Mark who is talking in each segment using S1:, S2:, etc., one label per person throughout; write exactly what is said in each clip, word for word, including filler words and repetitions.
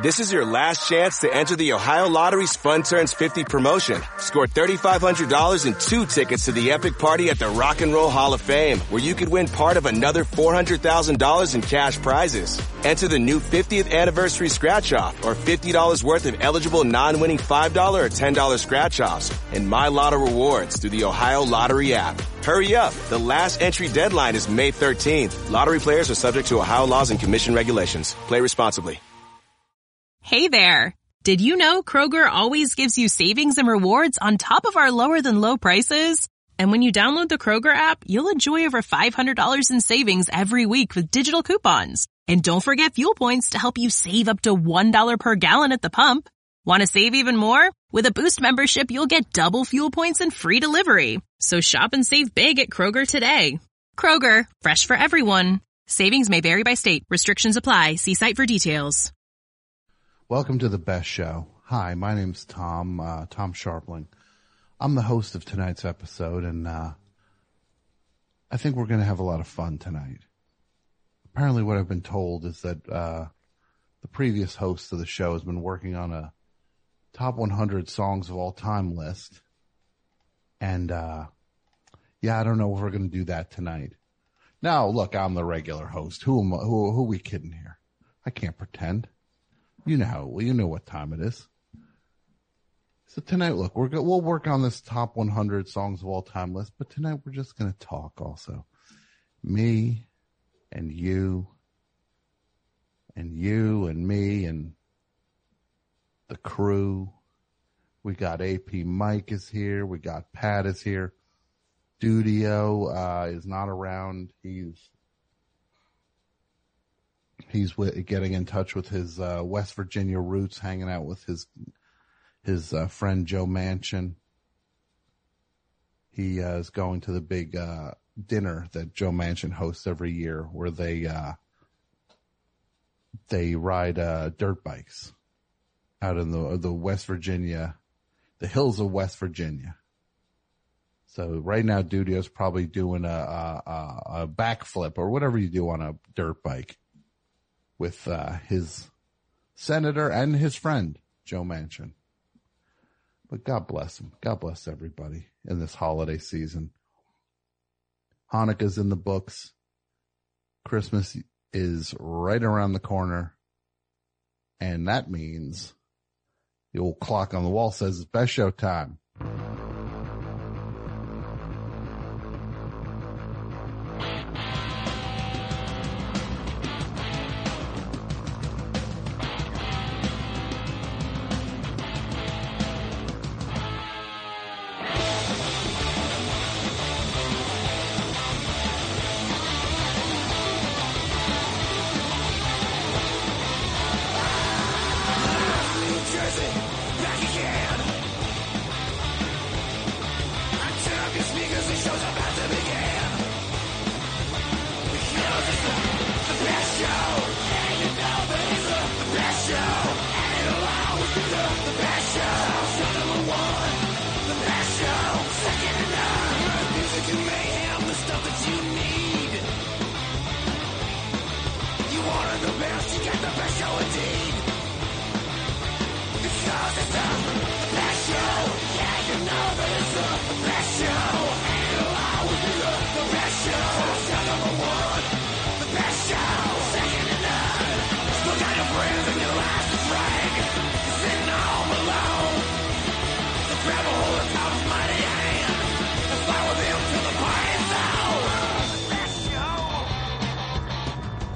S1: This is your last chance to enter the Ohio Lottery's Fun Turns fifty promotion. Score three thousand five hundred dollars and two tickets to the epic party at the Rock and Roll Hall of Fame, where you could win part of another four hundred thousand dollars in cash prizes. Enter the new fiftieth anniversary scratch-off or fifty dollars worth of eligible non-winning five dollars or ten dollars scratch-offs and My Lotto rewards through the Ohio Lottery app. Hurry up. The last entry deadline is May thirteenth. Lottery players are subject to Ohio laws and commission regulations. Play responsibly.
S2: Hey there. Did you know Kroger always gives you savings and rewards on top of our lower than low prices? And when you download the Kroger app, you'll enjoy over five hundred dollars in savings every week with digital coupons. And don't forget fuel points to help you save up to one dollar per gallon at the pump. Want to save even more? With a Boost membership, you'll get double fuel points and free delivery. So shop and save big at Kroger today. Kroger, fresh for everyone. Savings may vary by state. Restrictions apply. See site for details.
S3: Welcome to the Best Show. Hi, my name's Tom, uh, Tom Sharpling. I'm the host of tonight's episode, and uh, I think we're going to have a lot of fun tonight. Apparently what I've been told is that uh, the previous host of the show has been working on a top one hundred songs of all time list. And, uh, yeah, I don't know if we're going to do that tonight. Now, look, I'm the regular host. Who am I, who, who are we kidding here? I can't pretend. You know how, you know what time it is. So tonight, look, we're go, we'll work on this top one hundred songs of all time list, but tonight we're just going to talk also. Me and you and you and me and the crew. We got A P Mike is here. We got Pat is here. Dudio uh, is not around. He's He's w- getting in touch with his uh, West Virginia roots, hanging out with his his uh, friend Joe Manchin. He uh, is going to the big uh, dinner that Joe Manchin hosts every year, where they uh, they ride uh, dirt bikes out in the the West Virginia, the hills of West Virginia. So right now, Dudio's probably doing a, a, a backflip or whatever you do on a dirt bike with uh, his senator and his friend, Joe Manchin. But God bless him. God bless everybody in this holiday season. Hanukkah's in the books. Christmas is right around the corner. And that means the old clock on the wall says it's Best Show time.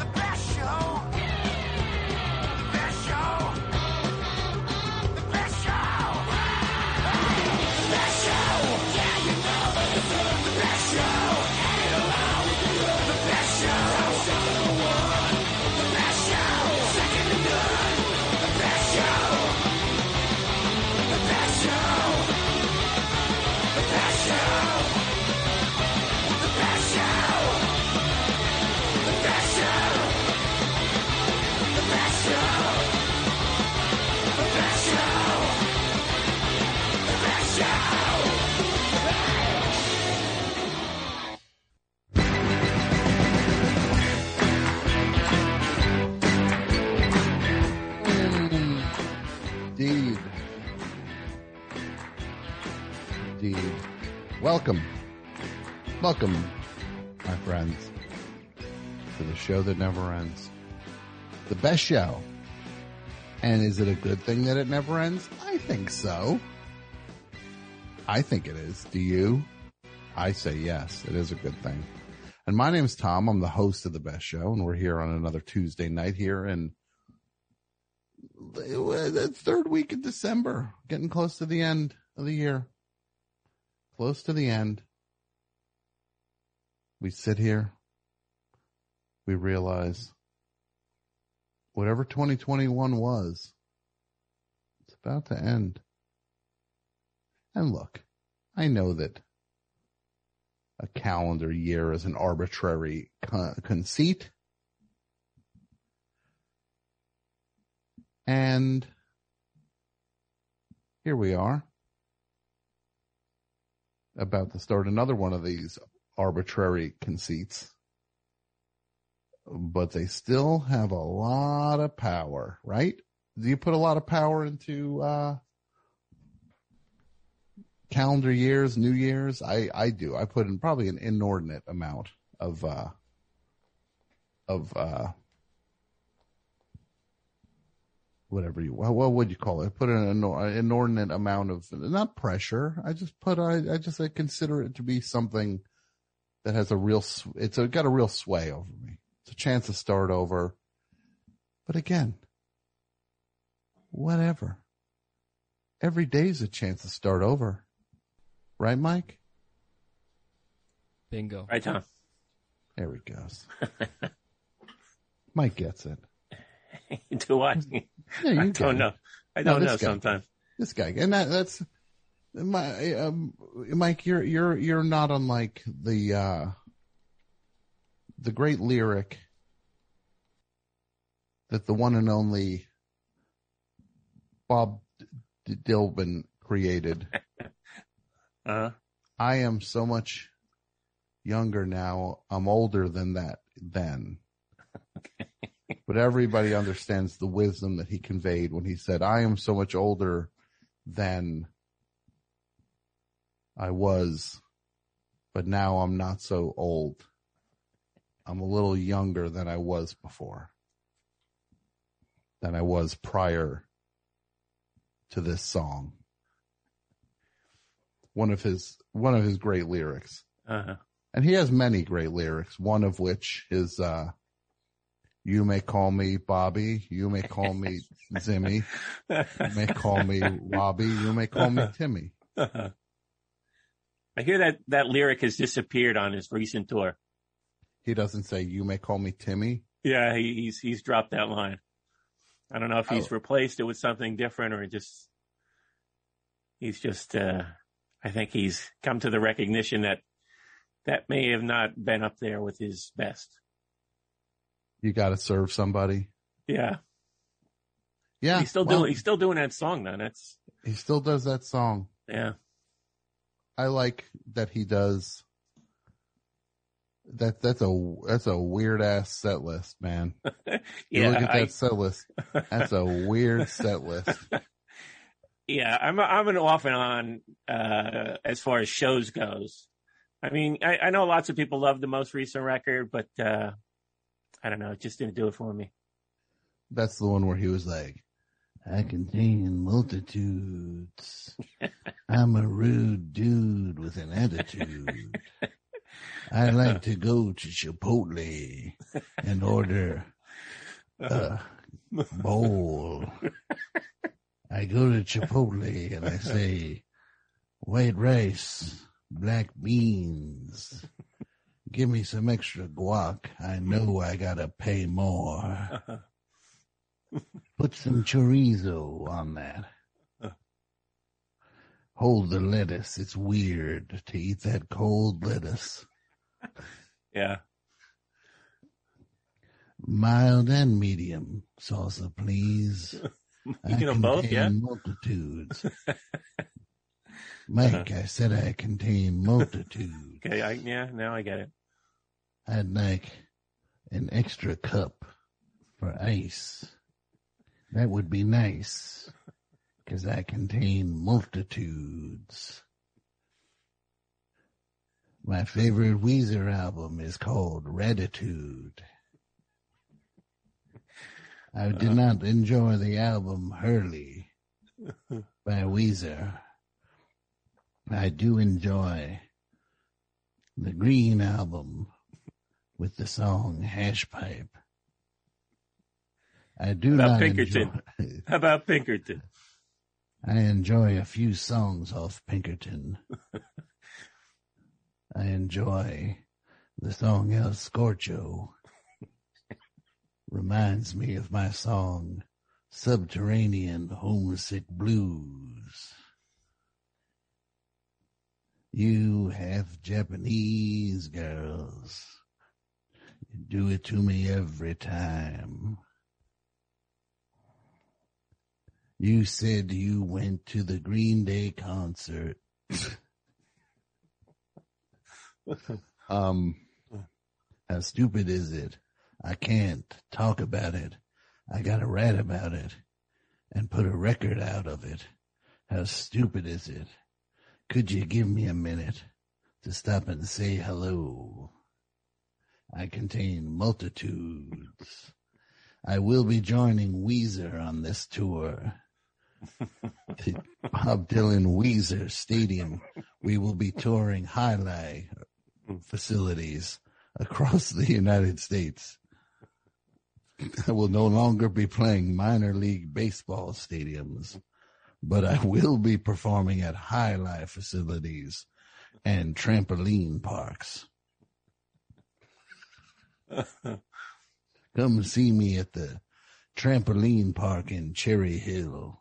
S4: Best show.
S3: indeed. Welcome. Welcome, my friends, to the show that never ends. The best show. And is it a good thing that it never ends? I think so. I think it is. Do you? I say yes, it is a good thing. And my name is Tom. I'm the host of The Best Show, and we're here on another Tuesday night here in the third week of December, getting close to the end of the year. Close to the end. We sit here. We realize whatever twenty twenty-one was, it's about to end. And look, I know that a calendar year is an arbitrary con- conceit. And here we are, about to start another one of these arbitrary conceits. But they still have a lot of power, right? Do you put a lot of power into uh, calendar years, New Year's? I, I do. I put in probably an inordinate amount of uh, of uh, whatever you, what, what would you call it? I put in an inordinate amount of, not pressure. I just put, I, I just I consider it to be something that has a real, it's a, got a real sway over me. It's a chance to start over. But again, whatever. Every day's a chance to start over. Right, Mike?
S4: Bingo.
S5: Right, Tom.
S3: There he goes. Mike gets it.
S5: Do I?
S3: Yeah, you
S5: I don't know. I don't
S3: no,
S5: know
S3: guy,
S5: sometimes.
S3: This guy, and that, that's my, um, Mike, you're, you're, you're not unlike the, uh, the great lyric that the one and only Bob D- Dylan created.
S5: uh-huh.
S3: I am so much younger now. I'm older than that then.
S5: Okay.
S3: But everybody understands the wisdom that he conveyed when he said, I am so much older than I was, but now I'm not so old. I'm a little younger than I was before, than I was prior to this song. One of his, one of his great lyrics.
S5: Uh-huh. And
S3: he has many great lyrics, one of which is, uh, you may call me Bobby. You may call me Zimmy. You may call me Robbie. You may call me Timmy.
S5: I hear that that lyric has disappeared on his recent tour.
S3: He doesn't say, you may call me Timmy.
S5: Yeah, he, he's he's dropped that line. I don't know if he's oh. replaced it with something different or just, he's just, uh, I think he's come to the recognition that that may have not been up there with his best. You
S3: got to serve somebody.
S5: Yeah.
S3: Yeah.
S5: He's still
S3: well,
S5: doing, he's still doing that song though. That's,
S3: he still does that song.
S5: Yeah.
S3: I like that he does that. That's a, that's a weird ass set list, man.
S5: yeah.
S3: You look at
S5: I,
S3: that set list. That's a weird set list.
S5: Yeah. I'm, I'm an off and on, uh, as far as shows goes. I mean, I, I know lots of people love the most recent record, but, uh, I don't know. It just didn't do it for me.
S3: That's the one where he was like, I contain multitudes. I'm a rude dude with an attitude. I like to go to Chipotle and order a bowl. I go to Chipotle and I say, white rice, black beans. Give me some extra guac. I know I gotta pay more.
S5: Uh-huh.
S3: Put some chorizo on that.
S5: Uh.
S3: Hold the lettuce. It's weird to eat that cold lettuce.
S5: Yeah.
S3: Mild and medium salsa, please.
S5: You know both, yeah.
S3: Multitudes. Mike, uh-huh. I said I contain multitudes.
S5: Okay, I, yeah, now I get it.
S3: I'd like an extra cup for ice. That would be nice, because I contain multitudes. My favorite Weezer album is called Raditude. I did not enjoy the album Hurley by Weezer. I do enjoy the Green album with the song Hash Pipe. I do
S5: How about
S3: not
S5: Pinkerton?
S3: enjoy...
S5: How about Pinkerton?
S3: I enjoy a few songs off Pinkerton. I enjoy the song El Scorcho. Reminds me of my song Subterranean Homesick Blues. You half Japanese girls, you do it to me every time. You said you went to the Green Day concert. um, how stupid is it? I can't talk about it. I gotta write about it and put a record out of it. How stupid is it? Could you give me a minute to stop and say hello? I contain multitudes. I will be joining Weezer on this tour. The Bob Dylan Weezer Stadium. We will be touring Highlight facilities across the United States. I will no longer be playing minor league baseball stadiums, but I will be performing at Highlight facilities and trampoline parks. Come see me at the trampoline park in Cherry Hill.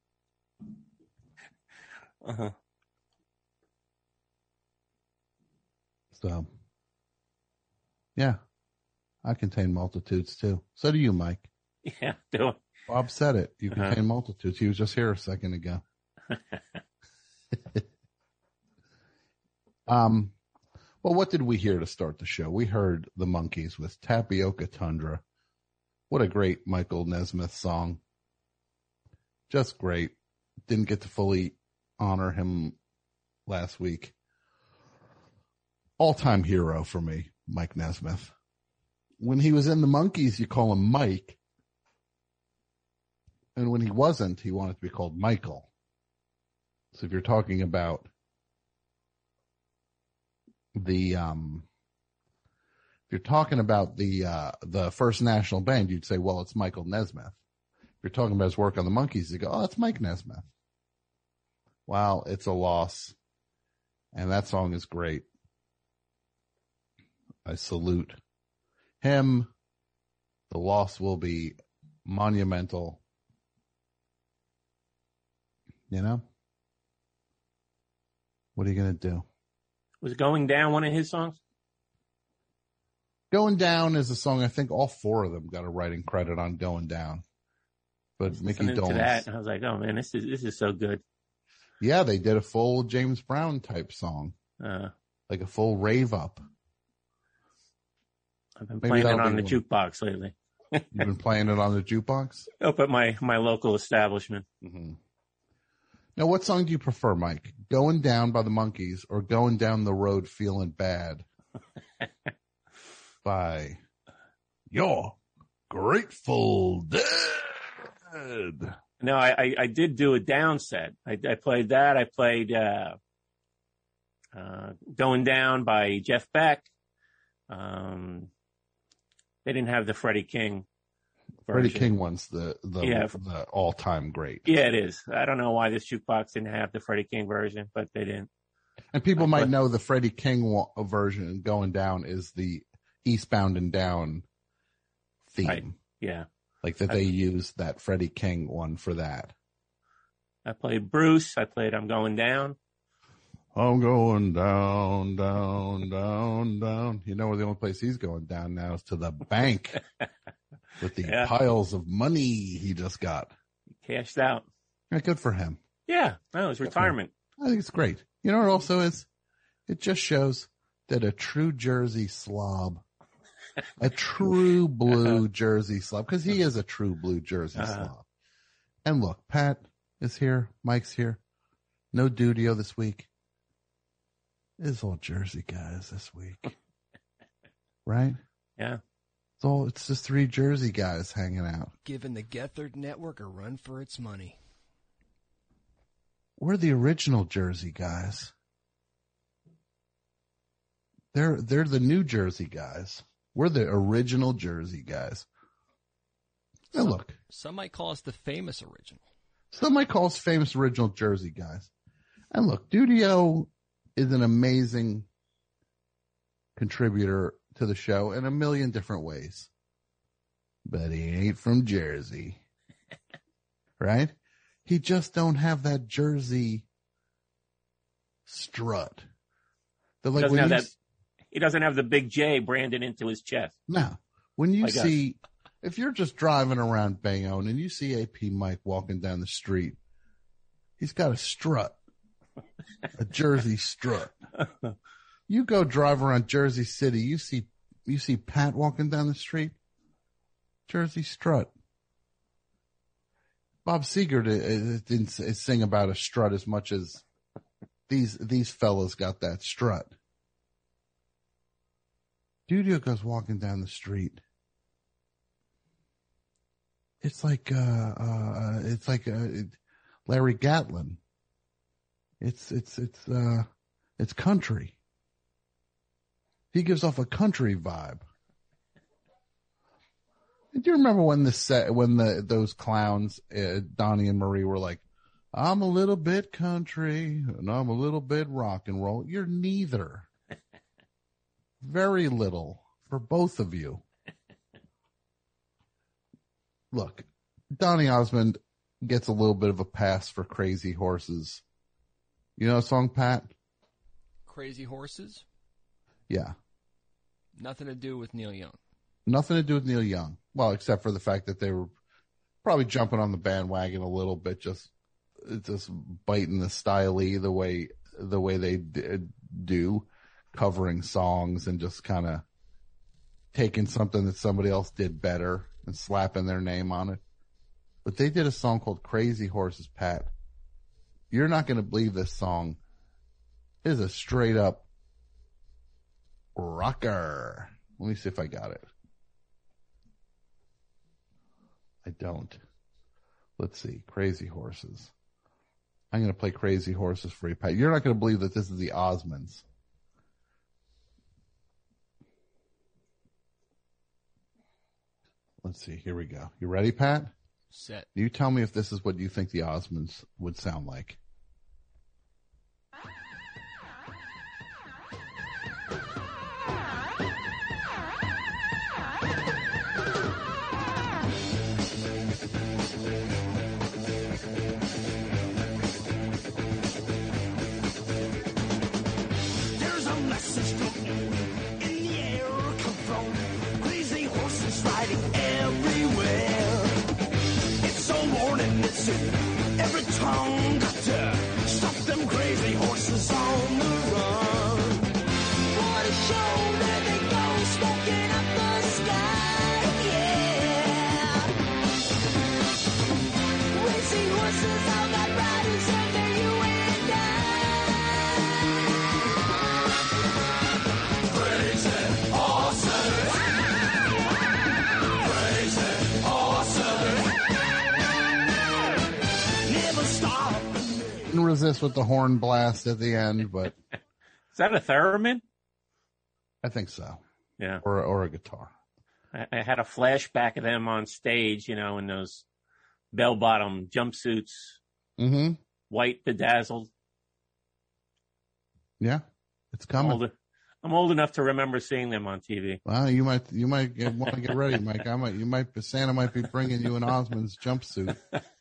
S5: Uh-huh.
S3: So, yeah, I contain multitudes too. So do you, Mike.
S5: Yeah, do it.
S3: Bob said it. You
S5: Uh-huh.
S3: contain multitudes. He was just here a second ago. um, well, what did we hear to start the show? We heard the Monkees with Tapioca Tundra. What a great Michael Nesmith song. Just great. Didn't get to fully honor him last week. All-time hero for me, Mike Nesmith. When he was in the Monkees, you call him Mike. And when he wasn't, he wanted to be called Michael. So if you're talking about the, um, if you're talking about the, uh, the First National Band, you'd say, well, it's Michael Nesmith. If you're talking about his work on the Monkees, you go, oh, it's Mike Nesmith. Wow, it's a loss. And that song is great. I salute him. The loss will be monumental. You know? What are you going to do?
S5: Was Going Down one of his songs?
S3: Going Down is a song, I think all four of them got a writing credit on Going Down. But Mickey
S5: Listening to
S3: Dolenz.
S5: that, I was like, oh man, this is this is so good.
S3: Yeah, they did a full James Brown type song.
S5: Uh,
S3: Like a full rave up.
S5: I've been
S3: Maybe
S5: playing it
S3: that'll
S5: on
S3: be
S5: the
S3: one.
S5: jukebox lately.
S3: You've been playing it on the jukebox?
S5: Up at my, my local establishment.
S3: Mm-hmm. Now, what song do you prefer, Mike? Going Down by the Monkees or Going Down the Road Feeling Bad by Your Grateful Dead?
S5: No, I, I, I did do a down set. I, I played that. I played uh, uh, Going Down by Jeff Beck. Um, they didn't have the Freddie King version.
S3: Freddie King one's the the,
S5: Yeah.
S3: the all time great.
S5: Yeah, it is. I don't know why this jukebox didn't have the Freddie King version, but they didn't.
S3: And people might know the Freddie King wa- version Going Down is the Eastbound and Down theme.
S5: Right. Yeah.
S3: Like that they used that Freddie King one for that.
S5: I played Bruce. I played I'm Going Down.
S3: I'm going down, down, down, down. You know where the only place he's going down now is to the bank with the
S5: Yeah.
S3: piles of money he just got.
S5: Cashed out.
S3: Yeah, good for him.
S5: Yeah. No, it's retirement.
S3: I think it's great. You know what also is? It just shows that a true Jersey slob, a true blue Jersey slob, because he is a true blue Jersey
S5: Uh-huh.
S3: slob. And look, Pat is here. Mike's here. No Dudio this week. It's all Jersey guys this week. Right?
S5: Yeah.
S3: It's all, it's just three Jersey guys hanging out.
S4: Giving the Gethard Network a run for its money.
S3: We're the original Jersey guys. They're, they're the New Jersey guys. We're the original Jersey guys. Now
S4: Some,
S3: look.
S4: Some might call us the famous original.
S3: Some might call us famous original Jersey guys. And look, Dudio is an amazing contributor to the show in a million different ways. But he ain't from Jersey. Right? He just don't have that Jersey strut. The, like,
S5: he, doesn't have
S3: you,
S5: that, he doesn't have the big J branded into his chest.
S3: No. When you
S5: like
S3: see,
S5: us.
S3: If you're just driving around Bayonne and you see A P Mike walking down the street, he's got a strut. A Jersey strut. You go drive around Jersey City, you see you see Pat walking down the street, Jersey strut. Bob Seger didn't sing about a strut as much as these these fellas got that strut. Dudio goes walking down the street. It's like uh, uh it's like uh, Larry Gatlin. It's it's it's uh it's country. He gives off a country vibe. Do you remember when the set when the those clowns uh, Donnie and Marie were like, "I'm a little bit country and I'm a little bit rock and roll." You're neither. Very little for both of you. Look, Donny Osmond gets a little bit of a pass for Crazy Horses. You know a song, Pat?
S4: Crazy Horses?
S3: Yeah.
S4: Nothing to do with Neil Young.
S3: Nothing to do with Neil Young. Well, except for the fact that they were probably jumping on the bandwagon a little bit, just just biting the style-y the way the way they d- do, covering songs and just kind of taking something that somebody else did better and slapping their name on it. But they did a song called Crazy Horses, Pat. You're not going to believe this song is a straight up rocker. Let me see if I got it. I don't. Let's see. Crazy Horses. I'm going to play Crazy Horses for you, Pat. You're not going to believe that this is the Osmonds. Let's see. Here we go. You ready, Pat?
S4: Set.
S3: You tell me if this is what you think the Osmonds would sound like.
S6: There's a message floating in the air, come from crazy horses riding everywhere. It's a warning, it's in every tongue. Got to stop them crazy horses on the run. What a show, there they go, smoking up the sky, yeah. Crazy horses, all got riders under you and I. Crazy horses. Crazy horses. Never stop.
S3: Didn't resist with the horn blast at the end, but
S5: Is that a theremin?
S3: I think so.
S5: Yeah.
S3: Or, or a guitar.
S5: I, I had a flashback of them on stage, you know, in those bell-bottom jumpsuits,
S3: Mm-hmm.
S5: white bedazzled.
S3: Yeah. It's
S5: I'm
S3: coming.
S5: old, I'm old enough to remember seeing them on T V.
S3: Well, you might, you might get, want to get ready, Mike. I might, you might, Santa might be bringing you an Osmond's jumpsuit.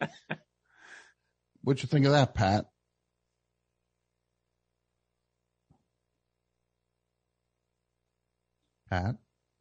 S3: What you think of that, Pat? Pat?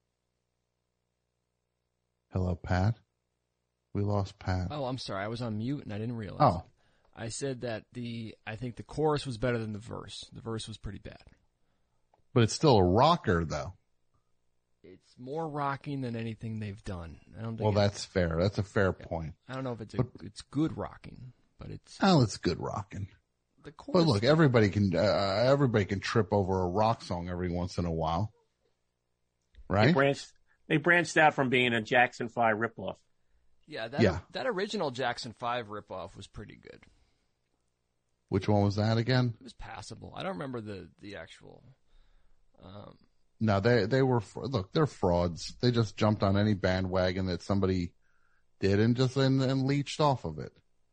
S3: Hello, Pat? We lost Pat.
S4: Oh, I'm sorry. I was on mute and I didn't realize.
S3: Oh,
S4: I said that the I think the chorus was better than the verse. The verse was pretty bad.
S3: but it's still a rocker, though.
S4: It's more rocking than anything they've done. I don't think.
S3: Well,
S4: it's-
S3: that's fair. That's a fair point.
S4: I don't know if it's a,
S3: but-
S4: it's good rocking, but it's
S3: Oh, it's good rocking.
S4: the chorus.
S3: But look, everybody can uh, everybody can trip over a rock song every once in a while, right?
S5: They branched, they branched out from being a Jackson five ripoff.
S4: Yeah, that
S3: Yeah.
S4: that original Jackson five ripoff was pretty good.
S3: Which one was that again?
S4: It was passable. I don't remember the the actual. Um,
S3: No, they they were look. They're frauds. They just jumped on any bandwagon that somebody did and just and, and leached off of it.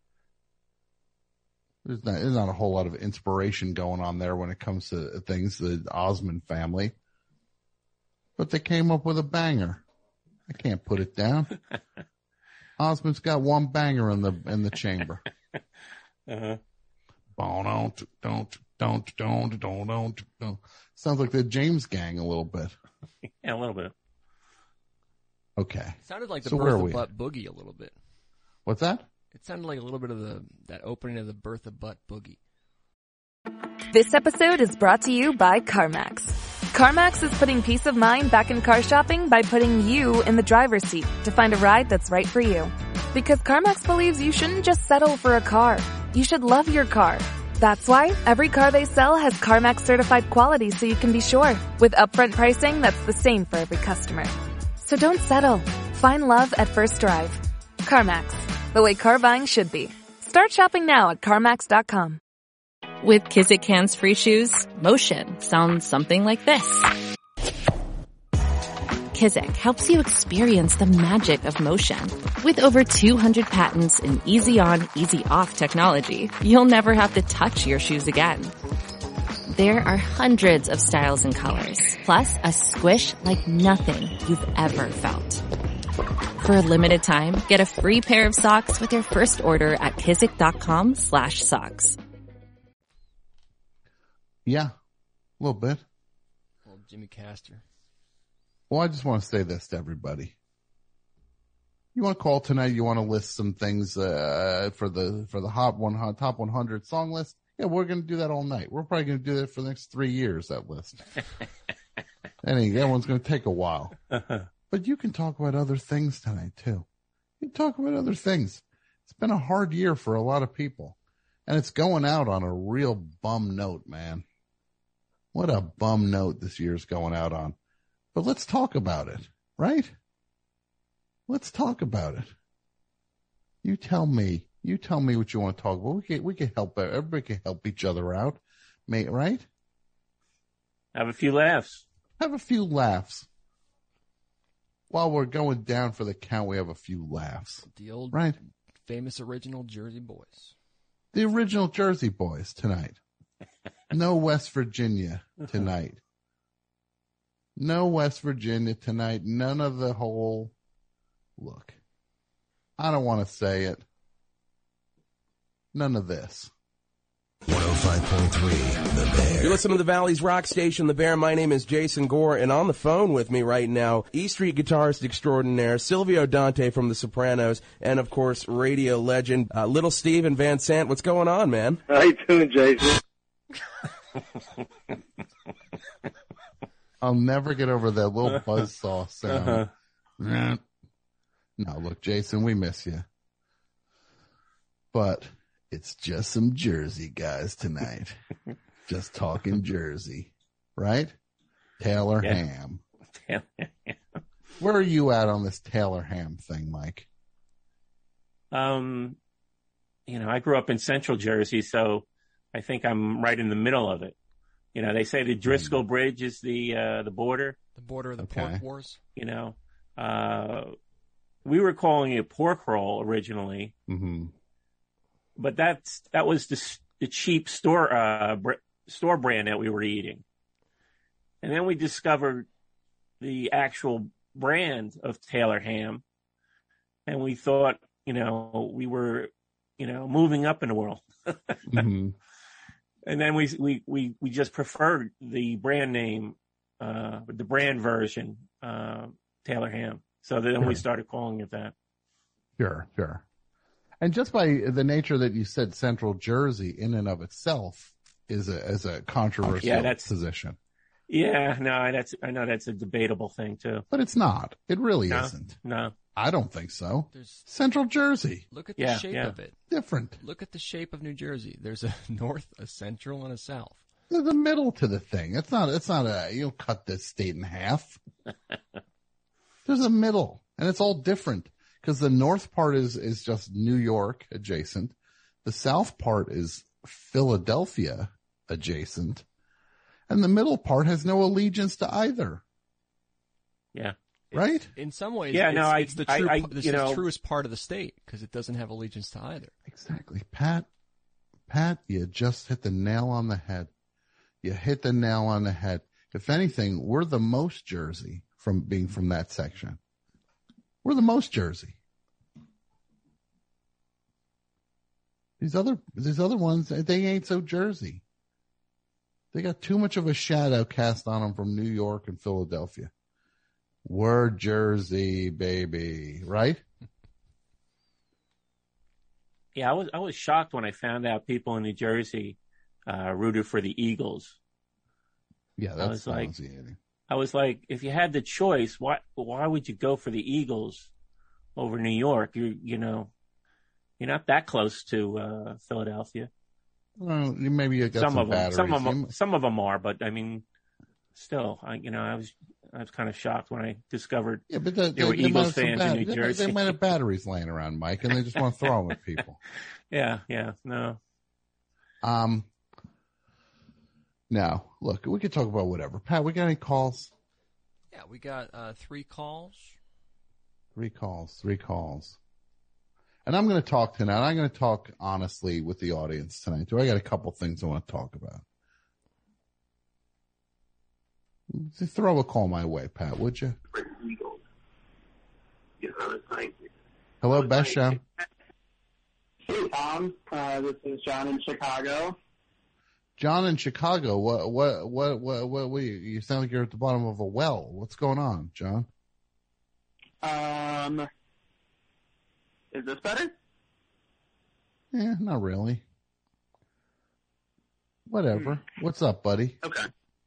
S3: There's not there's not a whole lot of inspiration going on there when it comes to things. The Osmond family, but they came up with a banger. I can't put it down. Osmond's got one banger in the in the chamber.
S5: Uh-huh.
S3: Don't don't don't don't don't don't don't. Sounds like the James Gang a little bit.
S5: Yeah, a little bit.
S3: Okay.
S4: it sounded like the
S3: So where are
S4: Bertha
S3: we
S4: Butt Boogie a little bit.
S3: What's that?
S4: It sounded like a little bit of the that opening of the Bertha Butt Boogie.
S7: This episode is brought to you by CarMax. CarMax is putting peace of mind back in car shopping by putting you in the driver's seat to find a ride that's right for you. Because CarMax believes you shouldn't just settle for a car. You should love your car. That's why every car they sell has CarMax certified quality so you can be sure. With upfront pricing that's the same for every customer. So don't settle. Find love at first drive. CarMax, the way car buying should be. Start shopping now at CarMax dot com.
S2: With Kizik hands-free shoes, motion sounds something like this. Kizik helps you experience the magic of motion. With over two hundred patents and easy-on, easy-off technology, you'll never have to touch your shoes again. There are hundreds of styles and colors, plus a squish like nothing you've ever felt. For a limited time, get a free pair of socks with your first order at kizik.com slash socks.
S3: Yeah, a little bit.
S4: Well, Jimmy Castor.
S3: Well, I just want to say this to everybody. You want to call tonight? You want to list some things uh, for the for the hot one top one hundred song list? Yeah, we're going to do that all night. We're probably going to do that for the next three years. That list. Any that one's going to take a while. But you can talk about other things tonight too. You can talk about other things. It's been a hard year for a lot of people, and it's going out on a real bum note, man. What a bum note this year's going out on. But let's talk about it, right? Let's talk about it. You tell me. You tell me what you want to talk about. We can, we can help. Everybody can help each other out, mate, right?
S5: Have a few laughs.
S3: Have a few laughs. While we're going down for the count, we have a few laughs.
S4: The old
S3: right?
S4: famous original Jersey Boys.
S3: The original Jersey Boys tonight. No West Virginia tonight. No West Virginia tonight. None of the whole, look, I don't want to say it. None of this.
S8: one oh five point three, The Bear.
S9: You listen to the Valley's rock station, The Bear. My name is Jason Gore, and on the phone with me right now, E Street guitarist extraordinaire, Silvio Dante from The Sopranos, and of course, radio legend, uh, Little Steven Van Sant. What's going on, man?
S10: How you doing, Jason?
S3: I'll never get over that little buzzsaw sound. Uh-huh. No, look, Jason, we miss you. But it's just some Jersey guys tonight. Just talking Jersey. Right? Taylor
S5: Yeah.
S3: Ham. Where are you at on this Taylor Ham thing, Mike?
S5: Um, you know, I grew up in Central Jersey, so I think I'm right in the middle of it. You know, they say the Driscoll Bridge is the uh, the border.
S4: The border of the
S3: Okay.
S4: pork wars.
S5: You know, uh, we were calling it pork roll originally,
S3: Mm-hmm.
S5: but that's that was the s- the cheap store uh, br- store brand that we were eating, and then we discovered the actual brand of Taylor Ham, and we thought, you know, we were, you know, moving up in the world.
S3: Mm-hmm.
S5: And then we, we, we, we just preferred the brand name, uh, the brand version, uh, Taylor Ham. So then
S3: Sure.
S5: we started calling it that.
S3: Sure, sure. And just by the nature that you said Central Jersey in and of itself is a, is a controversial
S5: Yeah, that's-
S3: position.
S5: Yeah, no, that's I know that's a debatable thing too.
S3: But it's not. It really
S5: No,
S3: isn't.
S5: no.
S3: I don't think so.
S4: There's-
S3: Central Jersey.
S4: Look at the
S5: Yeah,
S4: shape
S5: yeah.
S4: of it.
S3: Different.
S4: Look at the shape of New Jersey. There's a north, a central, and a south.
S3: There's a middle to the thing. It's not, it's not a, you don't cut this state in half. There's a middle, and it's all different because the north part is, is just New York adjacent. The south part is Philadelphia adjacent, and the middle part has no allegiance to either.
S5: Yeah.
S3: Right?
S4: In some ways,
S5: Yeah,
S4: it's,
S5: no, I-
S4: it's the,
S5: I-
S4: true,
S5: I-
S4: it's
S5: you
S4: the
S5: know-
S4: truest part of the state because it doesn't have allegiance to either.
S3: Exactly. Pat, Pat, you just hit the nail on the head. You hit the nail on the head. If anything, we're the most Jersey from being from that section. We're the most Jersey. These other, these other ones, they ain't so Jersey. They got too much of a shadow cast on them from New York and Philadelphia. We're Jersey, baby, right?
S5: Yeah, I was I was shocked when I found out people in New Jersey uh, rooted for the Eagles.
S3: Yeah,
S5: I
S3: that's
S5: was like-
S3: nauseating.
S5: I was like, if you had the choice, why why would you go for the Eagles over New York? You you know, you're not that close to uh, Philadelphia.
S3: Well, maybe you got
S5: Some
S3: some,
S5: of them,
S3: batteries.
S5: some of
S3: You-
S5: them, some of them are, but I mean, still, I you know, I was I was kind of shocked when I discovered
S3: Yeah, but the,
S5: there were
S3: they, they might
S5: Eagles
S3: have some
S5: fans
S3: bat-
S5: in New
S3: they,
S5: Jersey.
S3: they might have batteries laying around, Mike, and they just want to throw them at people.
S5: Yeah, yeah, no,
S3: Um, now, look, we could talk about whatever. Pat, we got any calls?
S4: Yeah, we got uh, three calls.
S3: Three calls, three calls. And I'm going to talk tonight. I'm going to talk honestly with the audience tonight, too. I got a couple things I want to talk about. Just throw a call my way, Pat, would you? Hello, Best Show.
S10: Hey, Tom. Uh, this is John in Chicago.
S3: John in Chicago. What, what, what, what, what, what you, you sound like you're at the bottom of a well. What's going on, John?
S10: Um, is this better?
S3: Eh, not really. Whatever. What's up, buddy?
S10: Okay.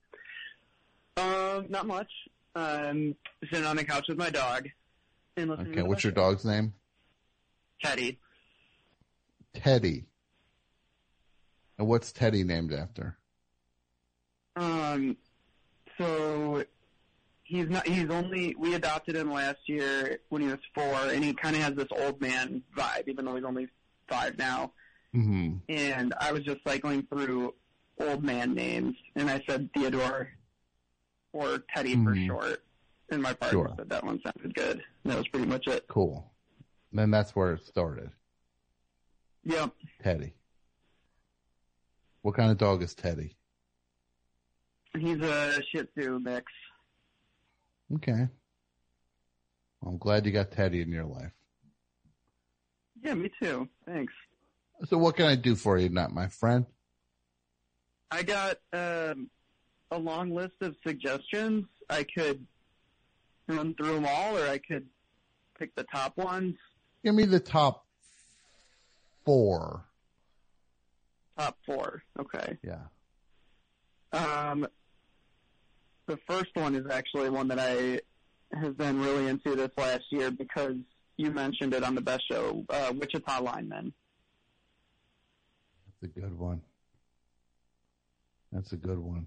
S10: Um, not much. Um, sitting on the couch with my dog. And listening
S3: Okay,
S10: to
S3: what's
S10: the
S3: your dog's name?
S10: Teddy.
S3: Teddy. And what's Teddy named after?
S10: Um, so he's not. He's only. We adopted him last year when he was four, and he kind of has this old man vibe, even though he's only five now.
S3: Mm-hmm.
S10: And I was just cycling through old man names, and I said Theodore or Teddy for
S3: Mhm.
S10: short. And my partner
S3: Sure.
S10: said that one sounded good. And that was pretty much it.
S3: Cool. Then that's where it started.
S10: Yep.
S3: Teddy. What kind of dog is Teddy?
S10: He's a Shih Tzu mix.
S3: Okay. Well, I'm glad you got Teddy in your life.
S10: Yeah, me too. Thanks.
S3: So what can I do for you, not my friend?
S10: I got um, a long list of suggestions. I could run through them all, or I could pick the top ones.
S3: Give me the top four.
S10: Top four. Okay.
S3: Yeah.
S10: Um, the first one is actually one that I have been really into this last year because you mentioned it on the Best Show, uh, Wichita Linemen.
S3: That's a good one. That's a good one.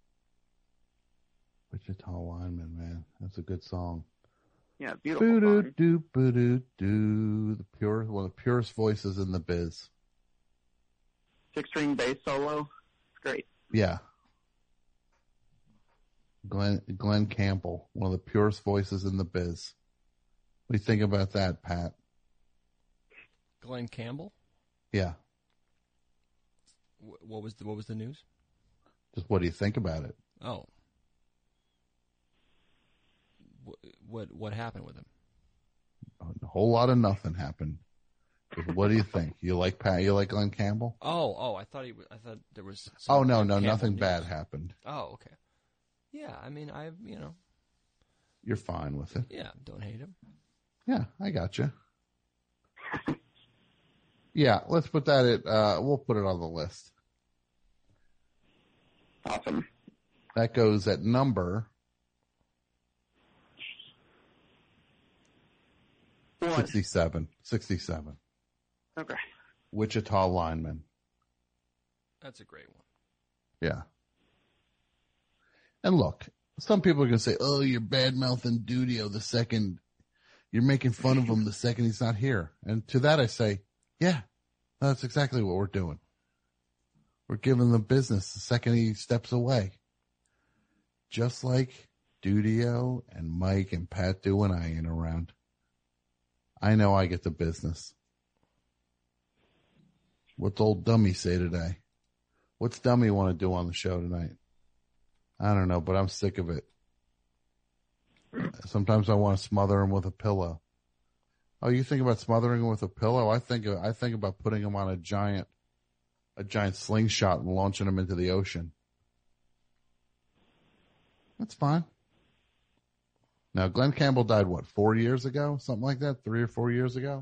S3: Wichita Lineman, man. That's a good song.
S10: Yeah, beautiful
S3: Boo-doo,
S10: song.
S3: doo, boo-doo, doo. The pure, one of the purest voices in the biz.
S10: Six-string bass solo. It's great.
S3: Yeah. Glenn, Glenn Campbell, one of the purest voices in the biz. What do you think about that, Pat?
S4: Glenn Campbell.
S3: Yeah.
S4: Wh- What was the, what was the news?
S3: Just what do you think about it?
S4: Oh. Wh- What what happened with him?
S3: A whole lot of nothing happened. Just what do you think? You like Pat? You like Glenn Campbell?
S4: Oh, oh, I thought he. w- I thought there was. Some
S3: Oh, no,
S4: Glenn
S3: no,
S4: Campbell
S3: nothing
S4: news.
S3: bad happened.
S4: Oh, okay. Yeah, I mean, I you know,
S3: You're fine with it.
S4: yeah, don't hate him.
S3: Yeah, I got you. Yeah, let's put that at, uh, we'll put it on the list.
S10: Awesome.
S3: That goes at number
S10: One.
S3: sixty-seven. sixty-seven.
S10: Okay.
S3: Wichita lineman.
S4: That's a great one.
S3: Yeah. And look, some people are going to say, oh, you're bad-mouthing Dudio the second, you're making fun of him the second he's not here. And to that I say, yeah, that's exactly what we're doing. We're giving the business the second he steps away. Just like Dudio and Mike and Pat do when I ain't around. I know I get the business. What's old Dummy say today? What's Dummy want to do on the show tonight? I don't know, but I'm sick of it. Sometimes I want to smother him with a pillow. Oh, you think about smothering him with a pillow? I think I think about putting him on a giant, a giant slingshot and launching him into the ocean. That's fine. Now, Glenn Campbell died, what, four years ago? Something like that? Three or four years ago?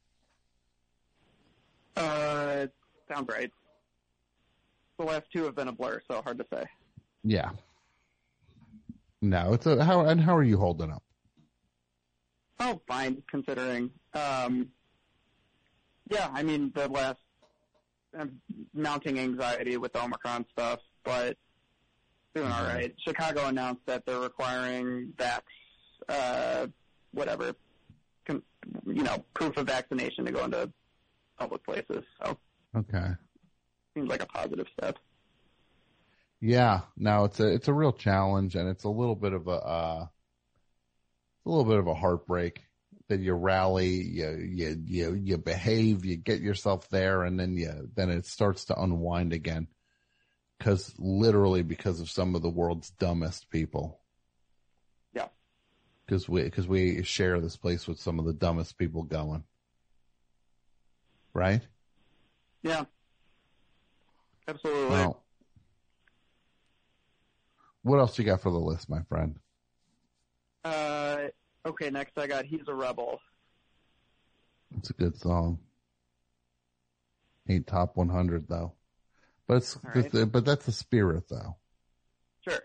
S10: Uh, sounds right. The last two have been a blur, so hard to say.
S3: Yeah. No, it's a, how, and how are you holding up?
S10: Oh, fine, considering. Um, yeah, I mean, the last, I'm mounting anxiety with the Omicron stuff, but doing all right. Chicago announced that they're requiring vax, uh, whatever, com- you know, proof of vaccination to go into public places. So,
S3: okay,
S10: seems like a positive step.
S3: Yeah, no, it's a it's a real challenge, and it's a little bit of a uh, a little bit of a heartbreak that you rally, you you you you behave, you get yourself there, and then you then it starts to unwind again. Because literally, because of some of the world's dumbest people.
S10: Yeah.
S3: Because we because we share this place with some of the dumbest people going. Right?
S10: Yeah. Absolutely.
S3: Well, what else you got for the list, my friend?
S10: Uh, okay, next I got He's a Rebel.
S3: It's a good song. Ain't top one hundred, though. But it's,
S10: right.
S3: the, but that's the spirit, though.
S10: Sure.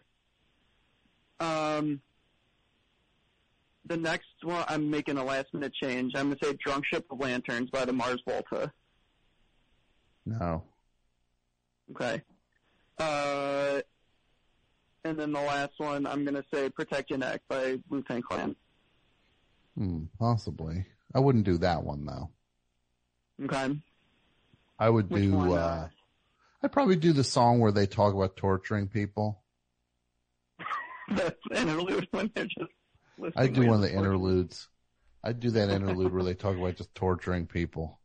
S10: Um, the next one, I'm making a last minute change. I'm going to say Drunk Ship of Lanterns by the Mars Volta.
S3: No.
S10: Okay. Uh, and then the last one, I'm going to say Protect Your Neck by Wu-Tang Clan.
S3: Hmm, possibly. I wouldn't do that one, though.
S10: Okay.
S3: I would
S10: Which
S3: do,
S10: one,
S3: uh,
S10: uh,
S3: I'd probably do the song where they talk about torturing people.
S10: That's interlude when they're just listening.
S3: I'd do
S10: to
S3: one of the
S10: torture.
S3: interludes. I'd do that interlude where they talk about just torturing people.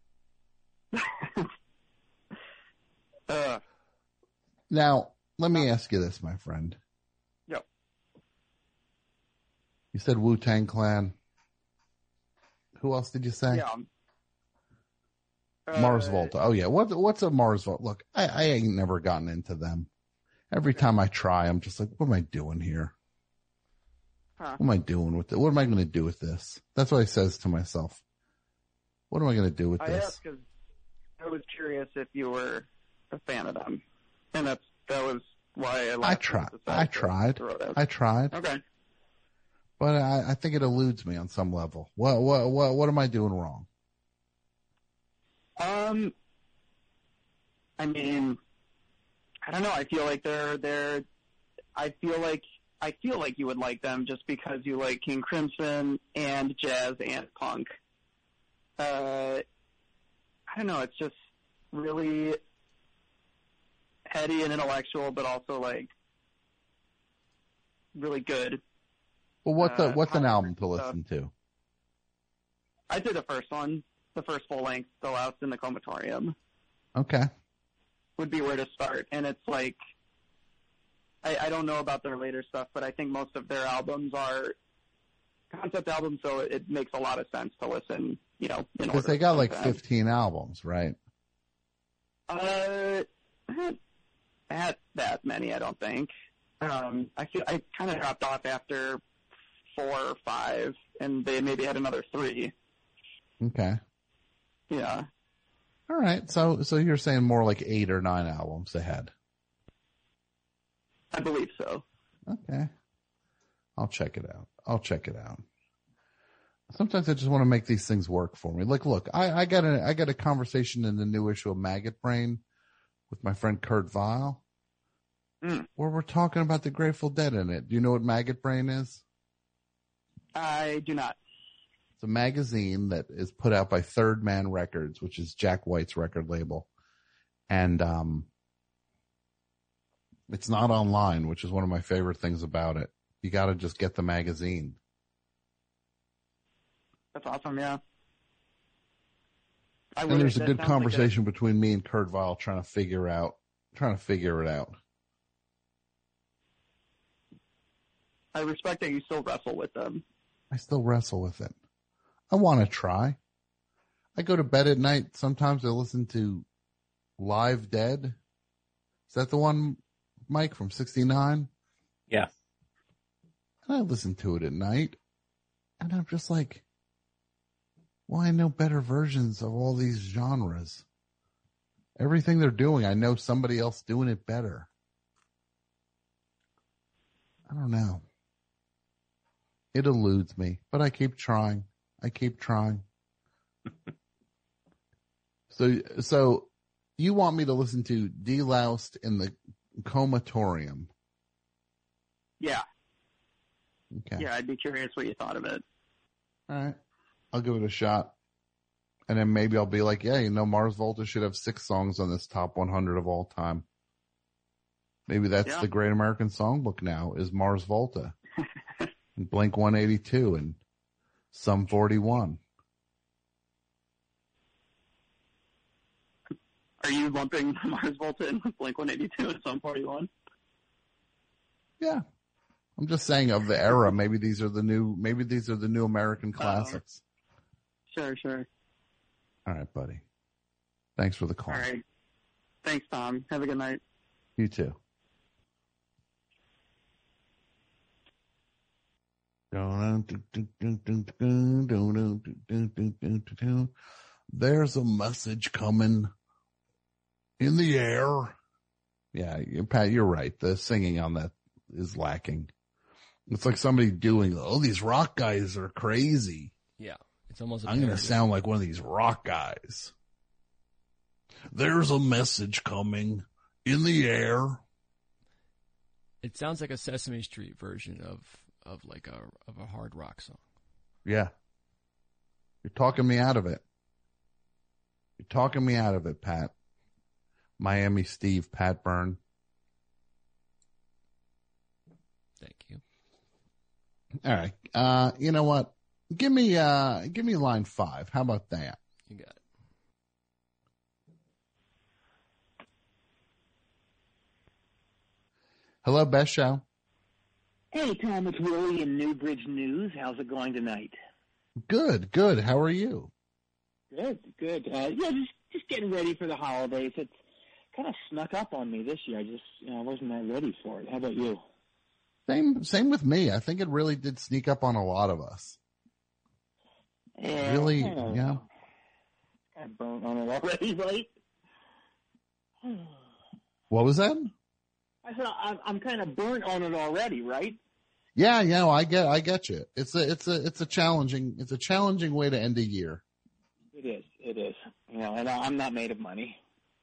S10: uh,
S3: Now, let me ask you this, my friend.
S10: Yep.
S3: You said Wu-Tang Clan. Who else did you say?
S10: Yeah. Uh,
S3: Mars Volta. Oh yeah. What, what's a Mars Volta? Look, I, I ain't never gotten into them. Every time I try, I'm just like, what am I doing here?
S10: Huh.
S3: What am I doing with it? What am I going to do with this? That's what I says to myself. What am I going to do with
S10: I
S3: this?
S10: asked because I was curious if you were a fan of them, and that's that was why I.
S3: I tried. I tried. I tried.
S10: Okay.
S3: But I, I think it eludes me on some level. What what what what am I doing wrong?
S10: Um, I mean, I don't know. I feel like they're they're. I feel like I feel like you would like them just because you like King Crimson and jazz and punk. Uh, I don't know. It's just really heady and intellectual, but also like really good.
S3: Well, what's a,
S10: Uh,
S3: what's an
S10: how-
S3: album to listen to?
S10: I'd say the first one, the first full length, The Louse in the Comatorium,
S3: Okay.
S10: would be where to start. And it's like, I, I don't know about their later stuff, but I think most of their albums are concept albums, so it, it makes a lot of sense to listen, you know, in
S3: Because
S10: order.
S3: they got like
S10: sometimes.
S3: fifteen albums, right?
S10: Uh, not that, that many, I don't think. Um, I feel I kind of dropped off after four or five, and they maybe had another three.
S3: Okay.
S10: Yeah.
S3: All right. So so you're saying more like eight or nine albums ahead.
S10: I believe so.
S3: Okay. I'll check it out. I'll check it out. Sometimes I just want to make these things work for me. Like, look, I, I got a I got a conversation in the new issue of Maggot Brain with my friend Kurt Vile,
S10: mm.
S3: where we're talking about the Grateful Dead in it. Do you know what Maggot Brain is?
S10: I do not.
S3: It's a magazine that is put out by Third Man Records, which is Jack White's record label. And um, it's not online, which is one of my favorite things about it. You got to just get the magazine.
S10: That's awesome, yeah. I
S3: and there's a
S10: that
S3: good
S10: sounds
S3: conversation
S10: like a...
S3: between me and Kurt Vile trying to figure out, trying to figure it out.
S10: I respect that you still wrestle with them.
S3: I still wrestle with it. I want to try. I go to bed at night. Sometimes I listen to Live Dead. Is that the one, Mike, from sixty-nine?
S5: Yeah.
S3: And I listen to it at night. And I'm just like, well, I know better versions of all these genres. Everything they're doing, I know somebody else doing it better. I don't know. It eludes me, but I keep trying. I keep trying. so, so you want me to listen to Deloused in the Comatorium?
S10: Yeah.
S3: Okay.
S10: Yeah, I'd be curious what you thought of it.
S3: All right. I'll give it a shot. And then maybe I'll be like, yeah, you know, Mars Volta should have six songs on this top one hundred of all time. Maybe that's
S10: yeah.
S3: the Great American Songbook now, is Mars Volta. And Blink one eighty-two and Sum forty-one.
S10: Are you lumping Mars Volta in with Blink one eighty-two and Sum forty-one?
S3: Yeah. I'm just saying of the era, maybe these are the new, maybe these are the new American classics.
S10: Uh, sure, sure.
S3: All right, buddy. Thanks for the call.
S10: All right. Thanks, Tom. Have a good night.
S3: You too. There's a message coming in the air. Yeah, Pat, you're right. The singing on that is lacking. It's like somebody doing, oh, these rock guys are crazy.
S4: Yeah, it's almost. A
S3: I'm going to sound like one of these rock guys. There's a message coming in the air.
S4: It sounds like a Sesame Street version of, of like a of a hard rock song.
S3: Yeah. You're talking me out of it. You're talking me out of it, Pat. Miami Steve, Pat Byrne.
S4: Thank you.
S3: All right. Uh, you know what? Give me, uh, give me line five. How about that?
S4: You got it.
S3: Hello, Best Show.
S11: Hey, Tom, it's Willie in Newbridge News. How's it going tonight?
S3: Good, good. How are you?
S11: Good, good. Uh, yeah, just just getting ready for the holidays. It's kind of snuck up on me this year. I just, you know, I wasn't that ready for it. How about you?
S3: Same, same with me. I think it really did sneak up on a lot of us.
S11: Yeah,
S3: really,
S11: yeah.
S3: yeah.
S11: I burnt on it already, right?
S3: What was that?
S11: I said I'm, I'm kind of burnt on it already, right?
S3: Yeah, yeah. I get, I get you. It's a, it's a, it's a challenging, it's a challenging way to end a year.
S11: It is, it is. You know, and I'm not made of money.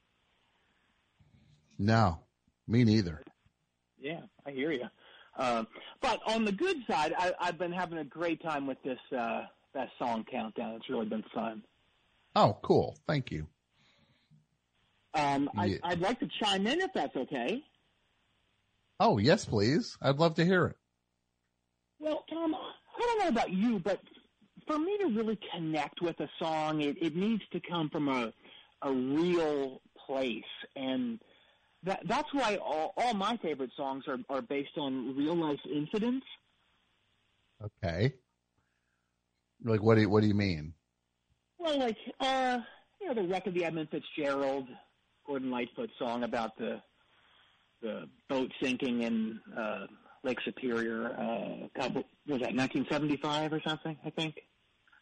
S3: No, me neither.
S11: Yeah, I hear you. Uh, but on the good side, I, I've been having a great time with this uh, that song countdown. It's really been fun.
S3: Oh, cool. Thank you.
S11: Um, I,
S3: Yeah.
S11: I'd like to chime in if that's okay.
S3: Oh, yes, please. I'd love to hear it.
S11: Well, Tom, I don't know about you, but for me to really connect with a song, it, it needs to come from a a real place, and that that's why all, all my favorite songs are, are based on real life incidents.
S3: Okay. Like, what do you, what do you mean?
S11: Well, like uh, you know, the wreck of the Edmund Fitzgerald, Gordon Lightfoot song about the the boat sinking in uh, Lake Superior. Uh, a couple, was that nineteen seventy-five or something? I think.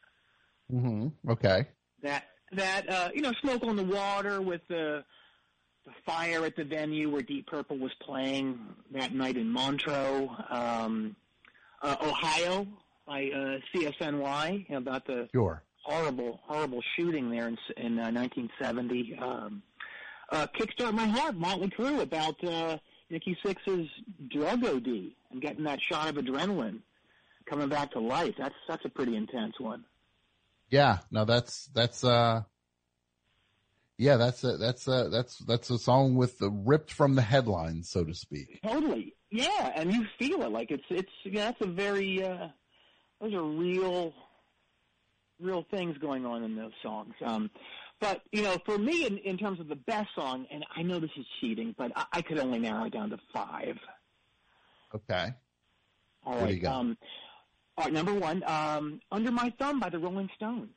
S3: Mm-hmm. Okay.
S11: That that uh, you know, Smoke on the Water with the the fire at the venue where Deep Purple was playing that night in Montreux, um, uh, Ohio by uh, C S N Y, you know, about the
S3: Sure.
S11: horrible, horrible shooting there in, in uh, nineteen seventy. Um, uh, Kickstart My Heart, Motley Crue, about uh, Nikki Sixx's drug O D and getting that shot of adrenaline, coming back to life. That's that's a pretty intense one.
S3: Yeah, no, that's that's uh, yeah, that's a, that's a, that's that's a song with the ripped from the headlines, so to speak.
S11: Totally, yeah, and you feel it like it's it's yeah, that's a very uh, those are real, real things going on in those songs. Um, but you know, for me, in, in terms of the best song, and I know this is cheating, but I, I could only narrow it down to five.
S3: Okay.
S11: All
S3: What
S11: right.
S3: do you got?
S11: Um, all right. Number one, um, "Under My Thumb" by the Rolling Stones.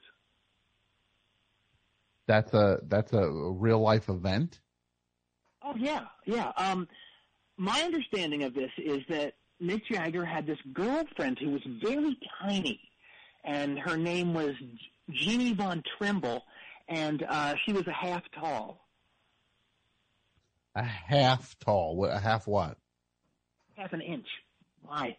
S3: That's a that's a real life event.
S11: Oh yeah, yeah. Um, my understanding of this is that Mick Jagger had this girlfriend who was very tiny, and her name was Jeannie Von Trimble, and uh, she was a half tall.
S3: A half tall. What? A half what?
S11: Half an inch. Why?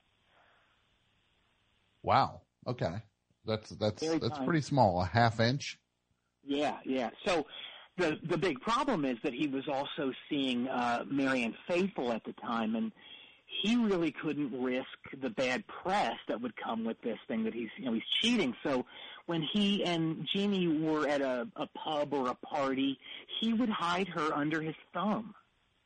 S3: Wow. Okay. That's that's
S11: Very
S3: that's
S11: tiny.
S3: pretty small. A half inch.
S11: Yeah, yeah. So the the big problem is that he was also seeing uh, Marianne Faithfull at the time, and he really couldn't risk the bad press that would come with this thing that he's you know he's cheating. So when he and Jeannie were at a, a pub or a party, he would hide her under his thumb.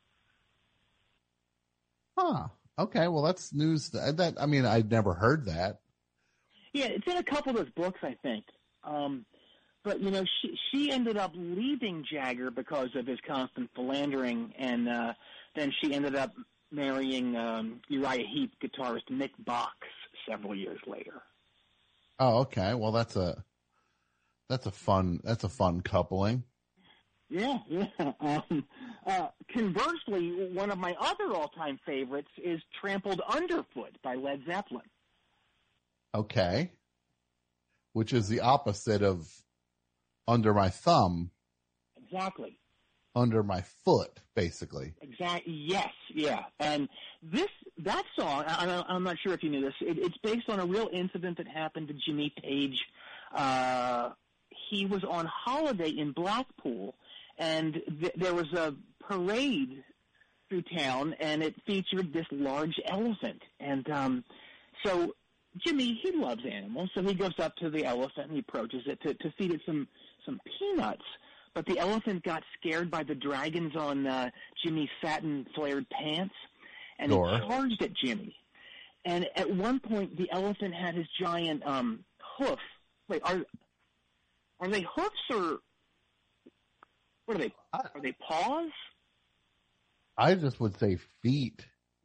S3: Huh. Okay. Well, that's news. That, that I mean, I'd never heard that.
S11: Yeah, it's in a couple of those books, I think. Um, but, you know, she, she ended up leaving Jagger because of his constant philandering, and uh, then she ended up marrying um, Uriah Heep guitarist Mick Box several years later.
S3: Oh, okay. Well, that's a that's a fun that's a fun coupling.
S11: Yeah, yeah. Um, uh, conversely, one of my other all-time favorites is Trampled Underfoot by Led Zeppelin.
S3: Okay. Which is the opposite of Under My Thumb.
S11: Exactly.
S3: Under My Foot, basically.
S11: Exactly. Yes. Yeah. And this that song, I, I'm not sure if you knew this. It, it's based on a real incident that happened to Jimmy Page. Uh, he was on holiday in Blackpool, and th- there was a parade through town, and it featured this large elephant. And um, so Jimmy, he loves animals, so he goes up to the elephant and he approaches it to, to feed it some some peanuts. But the elephant got scared by the dragons on uh, Jimmy's satin flared pants, and
S3: Sure.
S11: it charged at Jimmy. And at one point, the elephant had his giant um, hoof. Wait, are are they hoofs or what are they? Are they paws?
S3: I just would say feet.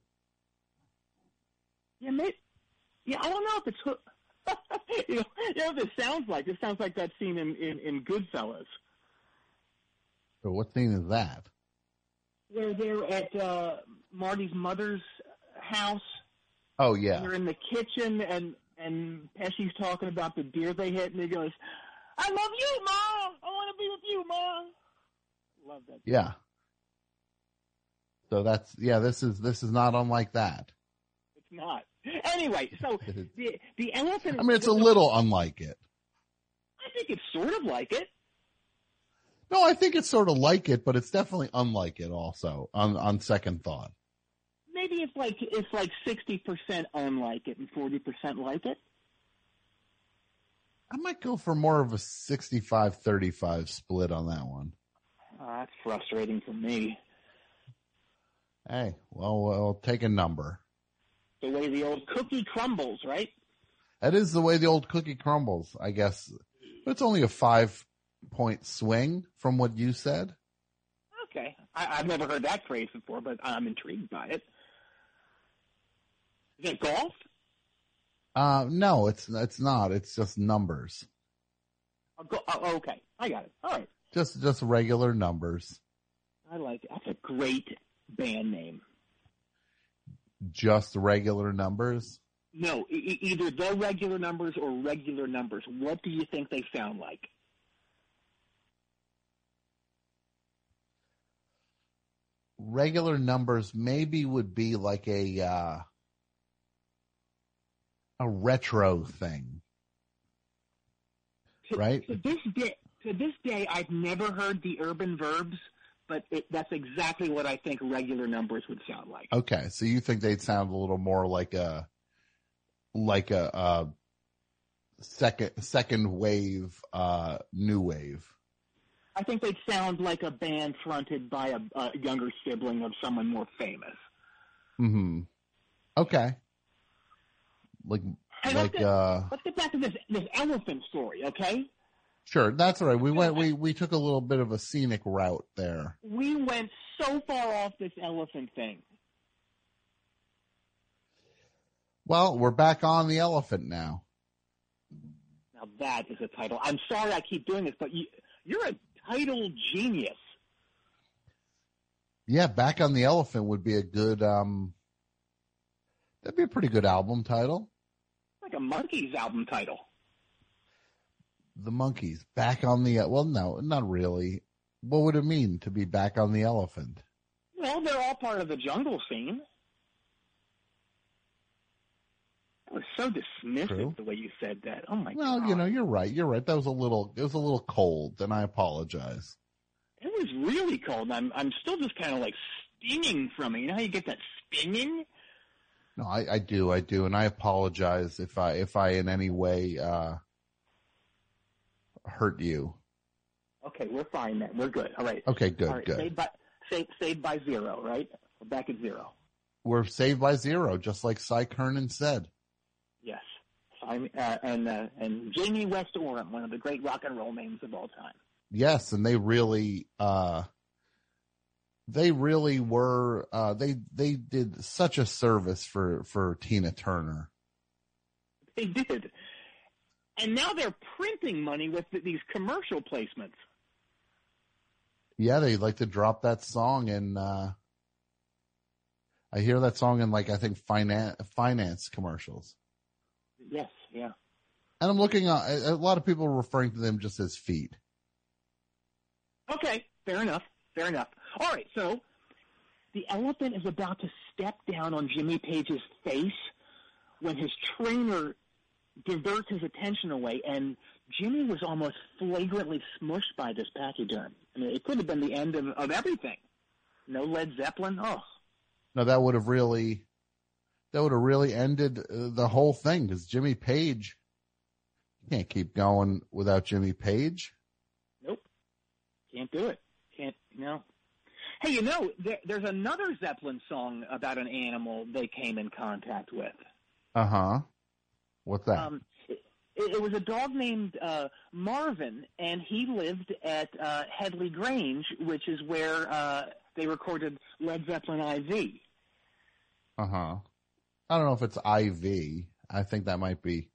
S11: Yeah, maybe. Yeah, I don't know if it's hoof. you, know, you know what this sounds like? This sounds like that scene in, in, in Goodfellas.
S3: So what scene is that?
S11: Where they're at uh, Marty's mother's house.
S3: Oh, yeah.
S11: And they're in the kitchen, and, and Pesci's talking about the deer they hit, and he goes, "I love you, Mom! I want to be with you, Mom!" Love that.
S3: Yeah. So that's, yeah, this is, this is not unlike that.
S11: It's not. Anyway, so the the elephant...
S3: I mean, it's a little unlike it.
S11: I think it's sort of like it.
S3: No, I think it's sort of like it, but it's definitely unlike it also, on, on second thought.
S11: Maybe it's like it's like sixty percent unlike it and forty percent like it.
S3: I might go for more of a sixty-five thirty-five split on that one.
S11: Oh, that's frustrating for me.
S3: Hey, well, we'll take a number.
S11: The way the old cookie crumbles, right?
S3: That is the way the old cookie crumbles, I guess. But it's only a five-point swing from what you said.
S11: Okay. I, I've never heard that phrase before, but I'm intrigued by it. Is it golf?
S3: Uh, no, it's it's not. It's just numbers.
S11: Oh, go, oh, okay. I got it. All right.
S3: Just just regular numbers.
S11: I like it. That's a great band name.
S3: Just regular numbers?
S11: No, e- either the regular numbers or regular numbers. What do you think they sound like?
S3: regular numbers maybe would be like a uh, a retro thing,
S11: to,
S3: right?
S11: To this day, to this day, I've never heard the urban verbs, but it, that's exactly what I think regular numbers would sound like.
S3: Okay, so you think they'd sound a little more like a like a, a second second wave, uh, new wave.
S11: I think they'd sound like a band fronted by a, a younger sibling of someone more famous.
S3: Hmm. Okay. Like,
S11: hey,
S3: like,
S11: let's get,
S3: uh,
S11: let's get back to this this elephant story, okay?
S3: Sure, that's all right. We went, we we took a little bit of a scenic route there.
S11: We went so far off this elephant thing.
S3: Well, we're back on the elephant now.
S11: Now that is a title. I'm sorry I keep doing this, but you, you're a title genius.
S3: Yeah, Back on the Elephant would be a good, um, that'd be a pretty good album title.
S11: Like a Monkees album title.
S3: The Monkees, Back on the, well, no, not really. What would it mean to be back on the elephant?
S11: Well, they're all part of the jungle scene. That was so dismissive
S3: True.
S11: the way you said that. Oh my
S3: well,
S11: God.
S3: you know, you're right. You're right. That was a little, it was a little cold, and I apologize.
S11: It was really cold. I'm I'm still just kind of like stinging from it. You know how you get that stinging?
S3: No, I, I do, I do, and I apologize if I if I in any way uh, hurt you.
S11: Okay, we're fine then. We're good. All right.
S3: Okay, good,
S11: All right,
S3: good.
S11: Saved by, saved, saved by zero, right? We're back at zero.
S3: We're saved by zero, just like Cy Kernan said.
S11: Yes. I'm, uh, and uh, and Jamie West Oram, one of the great rock and roll names of all time.
S3: Yes, and they really, uh, they really were. Uh, they they did such a service for for Tina Turner.
S11: They did, and now they're printing money with th- these commercial placements.
S3: Yeah, they like to drop that song, and uh, I hear that song in like I think finance finance commercials.
S11: Yes, yeah.
S3: And I'm looking at a lot of people are referring to them just as feet.
S11: Okay, fair enough. Fair enough. All right, so the elephant is about to step down on Jimmy Page's face when his trainer diverts his attention away, and Jimmy was almost flagrantly smushed by this pachyderm. I mean, it could have been the end of, of everything. No Led Zeppelin. Oh,
S3: No, that would have really, that would have really ended uh, the whole thing because Jimmy Page, you can't keep going without Jimmy Page.
S11: nope. Can't do it. Can't, no. Hey, you know, there, there's another Zeppelin song about an animal they came in contact with.
S3: Uh huh. What's that?
S11: Um, it, it was a dog named uh, Marvin, and he lived at uh, Headley Grange, which is where uh, they recorded Led Zeppelin I V.
S3: Uh huh. I don't know if it's I V. I think that might be.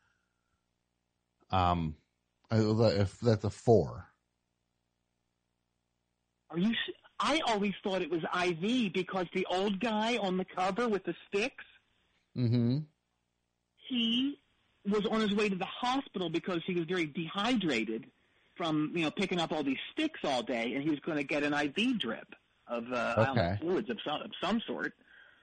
S3: Um, if that's a four.
S11: Are you? s- I always thought it was I V because the old guy on the cover with the sticks,
S3: Mm-hmm.
S11: he was on his way to the hospital because he was very dehydrated from, you know, picking up all these sticks all day, and he was going to get an I V drip of uh, I don't know,
S3: Okay.
S11: fluids of some, of some sort.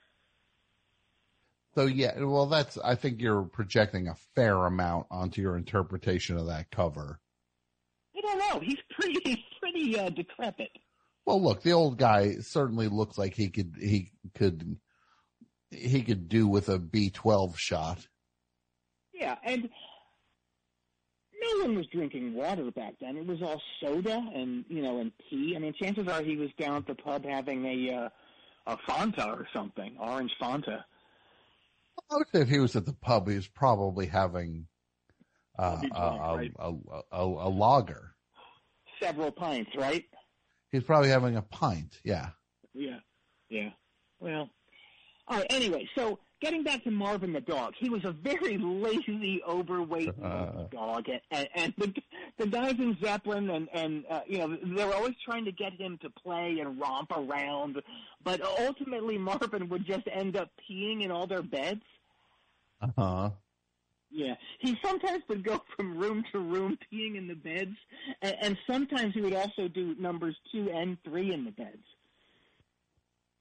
S3: So yeah, well, that's. I think you're projecting a fair amount onto your interpretation of that cover.
S11: I don't know. He's pretty, he's pretty uh, decrepit.
S3: Well, look, the old guy certainly looks like he could he could he could do with a B twelve shot.
S11: Yeah, and no one was drinking water back then. It was all soda and, you know, and tea. I mean, chances are he was down at the pub having a uh, a Fanta or something, orange Fanta.
S3: I would say if he was at the pub, he was probably having uh,
S11: Probably
S3: a,
S11: drunk,
S3: a,
S11: right?
S3: a, a, a lager.
S11: Several pints, right?
S3: He's probably having a pint. Yeah.
S11: Yeah, yeah. Well, all right. Anyway, so getting back to Marvin the dog, he was a very lazy, overweight
S3: Uh.
S11: dog, and, and, and the, the guys in Zeppelin, and and uh, you know, they were always trying to get him to play and romp around, but ultimately Marvin would just end up peeing in all their beds.
S3: Uh huh.
S11: Yeah, he sometimes would go from room to room peeing in the beds, and, and sometimes he would also do numbers two and three in the beds.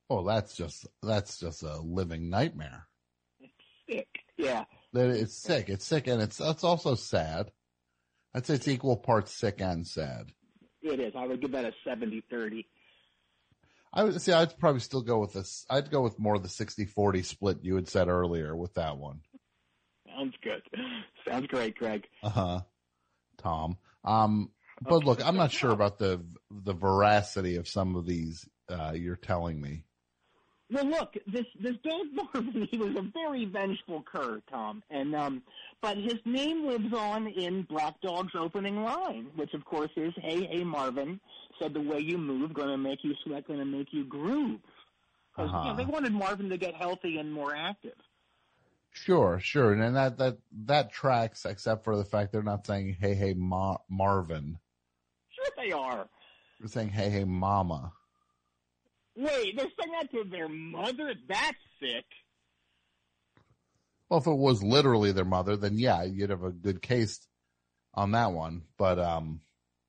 S3: Oh, that's just that's just a living nightmare.
S11: It's sick. Yeah.
S3: That it's sick. It's sick, and it's it's also sad. I'd say it's equal parts sick and sad.
S11: It is. I would give that a seventy thirty.
S3: I would see. I'd probably still go with this. I'd go with more of the sixty forty split you had said earlier with that one.
S11: Sounds good. Sounds great, Greg.
S3: Uh huh. Tom. Um, but
S11: Okay.
S3: look, I'm not sure about the the veracity of some of these. Uh, you're telling me.
S11: Well, look, this this dog Marvin, he was a very vengeful cur, Tom, and um, but his name lives on in Black Dog's opening line, which of course is "Hey, hey, Marvin, said the way you move, gonna make you sweat, gonna make you groove." Because
S3: Uh-huh.
S11: you know, they wanted Marvin to get healthy and more active.
S3: Sure, sure, and that that that tracks, except for the fact they're not saying "Hey, hey, Ma- Marvin."
S11: Sure, they are.
S3: They're saying "Hey, hey, Mama."
S11: Wait, they're saying that to their mother? That's sick.
S3: Well, if it was literally their mother, then yeah, you'd have a good case on that one. But um,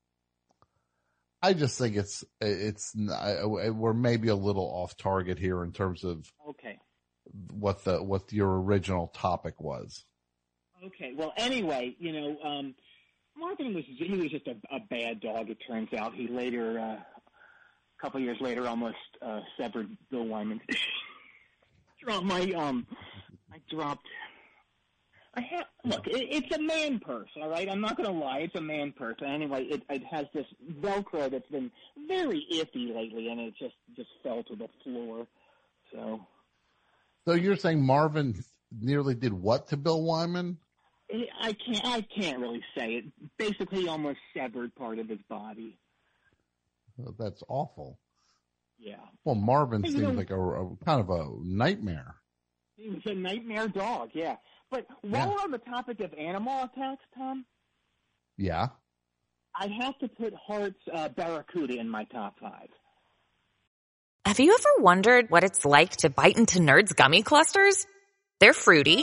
S3: I just think it's it's we're maybe a little off target here in terms of
S11: Okay.
S3: what the what your original topic was.
S11: Okay. Well, anyway, you know, um, Marvin was he was just a, a bad dog. It turns out he later, uh, a couple years later, almost uh, severed Bill Wyman. dropped my um, I dropped. I have look. It, it's a man purse, all right. I'm not going to lie. It's a man purse. Anyway, it, it has this Velcro that's been very iffy lately, and it just just fell to the floor. So.
S3: So you're saying Marvin nearly did what to Bill Wyman?
S11: I can't. I can't really say it. Basically, almost severed part of his body.
S3: Well, that's awful.
S11: Yeah.
S3: Well, Marvin
S11: Hey, you
S3: seems
S11: know-
S3: like a, a kind of a nightmare.
S11: He was a nightmare dog. Yeah. But while
S3: Yeah.
S11: we're on the topic of animal attacks, Tom,
S3: Yeah.
S11: I have to put Hart's uh, Barracuda in my top five.
S12: Have you ever wondered what it's like to bite into Nerds gummy clusters? They're fruity.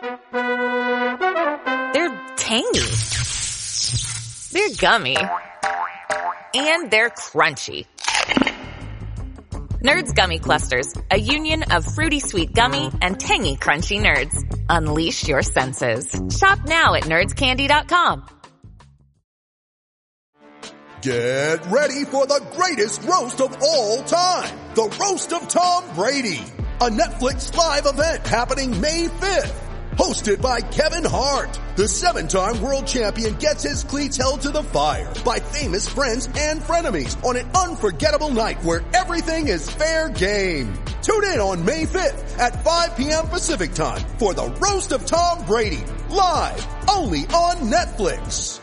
S12: They're tangy. They're gummy. And they're crunchy. Nerds gummy clusters, a union of fruity sweet gummy and tangy crunchy nerds. Unleash your senses. Shop now at nerds candy dot com.
S13: Get ready for the greatest roast of all time. The Roast of Tom Brady. A Netflix live event happening May fifth. Hosted by Kevin Hart. The seven-time world champion gets his cleats held to the fire by famous friends and frenemies on an unforgettable night where everything is fair game. Tune in on May fifth at five p.m. Pacific time for the Roast of Tom Brady. Live only on Netflix.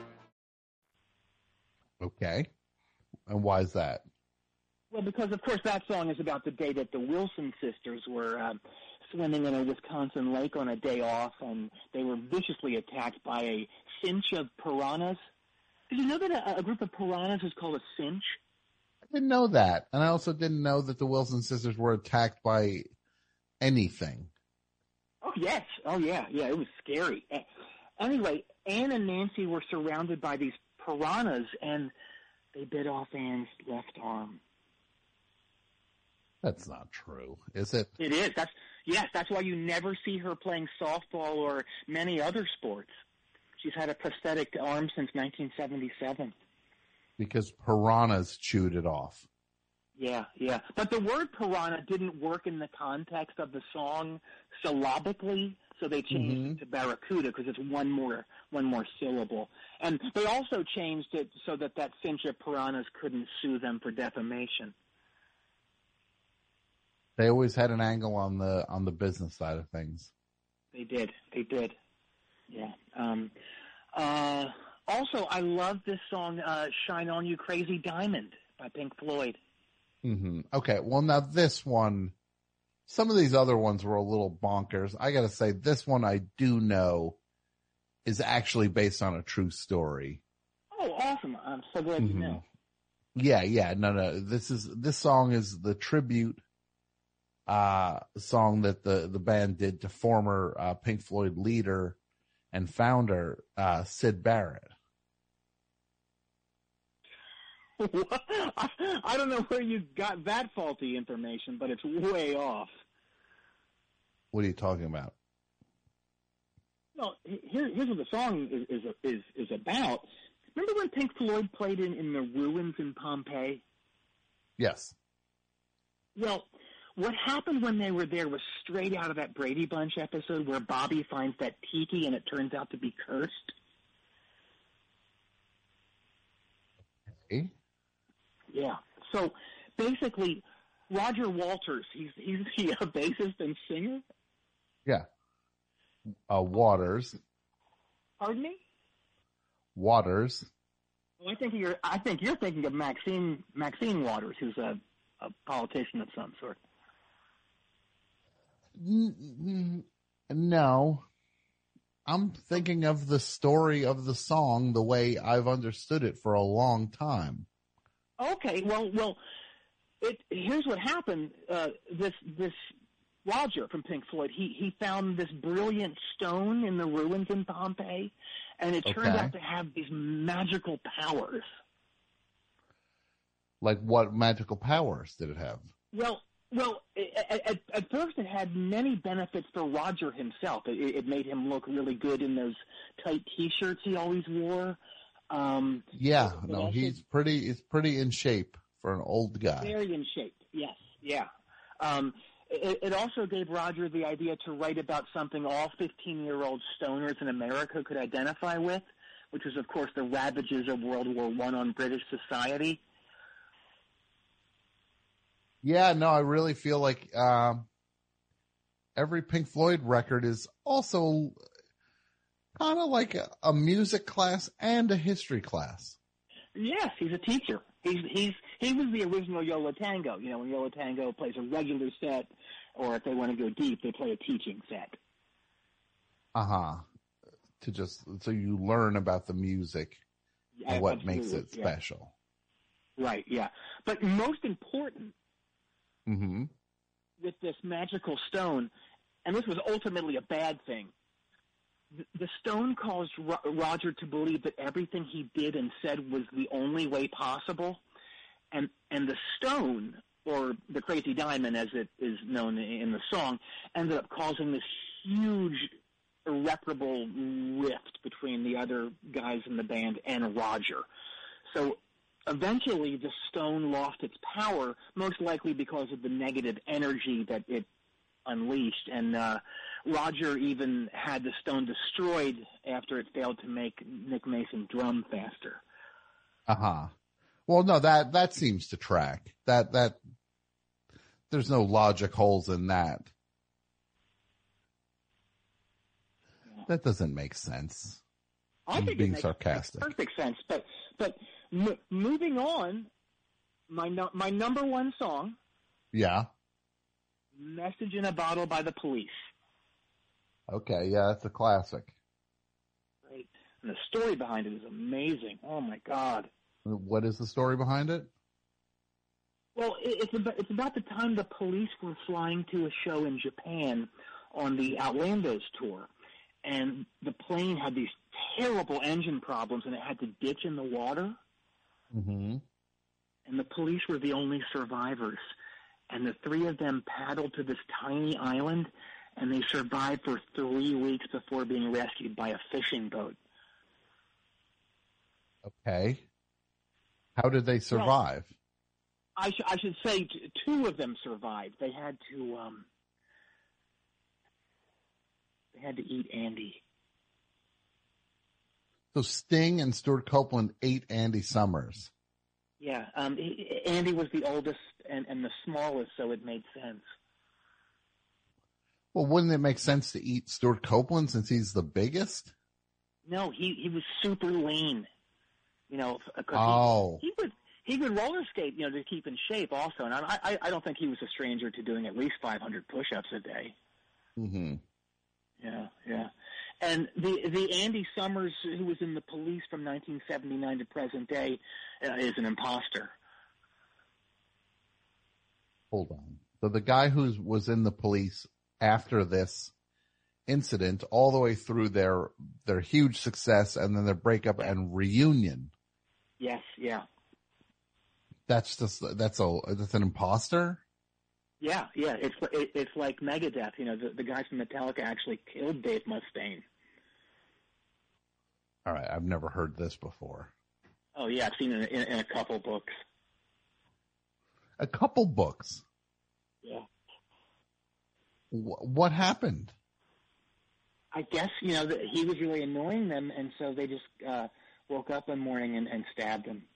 S3: Okay. And why is that?
S11: Well, because of course that song is about the day that the Wilson sisters were uh, swimming in a Wisconsin lake on a day off, and they were viciously attacked by a cinch of piranhas. Did you know that a, a group of piranhas is called a cinch?
S3: I didn't know that. And I also didn't know that the Wilson sisters were attacked by anything.
S11: Oh, yes. Oh, yeah. Yeah, it was scary. A- Anyway, Anne and Nancy were surrounded by these piranhas, and they bit off Anne's left arm.
S3: That's not true, is it?
S11: It is. That's yes. That's why you never see her playing softball or many other sports. She's had a prosthetic arm since nineteen seventy-seven.
S3: Because piranhas chewed it off.
S11: Yeah, yeah. But the word piranha didn't work in the context of the song syllabically, so they changed
S3: Mhm.
S11: it to barracuda because it's one more one more syllable. And they also changed it so that that cinch of piranhas couldn't sue them for defamation.
S3: They always had an angle on the on the business side of things.
S11: They did. They did. Yeah. Um, uh, also, I love this song, uh, Shine On You Crazy Diamond by Pink Floyd.
S3: Mm-hmm. Okay, well now this one, some of these other ones were a little bonkers. I gotta say, this one I do know is actually based on a true story.
S11: Oh, awesome. I'm so glad you
S3: Mhm.
S11: know.
S3: Yeah, yeah, no, no. This is this song is the tribute uh song that the the band did to former uh, Pink Floyd leader and founder uh Syd Barrett.
S11: I, I don't know where you got that faulty information, but it's way off.
S3: What are you talking about?
S11: No, here, here's what the song is is is, is about. Remember when Pink Floyd played in, in the ruins in Pompeii?
S3: Yes.
S11: Well, what happened when they were there was straight out of that Brady Bunch episode where Bobby finds that tiki and it turns out to be cursed.
S3: Okay.
S11: Yeah. So basically, Roger Walters, he's he's he a bassist and singer?
S3: Yeah. Uh, Waters.
S11: Pardon me?
S3: Waters.
S11: Well, I think you're I think you're thinking of Maxine Maxine Waters, who's a, a politician of some sort.
S3: No. I'm thinking of the story of the song the way I've understood it for a long time.
S11: Okay, well, well, it, here's what happened. Uh, this this Roger from Pink Floyd, he he found this brilliant stone in the ruins in Pompeii, and it turned
S3: Okay.
S11: out to have these magical powers.
S3: Like, what magical powers did it have?
S11: Well, well, at, at, at first it had many benefits for Roger himself. It, it made him look really good in those tight T-shirts he always wore. Um,
S3: Yeah,
S11: but
S3: no,
S11: also
S3: he's pretty. He's pretty in shape for an old guy.
S11: very in shape. Yes, yeah. Um, it, it also gave Roger the idea to write about something all fifteen-year-old stoners in America could identify with, which was, of course, the ravages of World War One on British society.
S3: Yeah, no, I really feel like um, every Pink Floyd record is also kind of like a, a music class and a history class.
S11: Yes, he's a teacher. He's he's he was the original Yo La Tango. You know, when Yo La Tango plays a regular set, or if they want to go deep, they play a teaching set.
S3: Uh huh. To just so you learn about the music
S11: Yeah,
S3: and what makes it
S11: absolutely, yeah.
S3: special.
S11: Right. Yeah. But most important
S3: Mm-hmm.
S11: with this magical stone, and this was ultimately a bad thing. The, the stone caused Ro- Roger to believe that everything he did and said was the only way possible, and and the stone, or the crazy diamond as it is known in the song, ended up causing this huge, irreparable rift between the other guys in the band and Roger. So eventually the stone lost its power, most likely because of the negative energy that it unleashed, and uh, Roger even had the stone destroyed after it failed to make Nick Mason drum faster.
S3: Uh huh. Well, no, that that seems to track. That that there's no logic holes in that. That doesn't make sense.
S11: I
S3: I'm
S11: think
S3: being
S11: it makes,
S3: sarcastic.
S11: makes perfect sense. But but m- moving on, my no- my number one song,
S3: Yeah.
S11: "Message in a Bottle" by the Police.
S3: Okay. Yeah, that's a classic.
S11: Right, and the story behind it is amazing. Oh my God.
S3: What is the story behind it?
S11: Well, it, it's about it's about the time the Police were flying to a show in Japan on the Outlandos tour, and the plane had these terrible engine problems, and it had to ditch in the water.
S3: Mm-hmm.
S11: And the Police were the only survivors. And the three of them paddled to this tiny island, and they survived for three weeks before being rescued by a fishing boat.
S3: Okay. How did they survive?
S11: I, sh- I should say t- two of them survived. They had to um, they had to eat Andy.
S3: So Sting and Stuart Copeland ate Andy Summers.
S11: Yeah, um, he, Andy was the oldest and, and the smallest, so it made sense.
S3: Well, wouldn't it make sense to eat Stuart Copeland since he's the biggest?
S11: No, he, he was super lean. You know, 'cause
S3: Oh.
S11: he, he would he would roller skate, you know, to keep in shape also. And I I, I don't think he was a stranger to doing at least five hundred push-ups a day.
S3: Mm-hmm.
S11: Yeah, yeah. And the the Andy Summers who was in the Police from nineteen seventy-nine to present day uh, is an imposter.
S3: Hold on. So the guy who was in the Police after this incident, all the way through their their huge success and then their breakup and reunion.
S11: Yes, yeah.
S3: That's just that's a that's an imposter.
S11: Yeah, yeah. It's it, it's like Megadeth. You know, the, the guys from Metallica actually killed Dave Mustaine.
S3: All right, I've never heard this before.
S11: Oh yeah, I've seen it in, in a couple books.
S3: A couple books.
S11: Yeah.
S3: W- what happened?
S11: I guess you know that he was really annoying them, and so they just uh, woke up one morning and, and stabbed him.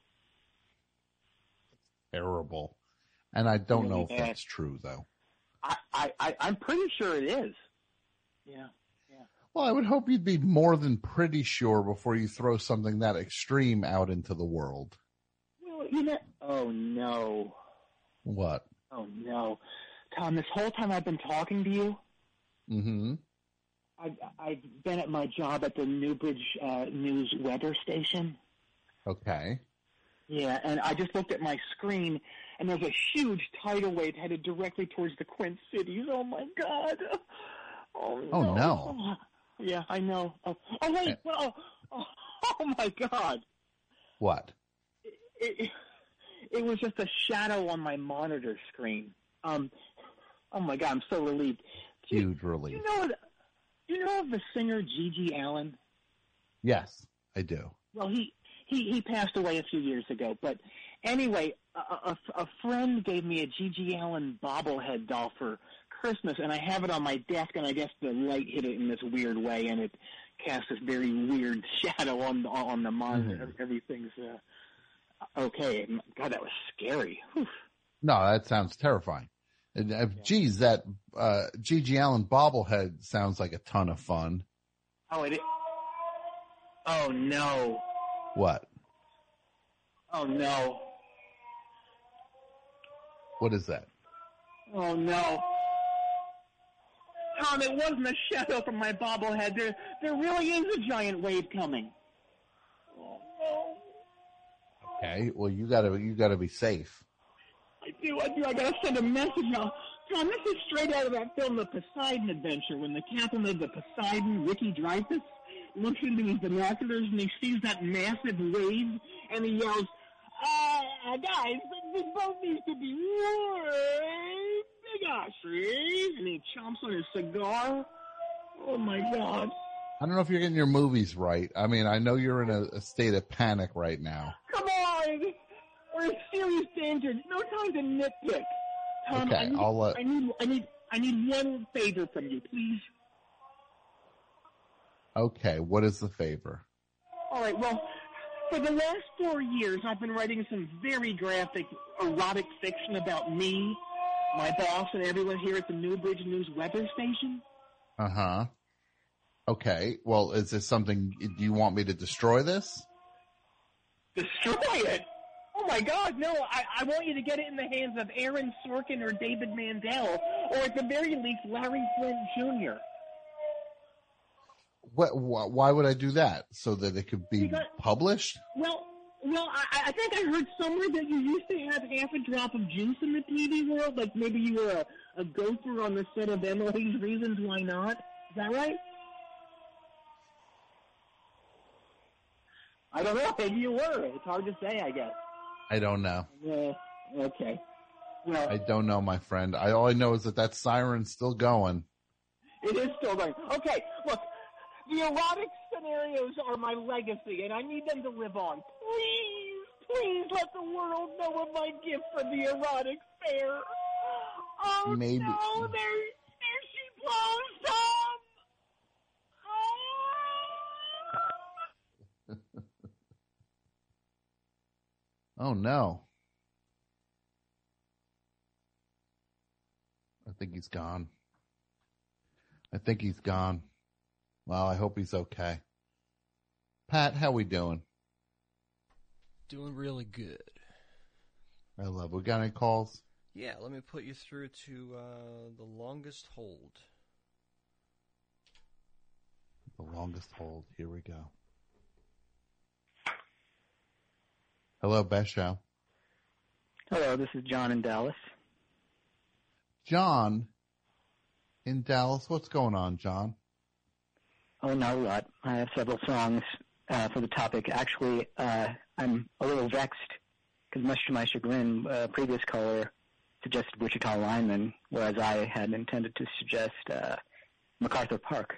S3: Terrible. And I don't know if
S11: Yeah.
S3: that's true, though.
S11: I, I, I, I'm pretty sure it is. Yeah.
S3: Well, I would hope you'd be more than pretty sure before you throw something that extreme out into the world.
S11: Well, you know. Oh no.
S3: What?
S11: Oh no, Tom. This whole time I've been talking to you,
S3: Mm-hmm.
S11: I've, I've been at my job at the Newbridge uh, News weather station.
S3: Okay.
S11: Yeah, and I just looked at my screen, and there's a huge tidal wave headed directly towards the Quint Cities. Oh my God! Oh no!
S3: Oh, no.
S11: Yeah, I know. Oh, oh wait! Oh, oh, oh my God!
S3: What?
S11: It, it, it was just a shadow on my monitor screen. Um, oh my God! I'm so relieved.
S3: Huge relief.
S11: You know, you know of the singer Gigi Allen?
S3: Yes, I do.
S11: Well, he, he, he passed away a few years ago. But anyway, a, a, a friend gave me a Gigi Allen bobblehead doll for Christmas, and I have it on my desk, and I guess the light hit it in this weird way, and it cast this very weird shadow on the, on the monitor.
S3: Mm-hmm.
S11: Everything's uh, okay. God, that was scary. Whew.
S3: No, that sounds terrifying. And, uh, geez, that uh, Gigi Allen bobblehead sounds like a ton of fun.
S11: Oh, it. Oh no.
S3: What?
S11: Oh no.
S3: What is that?
S11: Oh no. Tom, it wasn't a shadow from my bobblehead. There, there really is a giant wave coming. Oh no.
S3: Okay, well you gotta you gotta be safe.
S11: I do, I do. I gotta send a message now. Tom, this is straight out of that film, The Poseidon Adventure, when the captain of the Poseidon, Ricky Dreyfuss, looks into his binoculars and he sees that massive wave, and he yells, uh, guys, this boat needs to be way bigger, see? And he chomps on his cigar. Oh, my God.
S3: I don't know if you're getting your movies right. I mean, I know you're in a, a state of panic right now.
S11: Come on! We're in serious danger. No time to nitpick. Tom,
S3: Okay,
S11: I need,
S3: I'll let-
S11: I need, I need, I need one favor from you, please.
S3: Okay, what is the favor?
S11: All right, well, for the last four years, I've been writing some very graphic, erotic fiction about me, my boss, and everyone here at the Newbridge News weather station.
S3: Uh-huh. Okay, well, is this something, do you want me to destroy this?
S11: Destroy it? Oh, my God, no. I, I want you to get it in the hands of Aaron Sorkin or David Mandel, or at the very least, Larry Flint Junior
S3: What, wh- why would I do that? So that it could be
S11: Because-
S3: published?
S11: Well, well, I, I think I heard somewhere that you used to have half a drop of juice in the T V world, like maybe you were a, a gopher on the set of Emily's Reasons Why Not. Is that right? I don't know. Maybe you were. It's hard to say, I guess.
S3: I don't know.
S11: Yeah. Okay. Well,
S3: I don't know, my friend. I, all I know is that that siren's still going.
S11: it is still going. Okay, look, the erotic scenarios are my legacy, and I need them to live on. Please, please let the world know of my gift for the erotic fair. Oh,
S3: Maybe.
S11: no, there, there she blows, Tom!
S3: Oh, no. I think he's gone. I think he's gone. Well, I hope he's okay. Pat, how we doing?
S4: Doing really good.
S3: I love. We got any calls?
S4: Yeah, let me put you through to uh, the longest hold.
S3: The longest hold. Here we go. Hello, Best Show.
S10: Hello, this is John in Dallas.
S3: John in Dallas. What's going on, John?
S10: Oh, not a lot. I have several songs uh, for the topic. Actually, uh, I'm a little vexed because much to my chagrin, uh, previous caller suggested Wichita Lineman, whereas I had intended to suggest uh, MacArthur Park.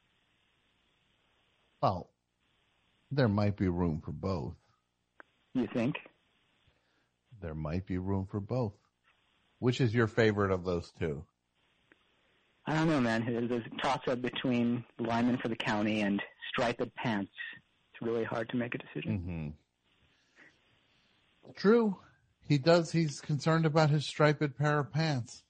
S3: Well, there might be room for both.
S10: You think?
S3: There might be room for both. Which is your favorite of those two?
S10: I don't know, man. There's a toss-up between Lineman for the County and Striped Pants. It's really hard to make a decision.
S3: Mm-hmm. True. He does. He's concerned about his striped pair of pants.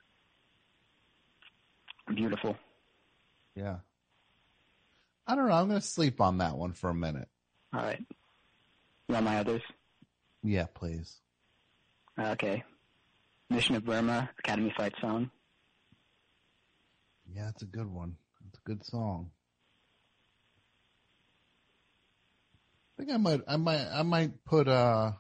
S10: Beautiful.
S3: Yeah. I don't know. I'm going to sleep on that one for a minute.
S10: All right. You want my others?
S3: Yeah, please.
S10: Okay. Mission of Burma, Academy Fight Song.
S3: Yeah, it's a good one. It's a good song. I think I might, I might, I might put uh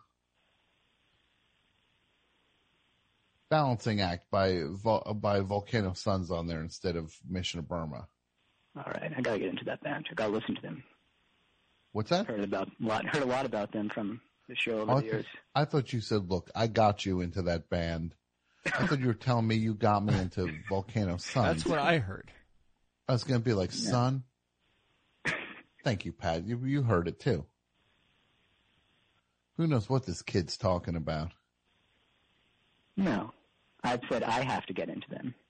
S3: Balancing Act by Vol- by Volcano Suns on there instead of Mission of Burma.
S10: All right, I gotta get into that band. I gotta listen to them.
S3: What's that?
S10: Heard about a lot. Heard a lot about them from the show over
S3: Oh, I
S10: the
S3: th-
S10: years.
S3: I thought you said, "Look, I got you into that band." I thought you were telling me you got me into Volcano Suns.
S4: That's what I heard.
S3: I was going to be like,
S10: Yeah.
S3: "Son." Thank you, Pat. You you heard it too. Who knows what this kid's talking about?
S10: No, I've said I have to get into them.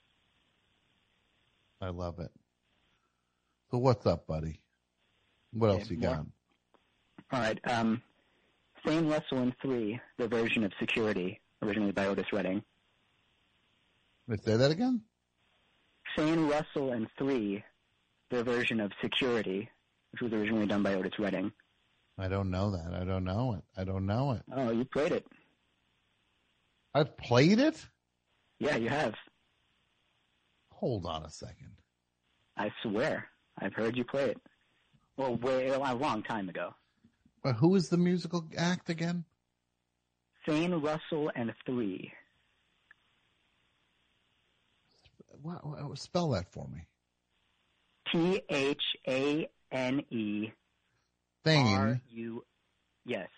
S3: I love it. So what's up, buddy? What
S10: Okay,
S3: else you
S10: more-
S3: got?
S10: All right. Um, Sane Russell and Three, their version of Security, originally by Otis Redding.
S3: Let's say that again.
S10: Sane Russell and Three, their version of Security, which was originally done by Otis Redding.
S3: I don't know that. I don't know it. I don't know it.
S10: Oh, you played it.
S3: I've played it?
S10: Yeah, you have.
S3: Hold on a second.
S10: I swear. I've heard you play it. Well, way, a long time ago.
S3: But who is the musical act again?
S10: Sane Russell and Three.
S3: What, what, spell that for me.
S10: T H A N E
S3: Thane.
S10: R U. Yes.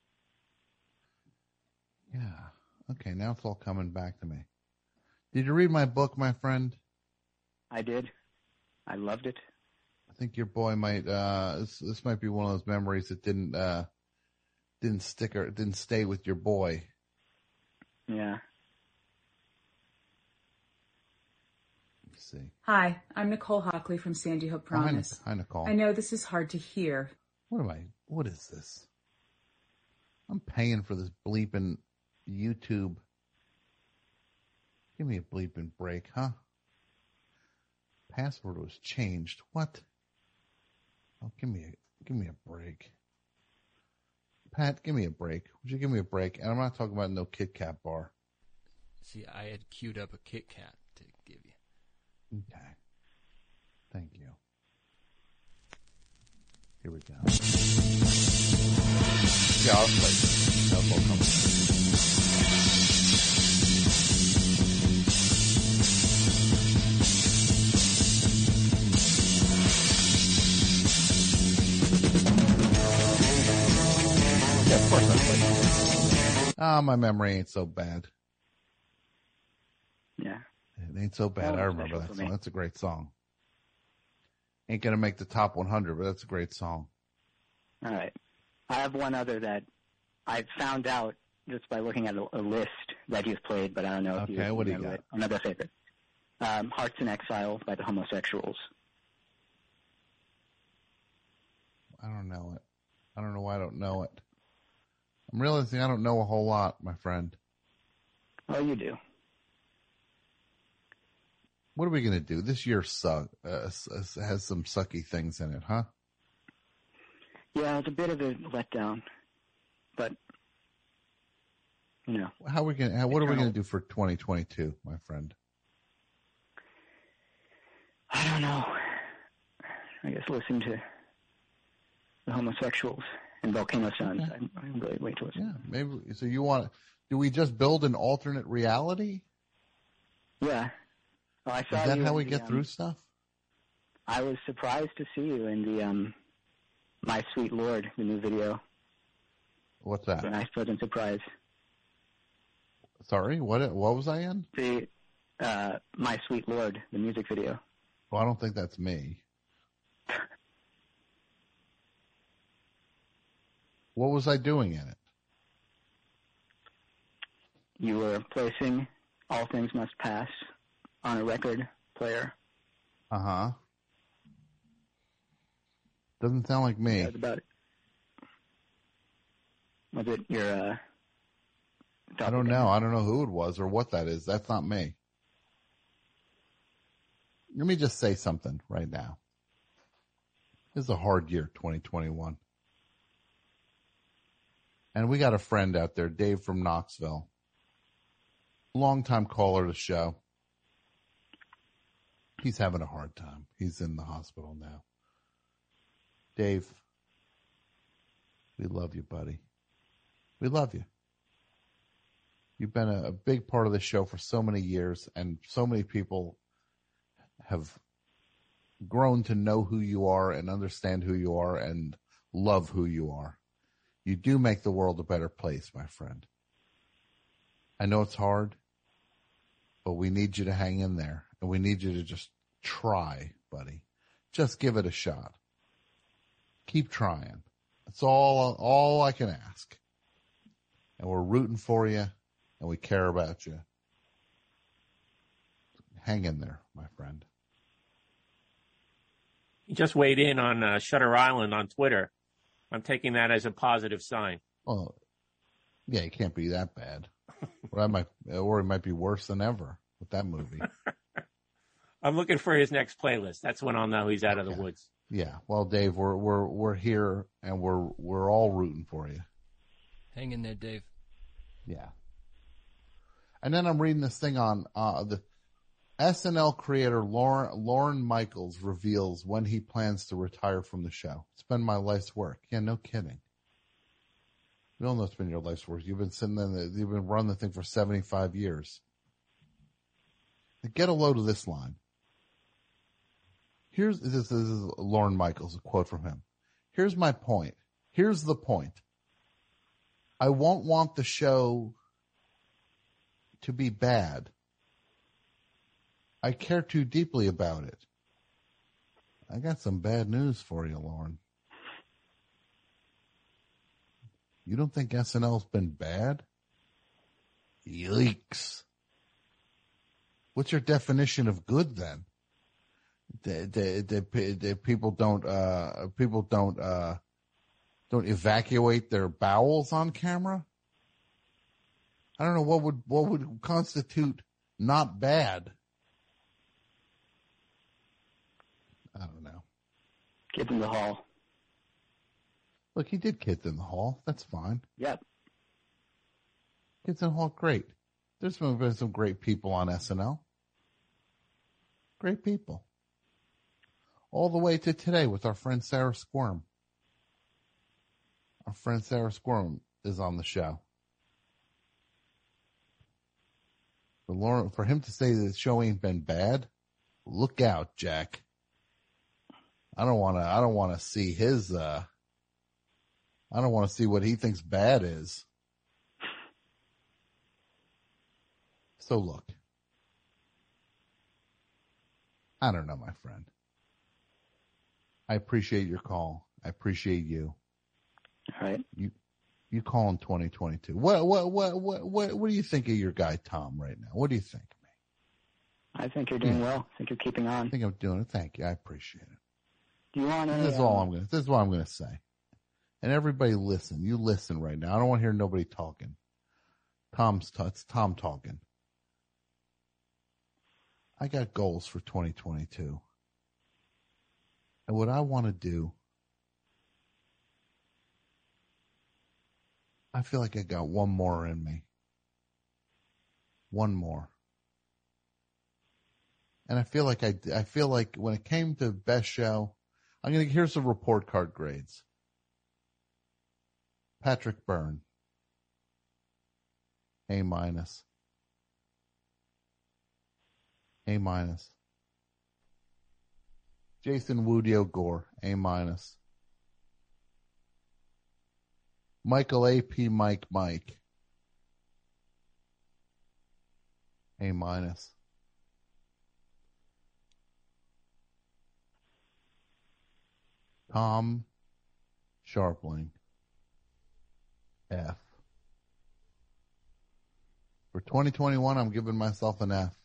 S3: Yeah. Okay, now it's all coming back to me. Did you read my book, my friend?
S10: I did. I loved it.
S3: I think your boy might. Uh, this, this might be one of those memories that didn't uh, didn't stick or didn't stay with your boy.
S10: Yeah.
S3: Let's see.
S14: Hi, I'm Nicole Hockley from Sandy Hook
S3: Oh, hi,
S14: Promise.
S3: hi, Nicole.
S14: I know this is hard to hear.
S3: What am I? What is this? I'm paying for this bleeping YouTube. Give me a bleeping break, huh? Password was changed. What? Oh, give me a give me a break. Pat, give me a break. Would you give me a break? And I'm not talking about no Kit Kat bar.
S4: See, I had queued up a Kit Kat to give you.
S3: Okay. Thank you. Here we go. Yeah, I'll play this. That's all coming. Yeah, of course I played it. Ah, my memory ain't so bad.
S10: Yeah.
S3: It ain't so bad.
S10: Oh,
S3: I remember
S10: special
S3: that
S10: for
S3: song.
S10: me.
S3: That's a great song. Ain't gonna make the top one hundred, but that's a great song.
S10: All right. I have one other that I found out just by looking at a, a list that you've played, but I don't know if you
S3: Okay, what do you
S10: remember
S3: got?
S10: it. Another favorite. Um, Hearts in Exile by the Homosexuals.
S3: I don't know it. I don't know why I don't know it. I'm realizing I don't know a whole lot, my friend.
S10: Oh, you do.
S3: What are we gonna do? This year suck, uh, has some sucky things in it, huh?
S10: Yeah, it's a bit of a letdown, but you know.
S3: How are we gonna? How, what are we
S10: Eternal.
S3: gonna do for twenty twenty-two, my friend?
S10: I don't know. I guess listen to the Homosexuals and Volcano Suns.
S3: Okay.
S10: I, I really wait to listen.
S3: Yeah, maybe. So you want? Do we just build an alternate reality?
S10: Yeah. Well, I saw
S3: Is that
S10: you
S3: how
S10: in
S3: we
S10: the,
S3: get
S10: um,
S3: through stuff?
S10: I was surprised to see you in the um, My Sweet Lord, the new video.
S3: What's that?
S10: It's a nice, pleasant surprise.
S3: Sorry, what what was I in?
S10: The uh, My Sweet Lord, the music video.
S3: Well, I don't think that's me. What was I doing in it?
S10: You were placing All Things Must Pass on a record player.
S3: Uh-huh. Doesn't sound like me.
S10: That's about it. Was it your, uh...
S3: I don't know. I don't know who it was or what that is. That's not me. Let me just say something right now. This is a hard year, twenty twenty-one. And we got a friend out there, Dave from Knoxville. Longtime caller to the show. He's having a hard time. He's in the hospital now. Dave, we love you, buddy. We love you. You've been a, a big part of the show for so many years, and so many people have grown to know who you are and understand who you are and love who you are. You do make the world a better place, my friend. I know it's hard, but we need you to hang in there, and we need you to just try, buddy. Just give it a shot. Keep trying. That's all, all I can ask. And we're rooting for you, and we care about you. Hang in there, my friend.
S5: He just weighed in on uh, Shutter Island on Twitter. I'm taking that as a positive sign.
S3: Well, yeah, it can't be that bad. Or I might, or it might be worse than ever with that movie.
S5: I'm looking for his next playlist. That's when I'll know he's out of the
S3: yeah. woods. Yeah. Well, Dave, we're we're we're here, and we're we're all rooting for you.
S4: Hang in there, Dave.
S3: Yeah. And then I'm reading this thing on uh, the S N L creator Lauren, Lauren Michaels reveals when he plans to retire from the show. It's been my life's work. Yeah, no kidding. We all know it's been your life's work. You've been sitting there, you've been running the thing for seventy-five years. Now get a load of this line. Here's, this is, this is Lauren Michaels, a quote from him. Here's my point. Here's the point. I won't want the show to be bad. I care too deeply about it. I got some bad news for you, Lauren. You don't think S N L's been bad? Yikes. What's your definition of good then? The, the, the, the people don't, uh, people don't, uh, don't evacuate their bowels on camera? I don't know what would, what would constitute not bad. I don't know.
S10: Kids in the Hall.
S3: Look, he did Kids in the Hall. That's fine.
S10: Yep.
S3: Kids in the Hall, great. There's been some great people on S N L. Great people. All the way to today with our friend Sarah Squirm. Our friend Sarah Squirm is on the show. For Lauren, for him to say that the show ain't been bad, look out, Jack. I don't want to, I don't want to see his, uh, I don't want to see what he thinks bad is. So look, I don't know, my friend. I appreciate your call. I appreciate you.
S10: All right.
S3: You, you call in twenty twenty-two. What, what, what, what, what, what do you think of your guy, Tom, right now? What do you think of me?
S10: I think you're doing
S3: Yeah.
S10: well. I think you're keeping on.
S3: I think I'm doing it. Thank you. I appreciate it.
S10: Do you want to?
S3: This is all I'm going to, this is what I'm going to say. And everybody listen. You listen right now. I don't want to hear nobody talking. Tom's, t- it's Tom talking. I got goals for twenty twenty-two. And what I want to do, I feel like I got one more in me. One more. And I feel like I, I feel like when it came to best show, I'm going to, here's the report card grades. Patrick Byrne, A minus. A minus. Jason Wudio Gore, A minus. Michael A P Mike Mike. A minus. Tom Sharpling. F. For twenty twenty-one, I'm giving myself an F.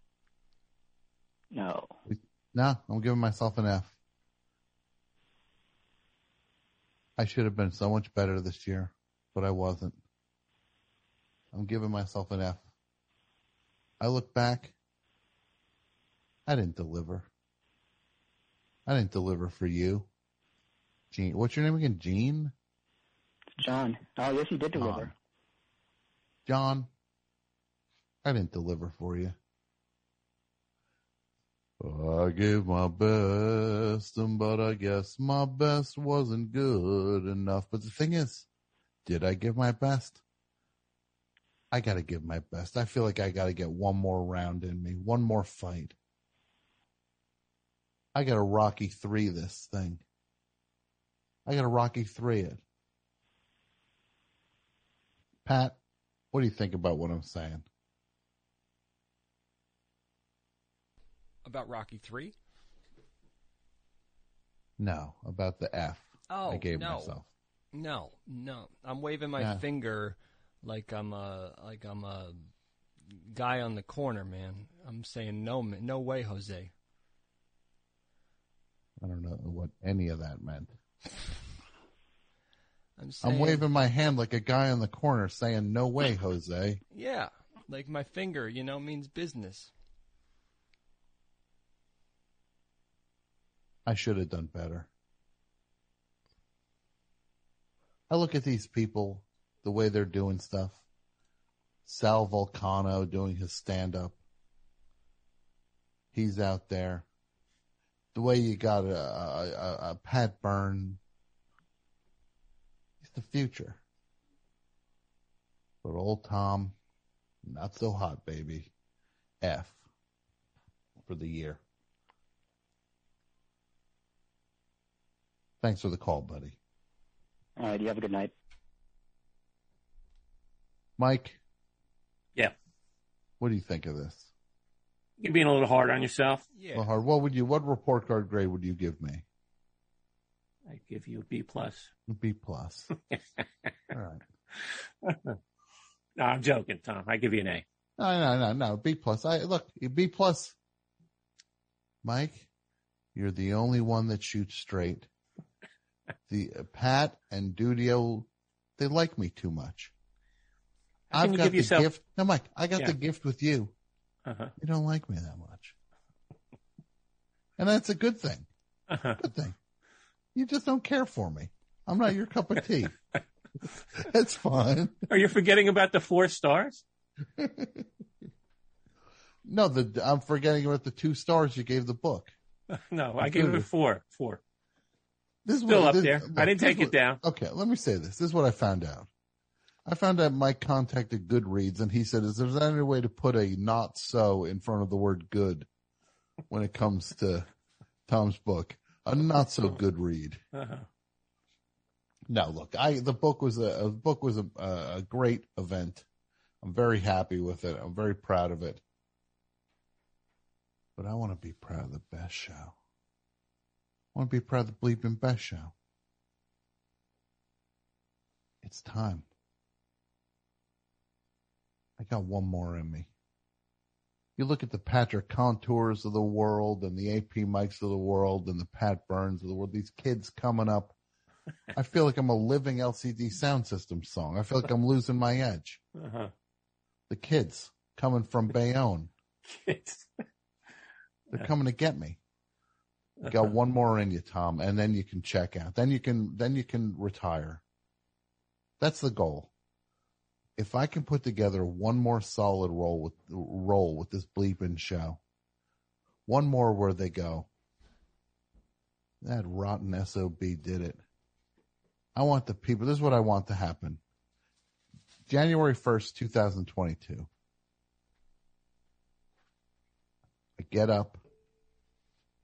S11: No.
S3: No, I'm giving myself an F. I should have been so much better this year, but I wasn't. I'm giving myself an F. I look back. I didn't deliver. I didn't deliver for you. Gene, what's your name again? Gene?
S11: John. Oh, yes, you did deliver.
S3: John, I didn't deliver for you. I gave my best, but I guess my best wasn't good enough. But the thing is, did I give my best? I got to give my best. I feel like I got to get one more round in me, one more fight. I got to Rocky three this thing. I got to Rocky three it. Pat, what do you think about what I'm saying?
S4: About Rocky three?
S3: No, about the F
S4: Oh,
S3: I gave
S4: no.
S3: myself.
S4: No, no. I'm waving my
S3: Yeah.
S4: finger like I'm a like I'm a guy on the corner, man. I'm saying no, man. No way, Jose.
S3: I don't know what any of that meant.
S4: I'm saying,
S3: I'm waving my hand like a guy on the corner saying, no way, Jose.
S4: Yeah, like my finger, you know, means business.
S3: I should have done better. I look at these people, the way they're doing stuff. Sal Vulcano doing his stand-up. He's out there. The way you got a, a, a, a Pat Byrne. He's the future. But old Tom, not so hot, baby. F for the year. Thanks for the call, buddy.
S11: All right, you have a good night.
S3: Mike?
S5: Yeah.
S3: What do you think of this?
S5: You're being a little hard on yourself.
S4: Yeah.
S3: Well, hard. What would you? What report card grade would you give me?
S5: I give you a B plus.
S3: A B plus. All right.
S5: No, I'm joking, Tom. I give you an A.
S3: No, no, no, no. B plus. I look. B plus. Mike, you're the only one that shoots straight. The uh, Pat and Dudio, they like me too much.
S5: How can
S3: I've
S5: you
S3: got
S5: give
S3: the
S5: yourself-
S3: gift. No, Mike, I got
S5: Yeah.
S3: the gift with you.
S5: Uh-huh.
S3: You don't like me that much. And that's a good thing.
S5: Uh-huh.
S3: Good thing. You just don't care for me. I'm not your cup of tea. That's fine.
S5: Are you forgetting about the four stars?
S3: No, the I'm forgetting about the two stars you gave the book.
S5: No, I gave it a four. Four.
S3: This is
S5: Still
S3: what-
S5: up
S3: this-
S5: there.
S3: look,
S5: I didn't
S3: this
S5: take
S3: is
S5: it down.
S3: what- Okay, let me say this. This is what I found out. I found out Mike contacted Goodreads, and he said, is there any way to put a not so in front of the word good when it comes to Tom's book? A not so good read.
S5: Uh-huh.
S3: No, look, I the book was a, a book was a, a great event. I'm very happy with it. I'm very proud of it. But I want to be proud of the best show. I want to be proud of the bleeping best show. It's time. I got one more in me. You look at the Patrick Contours of the world and the A P Mikes of the world and the Pat Burns of the world, these kids coming up. I feel like I'm a living L C D sound system song. I feel like I'm losing my edge.
S5: Uh-huh.
S3: The kids coming from Bayonne.
S5: Kids.
S3: They're coming to get me. You got one more in you, Tom, and then you can check out. Then you can, then you can retire. That's the goal. If I can put together one more solid roll with roll with this bleeping show, one more where they go, that rotten S O B did it. I want the people, this is what I want to happen. January first, twenty twenty-two. I get up,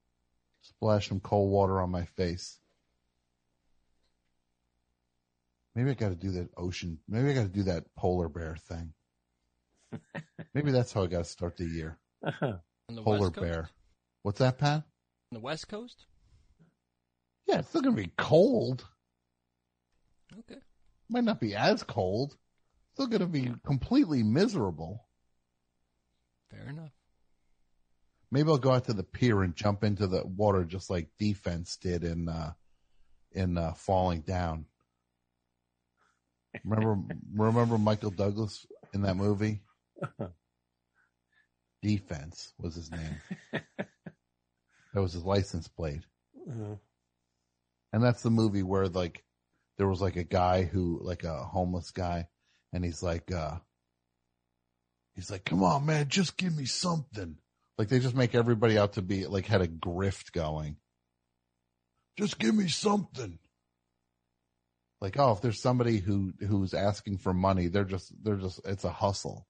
S3: splash some cold water on my face, Maybe I got to do that ocean. Maybe I got to do that polar bear thing. Maybe that's how I got to start the year.
S4: On the
S3: Polar
S4: West Coast?
S3: bear. What's that, Pat?
S4: On the West Coast?
S3: Yeah, it's still going to be cold.
S4: Okay.
S3: Might not be as cold. Still going to be completely miserable.
S4: Fair enough.
S3: Maybe I'll go out to the pier and jump into the water just like Defense did in uh, in uh, Falling Down. Remember, remember Michael Douglas in that movie? Defense was his name. That was his license plate.
S5: Uh-huh.
S3: And that's the movie where like there was like a guy who like a homeless guy, and he's like, uh, he's like, come on, man, just give me something. Like they just make everybody out to be like had a grift going. Just give me something. Like, oh, if there's somebody who, who's asking for money, they're just, they're just, it's a hustle.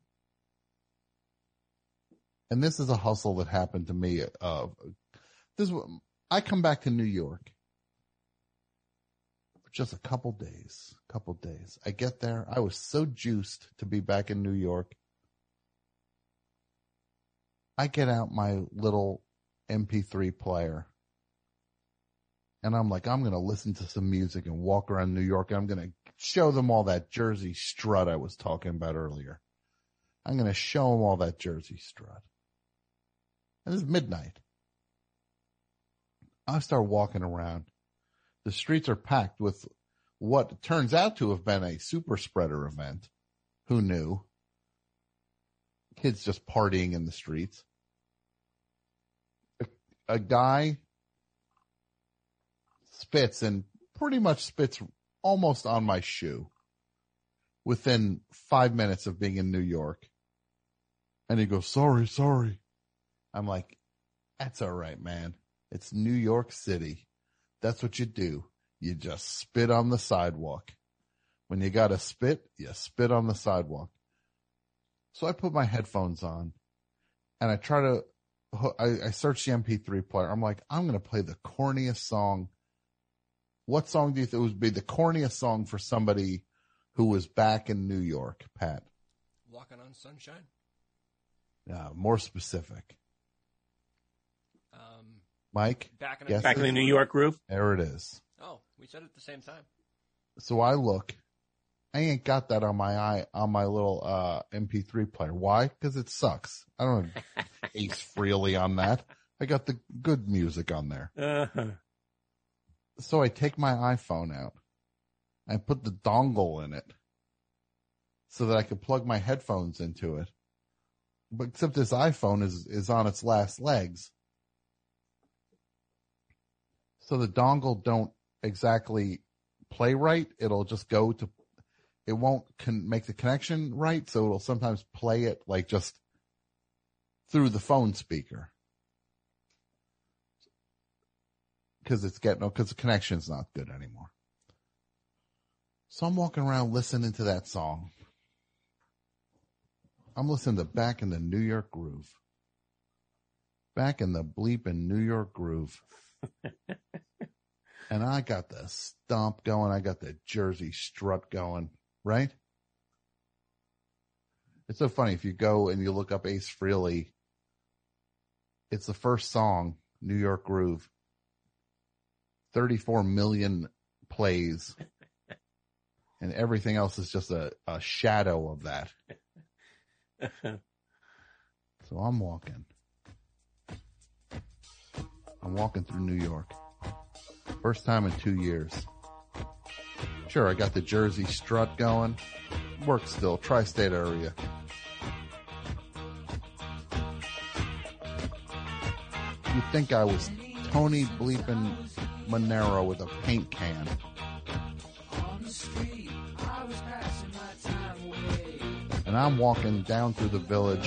S3: And this is a hustle that happened to me. Uh, this, I come back to New York for just a couple days, couple days. I get there. I was so juiced to be back in New York. I get out my little M P three player. And I'm like, I'm going to listen to some music and walk around New York. And I'm going to show them all that Jersey strut I was talking about earlier. I'm going to show them all that Jersey strut. And it's midnight. I start walking around. The streets are packed with what turns out to have been a super spreader event. Who knew? Kids just partying in the streets. A, a guy spits and pretty much spits almost on my shoe within five minutes of being in New York. And he goes, sorry, sorry. I'm like, that's all right, man. It's New York City. That's what you do. You just spit on the sidewalk. When you got to spit, you spit on the sidewalk. So I put my headphones on and I try to, I, I search the M P three player. I'm like, I'm going to play the corniest song. What song do you think would be the corniest song for somebody who was back in New York, Pat?
S4: Walking on Sunshine?
S3: Uh, more specific.
S4: Um,
S3: Mike?
S4: Back in,
S3: guess
S5: back in
S3: it?
S5: the New York Groove?
S3: There it is.
S4: Oh, we said it at the same time.
S3: So I look. I ain't got that on my eye on my little uh, M P three player. Why? Because it sucks. I don't have Ace Frehley on that. I got the good music on there.
S5: Uh-huh.
S3: So I take my iPhone out. I put the dongle in it so that I could plug my headphones into it. But except this iPhone is, is on its last legs. So the dongle don't exactly play right. It'll just go to, it won't con- make the connection right. So it'll sometimes play it like just through the phone speaker. Because it's getting, because the connection's not good anymore. So I'm walking around listening to that song. I'm listening to Back in the New York Groove. Back in the bleeping New York Groove. And I got the stomp going. I got the Jersey strut going, right? It's so funny. If you go and you look up Ace Frehley, it's the first song, New York Groove. thirty-four million plays. And everything else is just a, a shadow of that. So I'm walking. I'm walking through New York. First time in two years. Sure, I got the Jersey strut going. Works still. Tri-state area. You'd think I was Tony bleeping Monero with a paint can. And I'm walking down through the village.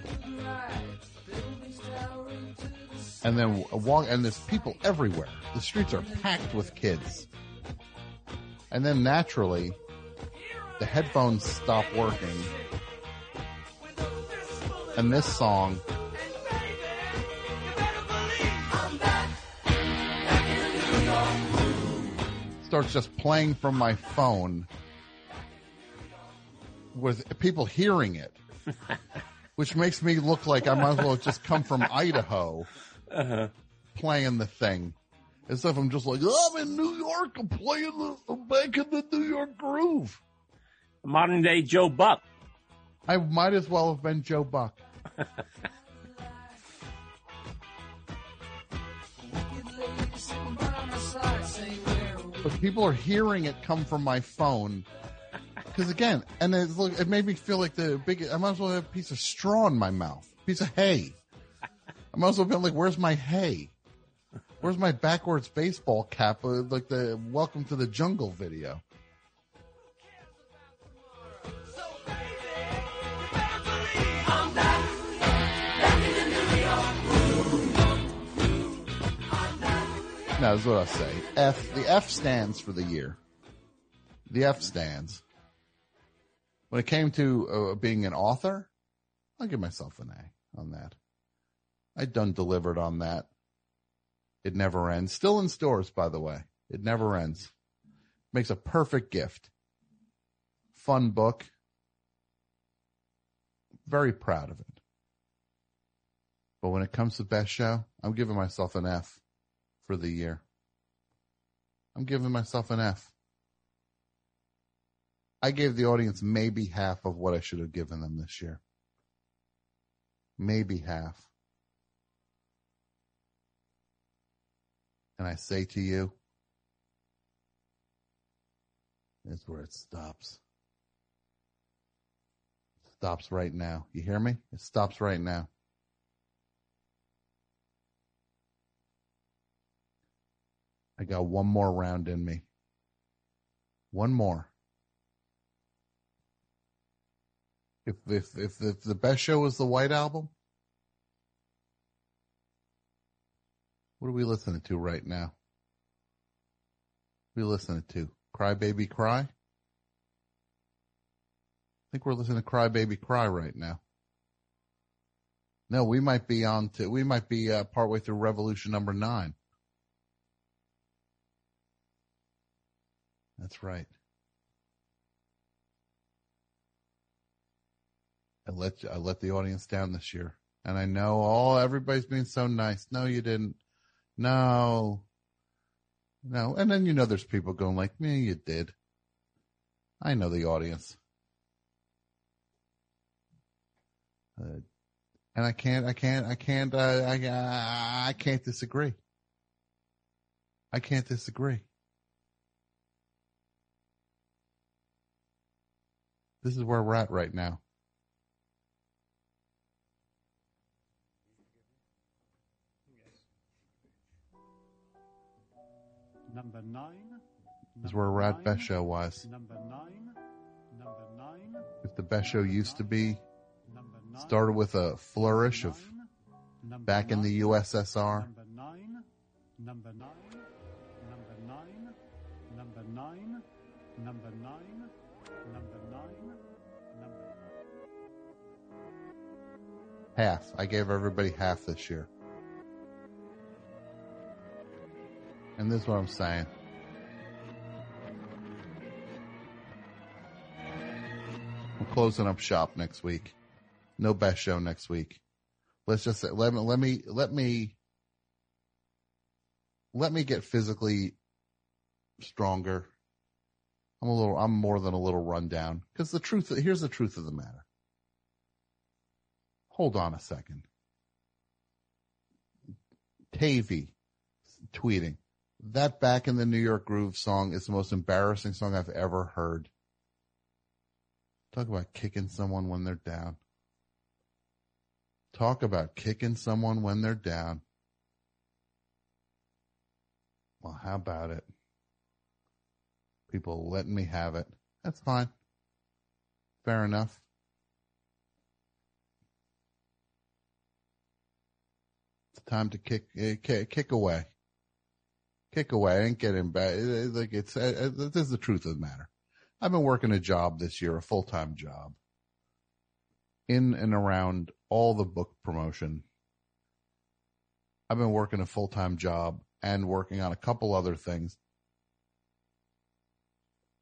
S3: And then walk, and there's people everywhere. The streets are packed with kids. And then naturally, the headphones stop working. And this song starts just playing from my phone with people hearing it, which makes me look like I might as well just come from Idaho uh-huh. playing the thing. Instead of I'm just like, oh, I'm in New York, I'm playing the, I'm back in the New York groove.
S5: Modern day Joe Buck.
S3: I might as well have been Joe Buck. But people are hearing it come from my phone. Because again, and it's, look, it made me feel like the big, I might as well have a piece of straw in my mouth. A piece of hay. I might as well have been like, where's my hay? Where's my backwards baseball cap? Uh, like the Welcome to the Jungle video. No, that's what I say. F. The F stands for the year. The F stands. When it came to uh, being an author, I'll give myself an A on that. I done delivered on that. It never ends. Still in stores, by the way. It never ends. Makes a perfect gift. Fun book. Very proud of it. But when it comes to best show, I'm giving myself an F for the year. I'm giving myself an F. I gave the audience maybe half of what I should have given them this year. Maybe half. And I say to you, that's where it stops. It stops right now. You hear me? It stops right now. I got one more round in me. One more. If if if, if the best show is the White Album, what are we listening to right now? What are we listening to? Cry Baby Cry? I think we're listening to Cry Baby Cry right now. No, we might be on to, we might be uh, partway through Revolution number nine. That's right. I let I let the audience down this year. And I know, oh, everybody's being so nice. No, you didn't. No. No. And then, you know, there's people going like, me, you did. I know the audience. Uh, and I can't, I can't, I can't, uh, I, I can't disagree. I can't disagree. This is where we're at right now.
S15: Number nine.
S3: This is where we're at best show wise.
S15: Number nine. Number nine.
S3: If the best show used to be, started with a flourish of back in the U S S R.
S15: Number nine. Number nine. Number nine. Number nine. Number nine. Number nine. Number
S3: Half. I gave everybody half this year. And this is what I'm saying. I'm closing up shop next week. No best show next week. Let's just say, let me, let me, let me, let me get physically stronger. I'm a little, I'm more than a little run down. Because the truth, here's the truth of the matter. Hold on a second. Tavy tweeting. That Back in the New York Groove song is the most embarrassing song I've ever heard. Talk about kicking someone when they're down. Talk about kicking someone when they're down. Well, how about it? People letting me have it. That's fine. Fair enough. It's time to kick, kick, kick away. Kick away. I ain't getting back. Like it's, uh, this is the truth of the matter. I've been working a job this year, a full-time job, in and around all the book promotion. I've been working a full-time job and working on a couple other things.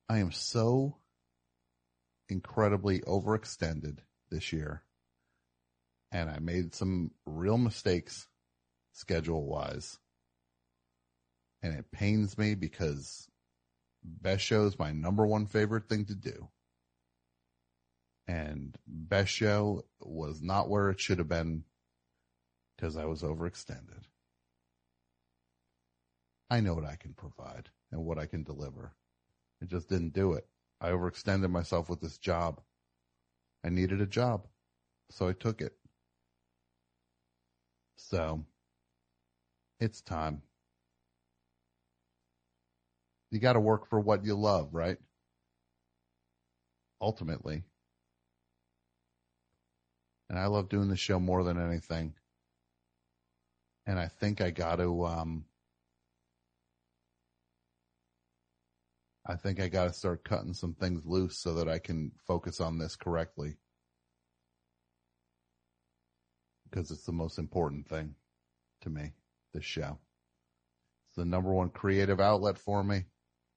S3: I am so incredibly overextended this year, and I made some real mistakes schedule-wise, and it pains me because Best Show is my number one favorite thing to do, and Best Show was not where it should have been because I was overextended. I know what I can provide and what I can deliver. I just didn't do it. I overextended myself with this job. I needed a job, so I took it. So, it's time. You got to work for what you love, right? Ultimately. And I love doing the show more than anything. And I think I got to, um, I think I got to start cutting some things loose so that I can focus on this correctly. Because it's the most important thing to me, this show. It's the number one creative outlet for me.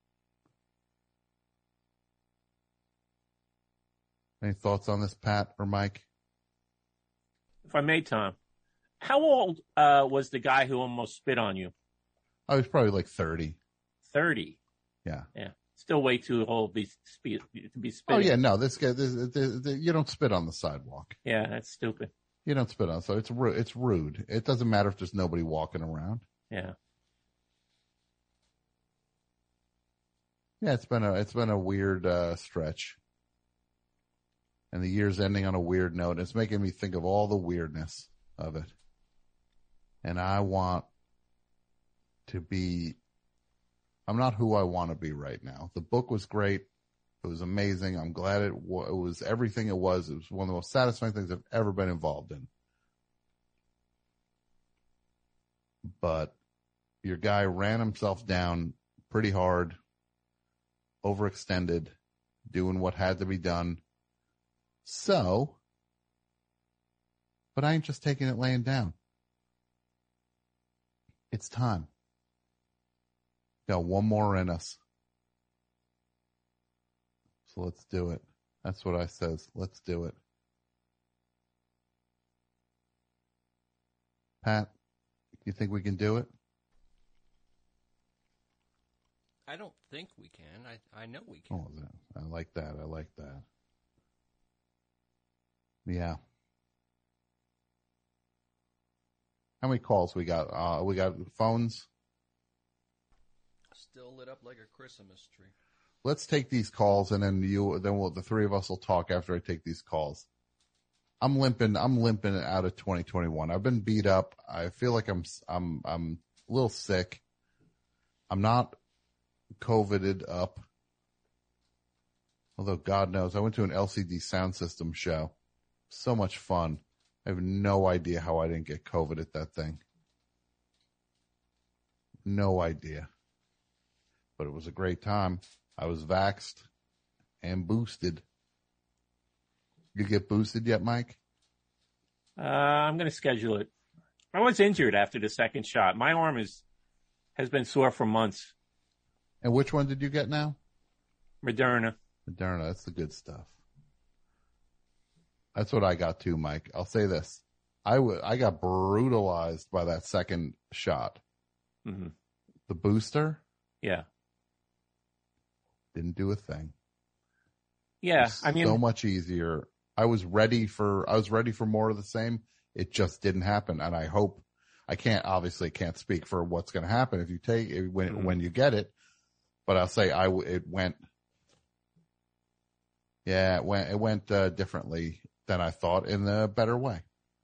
S3: Any thoughts on this, Pat or Mike?
S5: If I may, Tom, how old uh, was the guy who almost spit on you?
S3: I was probably like thirty.
S5: thirty.
S3: Yeah.
S5: Yeah. Still way too old to be, to be spitting.
S3: Oh, yeah. No, this guy, this, this, this, you don't spit on the sidewalk.
S5: Yeah, that's stupid.
S3: You don't spit on, so it's rude. It's rude. It doesn't matter if there's nobody walking around.
S5: Yeah.
S3: Yeah, it's been a it's been a weird uh, stretch, and the year's ending on a weird note. It's making me think of all the weirdness of it, and I want to be. I'm not who I want to be right now. The book was great. It was amazing. I'm glad it, w- it was everything it was. It was one of the most satisfying things I've ever been involved in. But your guy ran himself down pretty hard, overextended, doing what had to be done. So, but I ain't just taking it laying down. It's time. Got one more in us. So let's do it. That's what I says. Let's do it. Pat, you think we can do it?
S4: I don't think we can. I I know we can.
S3: Oh, I like that. I like that. Yeah. How many calls we got? Uh, we got phones.
S4: Still lit up like a Christmas tree.
S3: Let's take these calls, and then you, then we'll, the three of us will talk after I take these calls. I'm limping. I'm limping out of twenty twenty-one. I've been beat up. I feel like I'm, I'm, I'm a little sick. I'm not COVIDed up. Although God knows, I went to an L C D sound system show. So much fun. I have no idea how I didn't get COVID at that thing. No idea. But it was a great time. I was vaxxed and boosted. You get boosted yet, Mike?
S5: Uh, I'm going to schedule it. I was injured after the second shot. My arm is has been sore for months.
S3: And which one did you get now?
S5: Moderna.
S3: Moderna, that's the good stuff. That's what I got too, Mike. I'll say this. I, w- I got brutalized by that second shot.
S5: Mm-hmm.
S3: The booster?
S5: Yeah.
S3: Didn't do a thing.
S5: Yeah, I mean,
S3: so much easier. I was ready for, I was ready for more of the same. It just didn't happen. And I hope, I can't, obviously can't speak for what's going to happen if you take it, when, mm-hmm. when you get it, but I'll say I, it went, yeah, it went, it went uh, differently than I thought in a better way.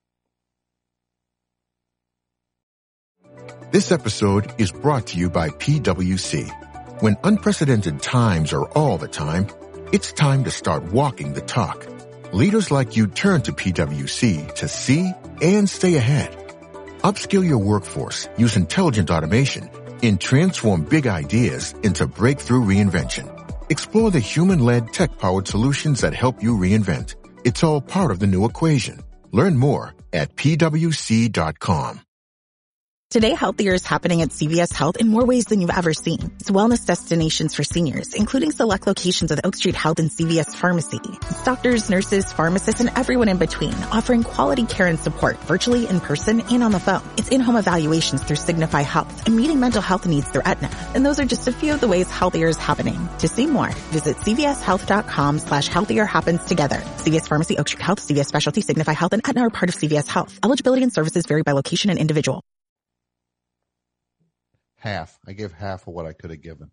S16: This episode is brought to you by P W C. When unprecedented times are all the time, it's time to start walking the talk. Leaders like you turn to P W C to see and stay ahead. Upskill your workforce, use intelligent automation, and transform big ideas into breakthrough reinvention. Explore the human-led tech-powered solutions that help you reinvent. It's all part of the new equation. Learn more at P W C dot com.
S17: Today, healthier is happening at C V S Health in more ways than you've ever seen. It's wellness destinations for seniors, including select locations of Oak Street Health and C V S Pharmacy. It's doctors, nurses, pharmacists, and everyone in between, offering quality care and support virtually, in person, and on the phone. It's in-home evaluations through Signify Health and meeting mental health needs through Aetna. And those are just a few of the ways healthier is happening. To see more, visit cvshealth.com slash healthier happens together. C V S Pharmacy, Oak Street Health, C V S Specialty, Signify Health, and Aetna are part of C V S Health. Eligibility and services vary by location and individual.
S3: Half. I gave half of what I could have given.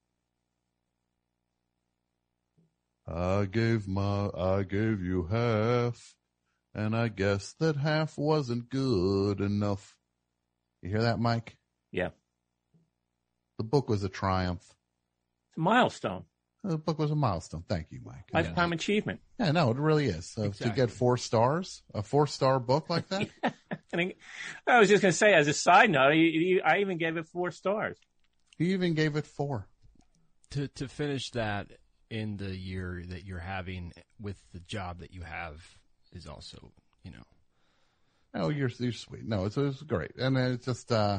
S3: I gave my, I gave you half, and I guess that half wasn't good enough. You hear that, Mike?
S5: Yeah.
S3: The book was a triumph.
S5: It's a milestone.
S3: The book was a milestone. Thank you, Mike.
S5: Lifetime yeah. achievement.
S3: Yeah, no, it really is. So exactly. To get four stars, a four-star book like that?
S5: yeah. I, I was just going to say, as a side note, you, you, I even gave it four stars.
S3: He even gave it four.
S4: To to finish that in the year that you're having with the job that you have is also, you know.
S3: Oh, you're, you're sweet. No, it's, it's great. And it's just, uh,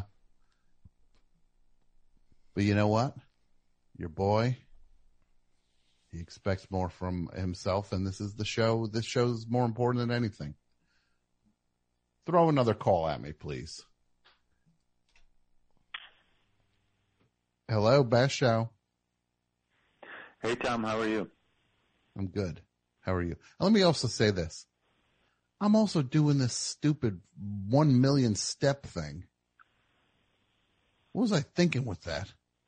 S3: but you know what? Your boy, he expects more from himself, and this is the show. This show is more important than anything. Throw another call at me, please. Hello, Best Show.
S18: Hey, Tom, how are you?
S3: I'm good. How are you? Let me also say this. I'm also doing this stupid one million step thing. What was I thinking with that?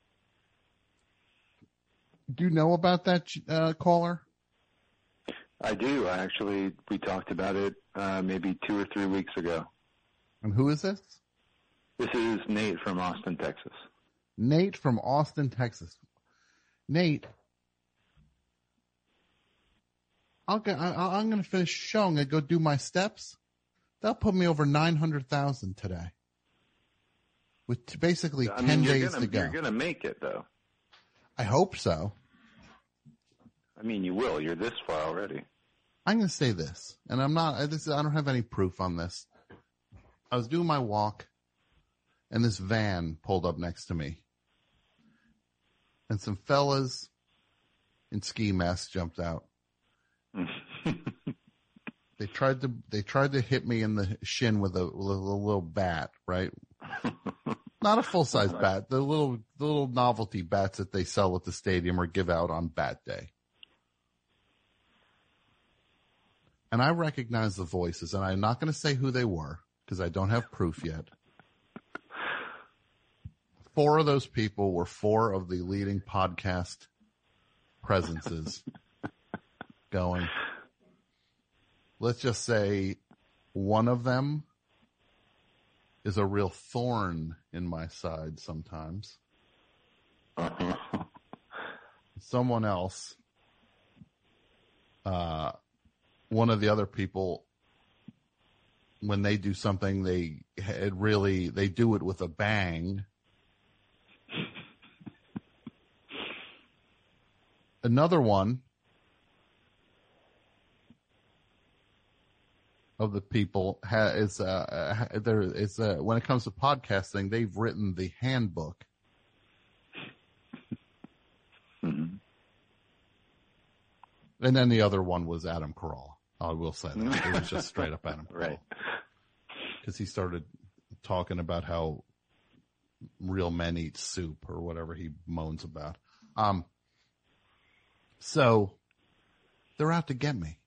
S3: Do you know about that, uh, caller?
S18: I do. I actually, we talked about it uh, maybe two or three weeks ago.
S3: And who is this?
S18: This is Nate from Austin, Texas.
S3: Nate from Austin, Texas. Nate, I'll get, I, I'm going to finish the show. I'm going to go do my steps. That'll put me over nine hundred thousand today. With t- basically
S18: I
S3: ten
S18: mean,
S3: days
S18: gonna,
S3: to go.
S18: You're going to make it, though.
S3: I hope so.
S18: I mean, you will. You're this far already.
S3: I'm going to say this, and I'm not, this is, I don't have any proof on this. I was doing my walk, and this van pulled up next to me. And some fellas in ski masks jumped out. They tried to, they tried to hit me in the shin with a, with a little bat, right? Not a full-size bat. The little, the little novelty bats that they sell at the stadium or give out on Bat Day. And I recognize the voices, and I'm not going to say who they were because I don't have proof yet. Four of those people were four of the leading podcast presences going. Let's just say one of them is a real thorn in my side sometimes. Someone else, uh, one of the other people, when they do something, they it really, they do it with a bang. Another one of the people ha, is, uh, uh, there is, uh, when it comes to podcasting, they've written the handbook. Mm-hmm. And then the other one was Adam Carolla. I will say that. It was just straight up Adam Carolla. Right. Because he started talking about how real men eat soup or whatever he moans about. Um, so they're out to get me.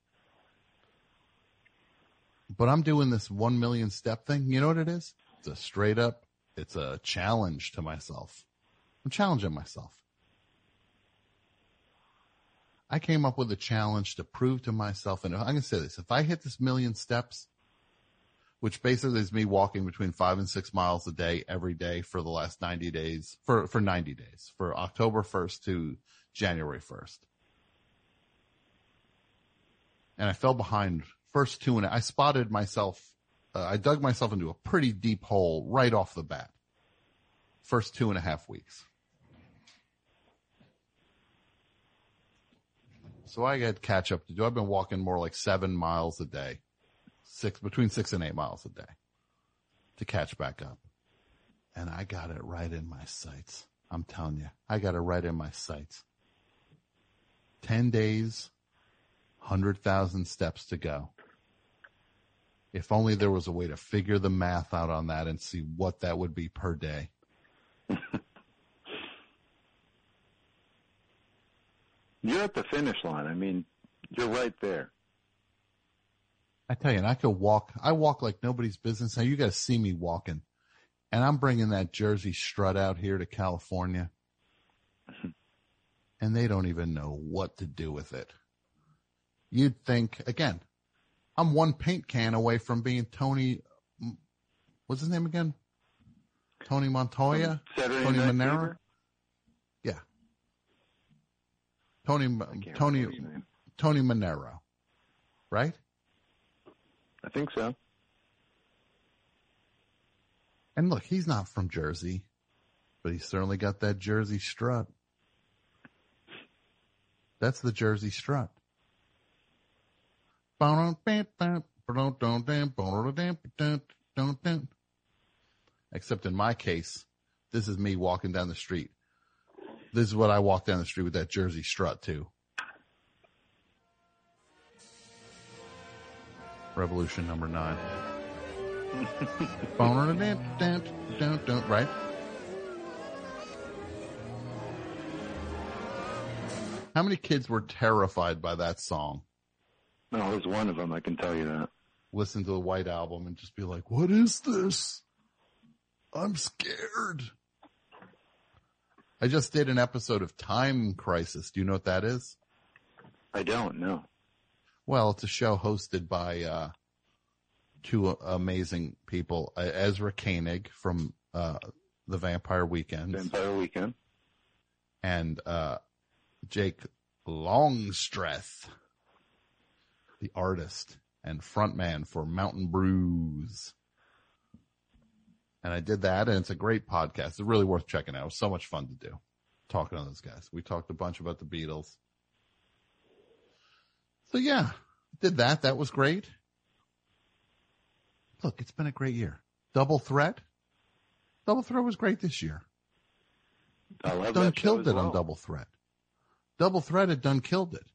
S3: But I'm doing this one million step thing. You know what it is? It's a straight up, it's a challenge to myself. I'm challenging myself. I came up with a challenge to prove to myself, and I'm going to say this, if I hit this million steps, which basically is me walking between five and six miles a day every day for the last ninety days, for, for ninety days, for October first to January first. And I fell behind first two, and I spotted myself, uh, I dug myself into a pretty deep hole right off the bat. First two and a half weeks. So I got catch up to do. I've been walking more like seven miles a day, six, between six and eight miles a day to catch back up. and I got it right in my sights. I'm telling you, I got it right in my sights. Ten days, one hundred thousand steps to go. If only there was a way to figure the math out on that and see what that would be per day.
S18: You're at the finish line. I mean, you're right there.
S3: I tell you, and I could walk. I walk like nobody's business. Now you got to see me walking, and I'm bringing that Jersey strut out here to California, and they don't even know what to do with it. You'd think, again, I'm one paint can away from being Tony. What's his name again? Tony Montoya?
S18: Saturday
S3: Tony
S18: Night
S3: Monero?
S18: Fever?
S3: Yeah. Tony, Tony, Tony Monero. Right?
S18: I think so.
S3: And look, he's not from Jersey, but he's certainly got that Jersey strut. That's the Jersey strut. Except in my case, this is me walking down the street. This is what I walk down the street with that Jersey strut too. Revolution number nine. Right? How many kids were terrified by that song?
S18: No, I was one of them, I can tell you that.
S3: Listen to the White Album and just be like, what is this? I'm scared. I just did an episode of Time Crisis. Do you know what that is?
S18: I don't know.
S3: Well, it's a show hosted by uh, two amazing people. Uh, Ezra Koenig from uh, the Vampire Weekend.
S18: Vampire Weekend.
S3: And uh, Jake Longstreth, the artist and frontman for Mountain Brews. And I did that, and it's a great podcast. It's really worth checking out. It was so much fun to do, talking to those guys. We talked a bunch about the Beatles. So, yeah, did that. That was great. Look, it's been a great year. Double Threat. Double Threat was great this year.
S18: I love
S3: Done
S18: that show
S3: killed
S18: as
S3: it
S18: well.
S3: on Double Threat. Double Threat had done killed it.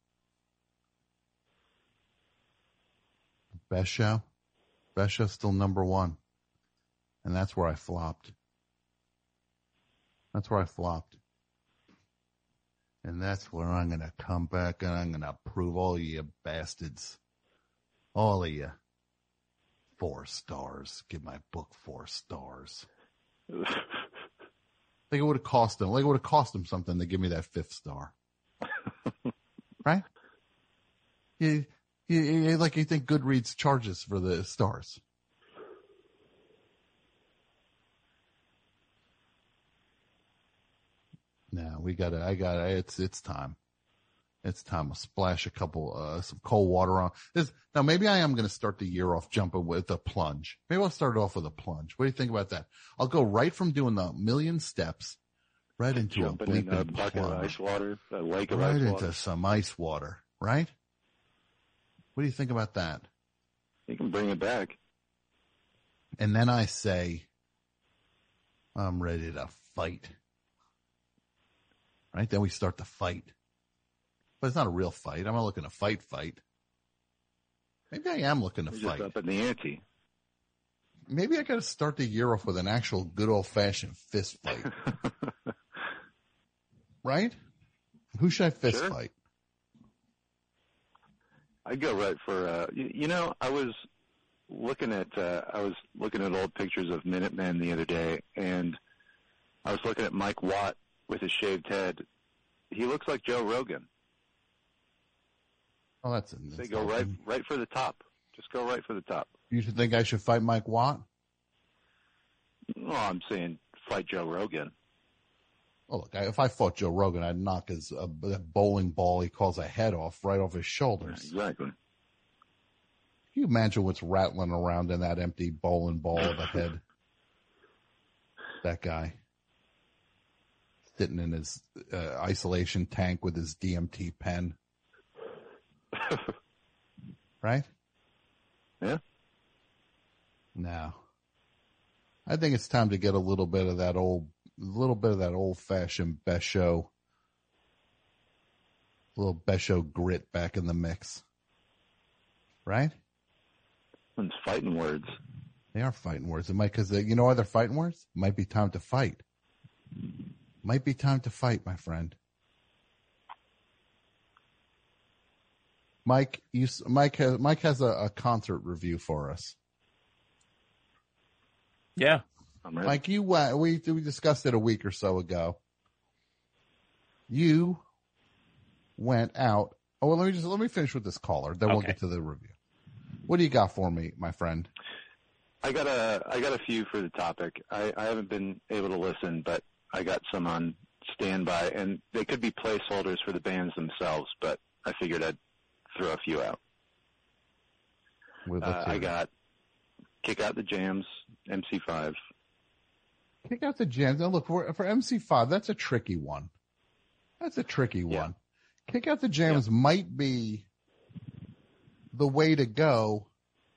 S3: Best show. Best show still number one. And that's where I flopped. That's where I flopped. And that's where I'm going to come back and I'm going to prove all of you bastards. All of you. Four stars. Give my book four stars. I think it would have cost them. Like it would have cost them something to give me that fifth star. Right? You, you, you, like you think Goodreads charges for the stars. No, we got to, I got to, it's, it's time. It's time to splash a couple, uh, some cold water on this. Now, maybe I am going to start the year off jumping with a plunge. Maybe I'll start it off with a plunge. What do you think about that? I'll go right from doing the million steps right into
S18: Jumping
S3: a bleeping
S18: in a bucket of
S3: plunge.
S18: ice water, a lake of
S3: Right
S18: ice
S3: into
S18: water.
S3: some ice water, right? What do you think about that?
S18: You can bring it back.
S3: And then I say, I'm ready to fight. Right? Then we start the fight. But it's not a real fight. I'm not looking to fight, fight. Maybe I am looking to
S18: You're
S3: fight.
S18: just up in the ante.
S3: Maybe I got to start the year off with an actual good old-fashioned fist fight. Right? Who should I fist
S18: Sure.
S3: fight?
S18: I'd go right for, uh, you, you know, I was looking at, uh, I was looking at old pictures of Minutemen the other day, and I was looking at Mike Watt with his shaved head. He looks like Joe Rogan.
S3: Oh, that's it.
S18: They go right, right for the top. Just go right for the top.
S3: You should think I should fight Mike Watt?
S18: Well, I'm saying fight Joe Rogan.
S3: Oh, look, I, if I fought Joe Rogan, I'd knock his uh, that bowling ball he calls a head off right off his shoulders.
S18: Exactly.
S3: Can you imagine what's rattling around in that empty bowling ball of a head? That guy. Sitting in his uh, isolation tank with his D M T pen. Right?
S18: Yeah.
S3: No. I think it's time to get a little bit of that old, a little bit of that old-fashioned Besho, a little Besho grit back in the mix, right?
S18: It's fighting words.
S3: They are fighting words. It might, because you know why they're fighting words? It might be time to fight. Might be time to fight, my friend. Mike, you, Mike has Mike has a, a concert review for us.
S5: Yeah,
S3: Mike, you went. We we discussed it a week or so ago. You went out. Oh, well, let me just let me finish with this caller. Then we'll
S18: Okay.
S3: get to the review. What do you got for me, my friend?
S18: I got a I got a few for the topic. I, I haven't been able to listen, but I got some on standby, and they could be placeholders for the bands themselves. But I figured I'd throw a few out.
S3: Well,
S18: Uh,
S3: let's hear
S18: I
S3: it.
S18: got Kick Out the Jams, M C five.
S3: Kick out the jams. Now, look, for, for M C five, that's a tricky one. That's a tricky one. Kick out the jams might be the way to go.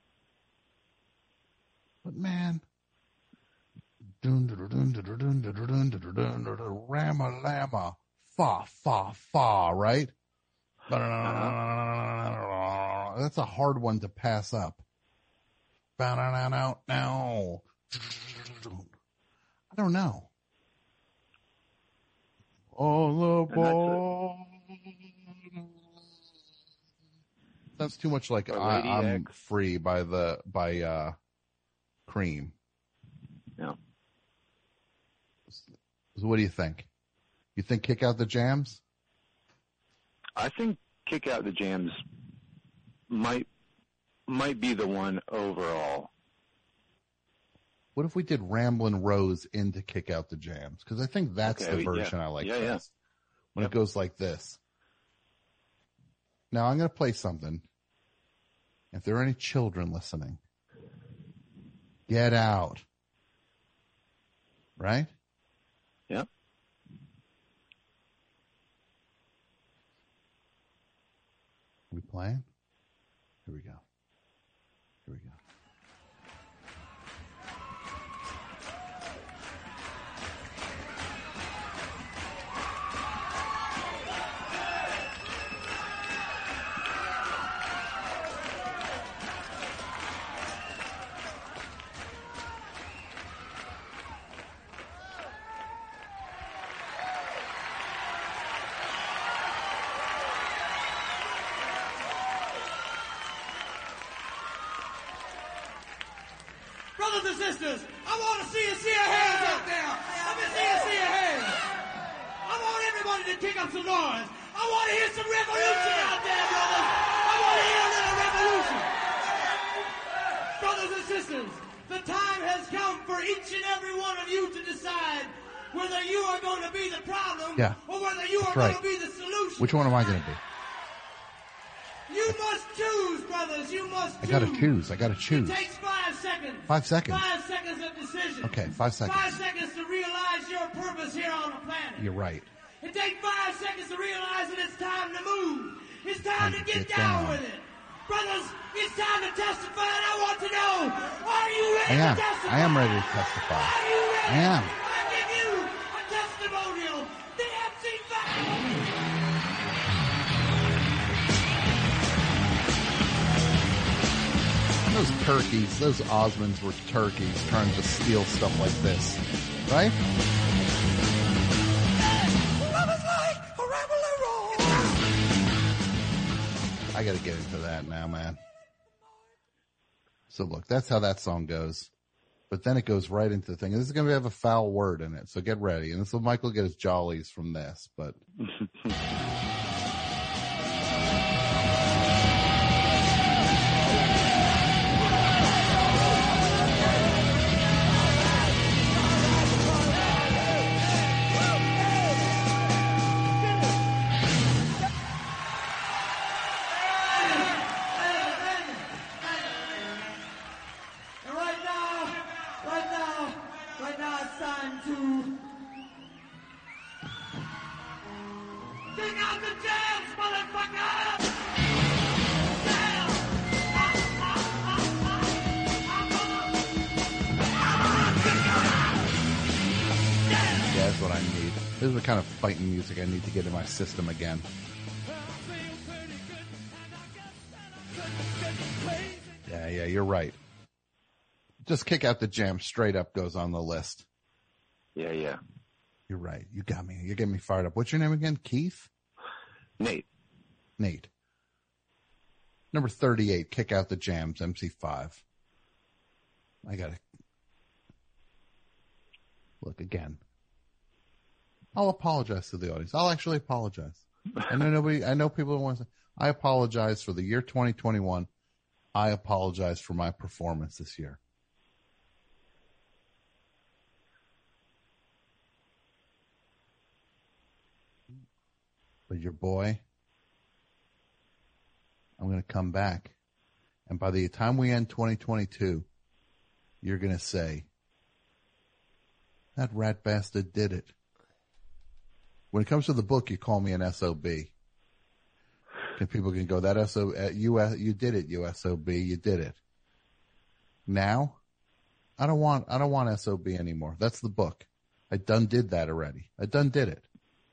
S3: But, man, dun, dun, dun, dun, dun, dun, dun, dun, dun, dun, dun, dun, rama lama, fa, fa, fa, right? That's a hard one to pass up. Now, now. I don't know. All aboard. That's too much like
S18: Or
S3: I,
S18: Lady
S3: I'm
S18: X.
S3: Free by the by uh, Cream.
S18: Yeah.
S3: So what do you think? You think Kick Out the Jams?
S18: I think Kick Out the Jams might might be the one overall.
S3: What if we did Ramblin' Rose into Kick Out the Jams? Because I think that's
S18: Okay,
S3: the
S18: yeah.
S3: version I like
S18: Yeah, yeah.
S3: best. When it goes like this. Now I'm going to play something. If there are any children listening, get out. Right?
S18: Yep.
S3: We playing? Here we go. Here we go.
S6: Brothers and sisters, I want to see you see your hands out there. Let me see you see your hands. I want everybody to kick up some noise. I want to hear some revolution out there, brothers. I want to hear a little revolution. Brothers and sisters, the time has come for each and every one of you to decide whether you are going to be the problem
S3: Yeah,
S6: or whether you
S3: that's
S6: are
S3: right.
S6: going to be the solution.
S3: Which one am I going to be?
S6: You must choose, brothers. You must
S3: I got to choose. I got to choose.
S6: It takes five seconds.
S3: Five seconds.
S6: Five seconds of decision.
S3: Okay, five seconds.
S6: Five seconds to realize your purpose here on the planet.
S3: You're right.
S6: It takes five seconds to realize that it's time to move. It's time, to get,
S3: get
S6: down,
S3: down.
S6: with it. Brothers, it's time to testify, and I want to know, are you
S3: I
S6: ready
S3: am.
S6: to testify?
S3: I am ready to testify.
S6: Are you ready?
S3: I am.
S6: I give you a testimonial. The M C five.
S3: Those turkeys, those Osmonds were turkeys trying to steal stuff like this, right? I got to get into that now, man. So look, that's how that song goes. But then it goes right into the thing. This is going to have a foul word in it, so get ready. And so Michael will get his jollies from this, but...
S6: And right now, right now, right now it's time to kick out
S3: This is the kind of fighting music I need to get in my system again. Yeah, yeah, you're right. Just Kick Out the Jam straight up goes on the list.
S18: Yeah, yeah.
S3: You're right. You got me. You're getting me fired up. What's your name again? Keith?
S18: Nate.
S3: Nate. Number thirty-eight, Kick Out the Jams, M C five. I got to look again. I'll apologize to the audience. I'll actually apologize. I know nobody, I know people don't want to say, I apologize for the year twenty twenty-one. I apologize for my performance this year. But your boy, I'm going to come back. And by the time we end twenty twenty-two, you're going to say, that rat bastard did it. When it comes to the book, you call me an S O B. And people can go, that S O B, uh, you, uh, you did it, you S O B, you did it. Now, I don't want, I don't want S O B anymore. That's the book. I done did that already. I done did it.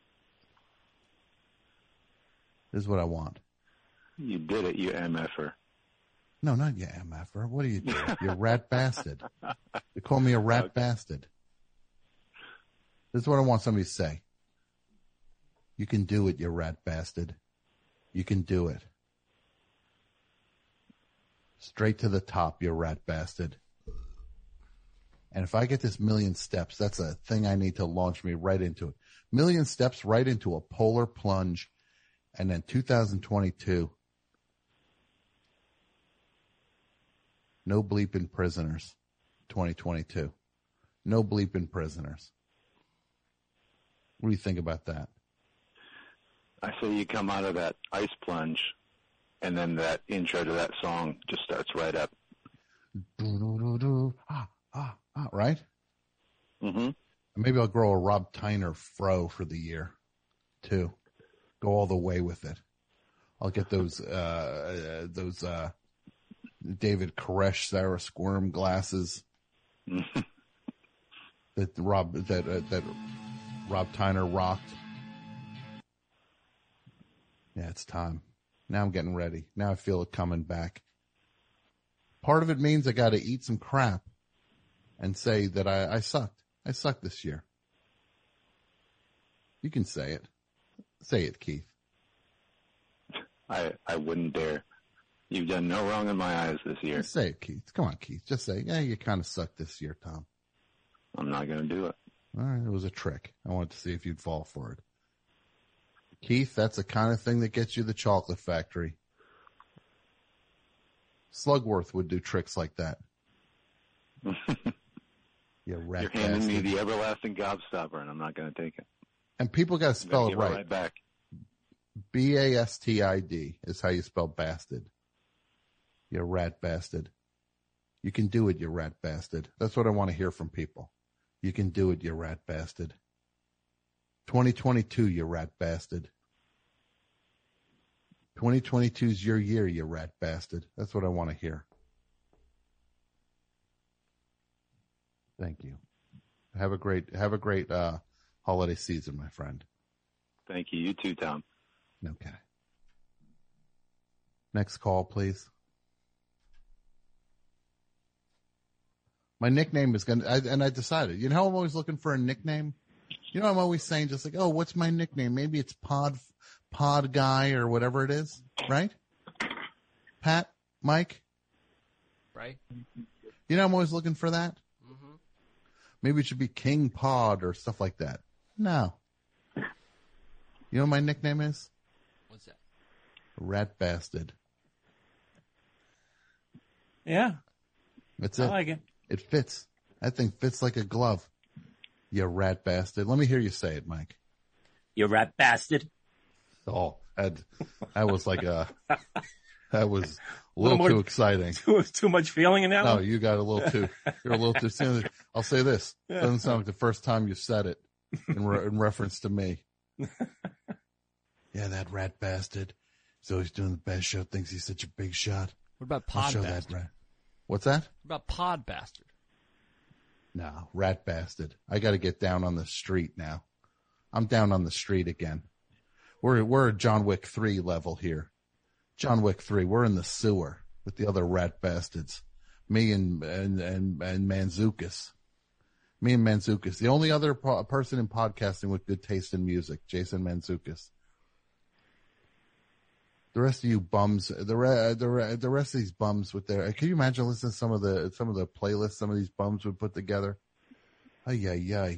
S3: This is what I want.
S18: You did it, you M F er.
S3: No, not you M F er. What do you do? You rat bastard. You call me a rat okay. bastard. This is what I want somebody to say. You can do it, you rat bastard. You can do it. Straight to the top, you rat bastard. And if I get this million steps, that's a thing I need to launch me right into it. Million steps right into a polar plunge. And then two thousand twenty-two, no bleeping prisoners, twenty twenty-two. No bleeping prisoners. What do you think about that?
S18: I say you come out of that ice plunge, and then that intro to that song just starts right up.
S3: Do, do, do, do. Ah, ah, ah, right?
S18: Mm-hmm.
S3: Maybe I'll grow a Rob Tyner fro for the year, too. Go all the way with it. I'll get those, uh, uh those, uh, David Koresh Sarah Squirm glasses that Rob, that, uh, that Rob Tyner rocked. Yeah, it's time. Now I'm getting ready. Now I feel it coming back. Part of it means I got to eat some crap and say that I, I sucked. I sucked this year. You can say it. Say it, Keith.
S18: I I wouldn't dare. You've done no wrong in my eyes this year.
S3: Just say it, Keith. Come on, Keith. Just say, yeah, you kind of sucked this year, Tom.
S18: I'm not going to do it.
S3: All right, it was a trick. I wanted to see if you'd fall for it. Keith, that's the kind of thing that gets you the chocolate factory. Slugworth would do tricks like that. You rat
S18: You're handing
S3: bastard.
S18: me the everlasting gobstopper, and I'm not going to take it.
S3: And people got to spell it right.
S18: right back.
S3: B A S T I D is how you spell bastard. You rat bastard. You can do it, you rat bastard. That's what I want to hear from people. You can do it, you rat bastard. twenty twenty-two, you rat bastard. twenty twenty-two is your year, you rat bastard. That's what I want to hear. Thank you. Have a great, have a great, uh, holiday season, my friend.
S18: Thank you. You too, Tom.
S3: Okay. Next call, please. My nickname is going to, and I decided, you know how I'm always looking for a nickname? You know, I'm always saying just like, oh, what's my nickname? Maybe it's Pod, Pod Guy or whatever it is, right? Pat, Mike?
S4: Right.
S3: You know, I'm always looking for that.
S4: Mm-hmm.
S3: Maybe it should be King Pod or stuff like that. No. You know what my nickname is?
S4: What's that?
S3: Rat Bastard.
S5: Yeah.
S3: That's
S5: I
S3: it.
S5: like it.
S3: It fits. That thing fits like a glove. You rat bastard. Let me hear you say it, Mike.
S5: You rat bastard.
S3: Oh, that, that was like a, that was a little, a little too exciting.
S5: Too, too much feeling in that
S3: no,
S5: one?
S3: No, you got a little too, you're a little too soon. I'll say this. It doesn't sound like the first time you said it in, re- in reference to me. Yeah, that rat bastard. He's always doing the best show, thinks he's such a big shot.
S4: What about
S3: I'll
S4: Pod
S3: show
S4: Bastard?
S3: That rat. What's that?
S4: What about Pod Bastard?
S3: No, rat bastard. I got to get down on the street now. I'm down on the street again. We're we're at John Wick three level here. John Wick three. We're in the sewer with the other rat bastards. Me and and and, and Manzukis. Me and Manzukis. The only other po- person in podcasting with good taste in music, Jason Manzukis. The rest of you bums, the re- the re- the rest of these bums with their. Can you imagine listening to some of the some of the playlists some of these bums would put together? Ay ay ay.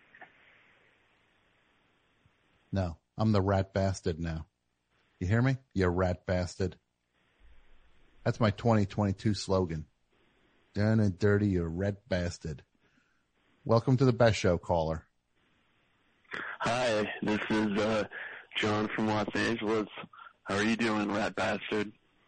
S3: No, I'm the rat bastard now. You hear me? You rat bastard. That's my twenty twenty-two slogan. Down and dirty, you rat bastard. Welcome to the Best Show, caller.
S19: Hi, this is uh, John from Los Angeles. How are you doing, rat bastard?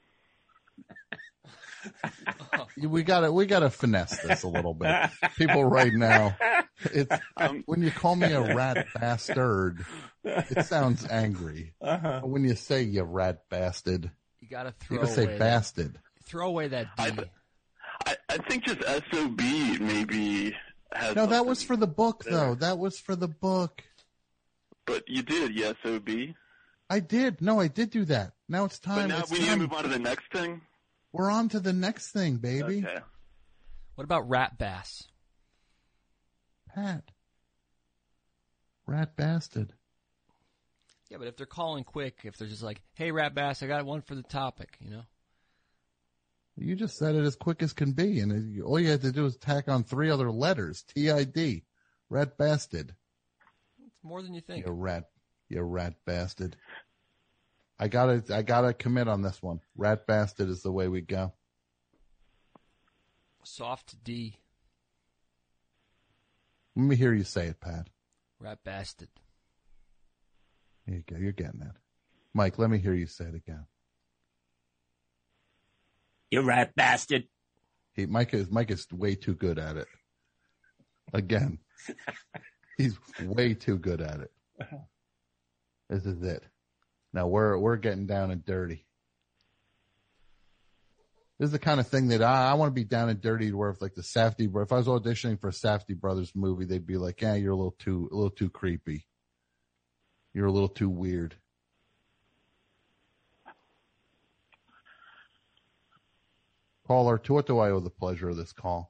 S3: We gotta, we gotta finesse this a little bit. People right now, it's, um, when you call me a rat bastard, it sounds angry. Uh-huh. But when you say you rat bastard,
S4: you gotta throw
S3: you gotta say
S4: away
S3: bastard.
S4: That, throw away that D.
S19: I, I, I think just S O B maybe has.
S3: No, that was for the book, there. though. That was for the book.
S19: But you did, yes, S O B.
S3: I did. No, I did do that. Now it's time.
S19: But now
S3: it's
S19: we
S3: time.
S19: need to move on to the next thing.
S3: We're on to the next thing, baby.
S19: Okay.
S4: What about rat bass?
S3: Pat. Rat bastard.
S4: Yeah, but if they're calling quick, if they're just like, hey, rat bass, I got one for the topic, you know?
S3: You just said it as quick as can be, and it, all you had to do is tack on three other letters. T I D. Rat bastard.
S4: It's more than you think.
S3: You rat, you rat bastard. I gotta, I gotta commit on this one. Rat bastard is the way we go.
S4: Soft D.
S3: Let me hear you say it, Pat.
S4: Rat bastard.
S3: There you go. You're getting it. Mike, let me hear you say it again.
S5: You rat bastard.
S3: He, Mike is, Mike is way too good at it. Again. He's way too good at it. This is it. Now we're we're getting down and dirty. This is the kind of thing that I, I want to be down and dirty to where if like the Safdie, if I was auditioning for a Safdie Brothers movie, they'd be like, yeah, you're a little too a little too creepy. You're a little too weird. Caller, to what do I owe the pleasure of this call?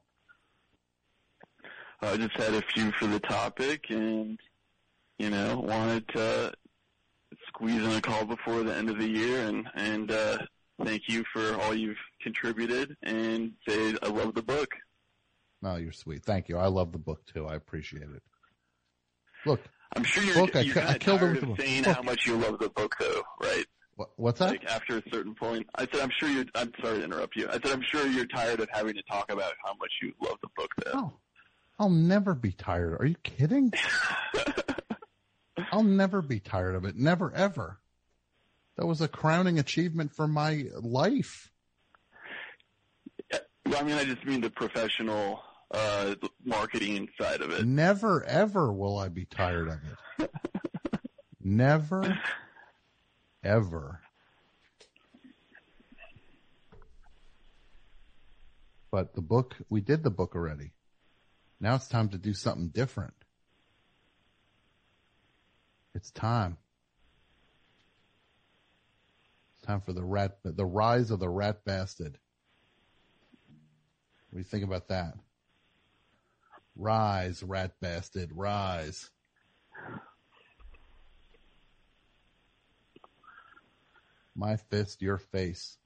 S19: I just had a few for the topic and, you know, wanted to squeeze in a call before the end of the year and, and uh, thank you for all you've contributed and say I love the book.
S3: No, you're sweet. Thank you. I love the book, too. I appreciate it. Look.
S19: I'm sure you're,
S3: book,
S19: you're
S3: I,
S19: kind
S3: I
S19: of
S3: killed
S19: tired
S3: him
S19: of
S3: with
S19: saying
S3: book.
S19: how much you love the book, though, right?
S3: What, what's that?
S19: Like, after a certain point. I said, I'm sure you're, I'm sorry to interrupt you. I said, I'm sure you're tired of having to talk about how much you love the book, though.
S3: Oh, I'll never be tired. Are you kidding? I'll never be tired of it. Never, ever. That was a crowning achievement for my life.
S19: Well, I mean, I just mean the professional uh, marketing side of it.
S3: Never, ever will I be tired of it. Never, ever. But the book, we did the book already. Now it's time to do something different. It's time. It's time for the rat, the rise of the rat bastard. What do you think about that? Rise, rat bastard, rise. My fist, your face.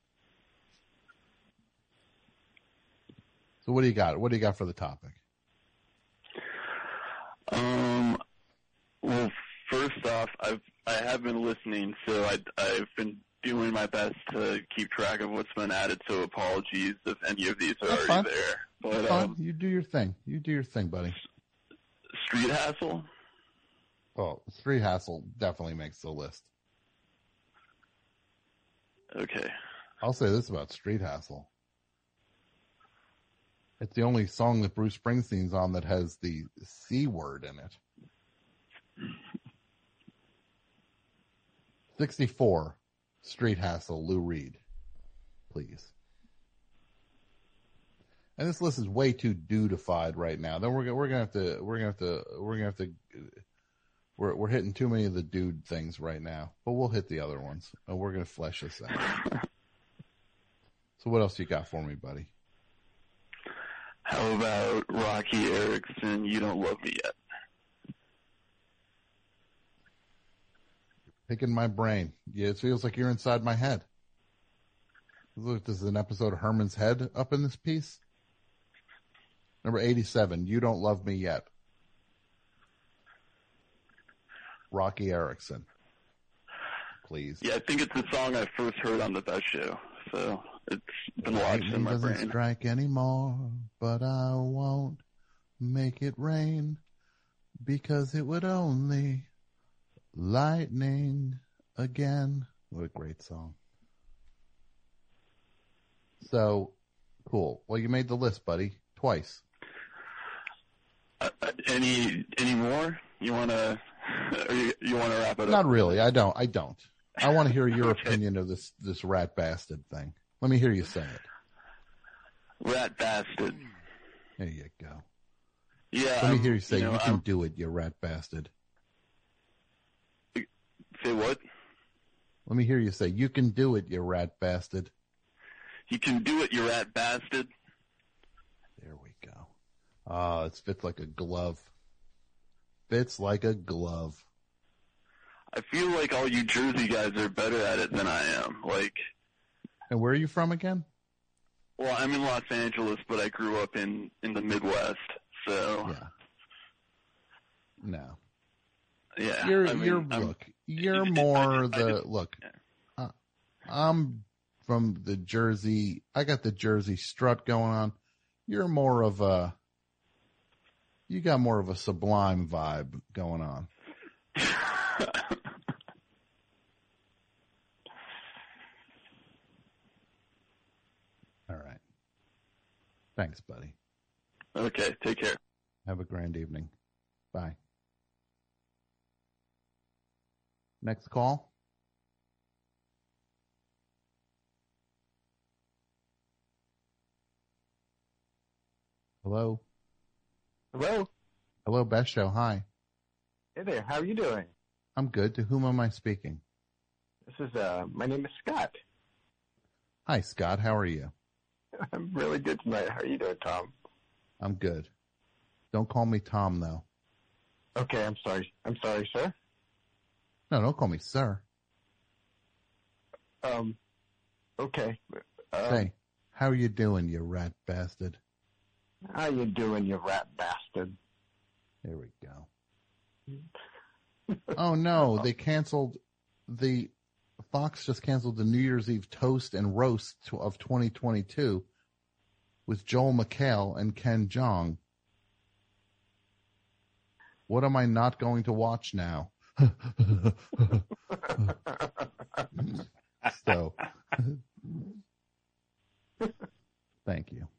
S3: So what do you got? What do you got for the topic?
S19: Um, well, first off, I've, I have been listening, so I, I've been doing my best to keep track of what's been added, so apologies if any of these are
S3: That's
S19: already
S3: fine.
S19: there. But,
S3: That's fine.
S19: um,
S3: You do your thing. You do your thing, buddy.
S19: Street Hassle?
S3: Oh, Street Hassle definitely makes the list.
S19: Okay.
S3: I'll say this about Street Hassle. It's the only song that Bruce Springsteen's on that has the C word in it. sixty-four, Street Hassle, Lou Reed. Please. And this list is way too dudified right now. Then we're we're gonna have to we're gonna have to we're gonna have to we're We're we're hitting too many of the dude things right now, but we'll hit the other ones, and we're gonna flesh this out. So what else you got for me, buddy?
S19: How about Rocky Erickson, You Don't Love Me Yet?
S3: Picking my brain. Yeah, it feels like you're inside my head. Look, this is an episode of Herman's Head up in this piece. Number eighty-seven, You Don't Love Me Yet. Rocky Erickson. Please.
S19: Yeah, I think it's the song I first heard on the Best Show, so it's been lodged in my
S3: doesn't
S19: brain.
S3: Strike anymore, but I won't make it rain because it would only lightning again. What a great song. So, cool. Well, you made the list, buddy. Twice.
S19: Uh, any any more? You want to or you, you want to wrap it up?
S3: Not really. I don't. I don't. I want to hear your opinion of this, this rat bastard thing. Let me hear you say it.
S19: Rat bastard.
S3: There you go.
S19: Yeah.
S3: Let me
S19: um,
S3: hear you say,
S19: you, know,
S3: you can
S19: I'm,
S3: do it, you rat bastard.
S19: Say what?
S3: Let me hear you say, you can do it, you rat bastard.
S19: You can do it, you rat bastard.
S3: There we go. Ah, it fits like a glove. Fits like a glove.
S19: I feel like all you Jersey guys are better at it than I am. Like,
S3: and where are you from again?
S19: Well, I'm in Los Angeles, but I grew up in, in the Midwest, so.
S3: Yeah. No.
S19: Yeah.
S3: You're,
S19: I mean,
S3: you're,
S19: I'm,
S3: look, you're more the, just, look, yeah. uh, I'm from the Jersey, I got the Jersey strut going on. You're more of a, you got more of a Sublime vibe going on. All right. Thanks, buddy.
S19: Okay, take care.
S3: Have a grand evening. Bye. Next call. Hello.
S20: Hello.
S3: Hello, Best Show. Hi.
S20: Hey there. How are you doing?
S3: I'm good. To whom am I speaking?
S20: This is, uh, my name is Scott.
S3: Hi, Scott. How are you?
S20: I'm really good tonight. How are you doing, Tom?
S3: I'm good. Don't call me Tom, though.
S20: Okay, I'm sorry. I'm sorry, sir.
S3: No, don't call me sir.
S20: Um, okay. Um,
S3: Say, how are you doing, you rat bastard?
S20: How you doing, you rat bastard?
S3: There we go. Oh, no, they canceled the... Fox just canceled the New Year's Eve toast and roast of twenty twenty-two with Joel McHale and Ken Jeong. What am I not going to watch now? So, thank you.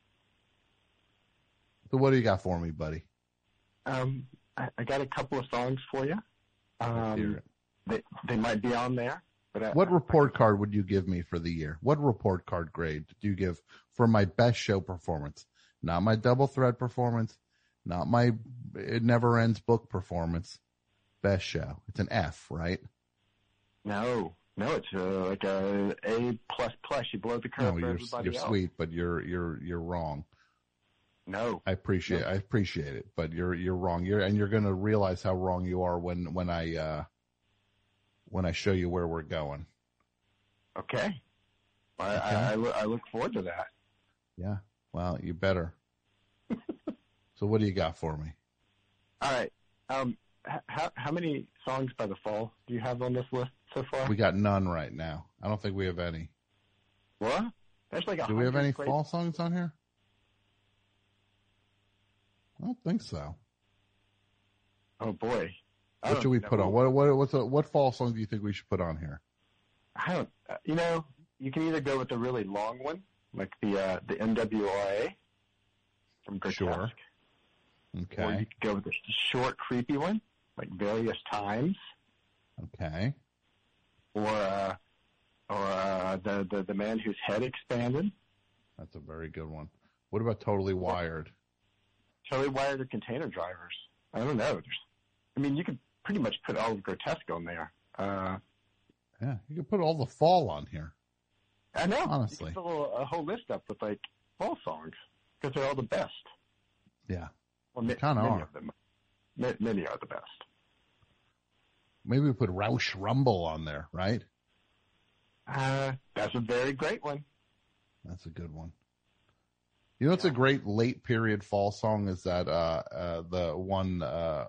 S3: So what do you got for me, buddy?
S20: Um, I, I got a couple of songs for you. Um, they, they might be on there. But I,
S3: what report card would you give me for the year? What report card grade do you give for my best show performance? Not my double threat performance, not my It Never Ends book performance. Best show. It's an F, right?
S20: No, no, it's uh, like a A plus plus. You blow the curve
S3: no,
S20: for
S3: you're,
S20: everybody
S3: you're
S20: else.
S3: sweet, but you're you're you're wrong.
S20: No,
S3: I appreciate
S20: no.
S3: I appreciate it, but you're you're wrong. You're and you're going to realize how wrong you are when when I. uh when I show you where we're going.
S20: Okay. I,
S3: okay.
S20: I, I, look, I look forward to that.
S3: Yeah. Well, you better. So what do you got for me?
S20: All right. Um, h- how, how many songs by The Fall do you have on this list so far?
S3: We got none right now. I don't think we have any.
S20: What? There's like a
S3: Do we have any
S20: great...
S3: fall songs on here? I don't think so.
S20: Oh boy.
S3: What should we put on? What what what's a, what fall song do you think we should put on here?
S20: I don't. Uh, you know, you can either go with the really long one, like the uh, the N W A from Grotesque.
S3: Sure. Okay.
S20: Or you could go with the short, creepy one, like Various Times.
S3: Okay.
S20: Or uh, or uh, the, the the Man Whose Head Expanded.
S3: That's a very good one. What about Totally Wired?
S20: Totally Wired or Container Drivers? I don't know. There's, I mean, you could pretty much put all of Grotesque on there. Uh,
S3: Yeah, you can put all the fall on here.
S20: I know.
S3: Honestly.
S20: You can fill a whole list up with like fall songs because they're all the best.
S3: Yeah.
S20: Well, ma-
S3: Kinda
S20: many
S3: are.
S20: of them. Ma- Many are the best.
S3: Maybe we put Roush Rumble on there, right?
S20: Uh, that's a very great one.
S3: That's a good one. You know what's a great late period fall song is that uh uh the one uh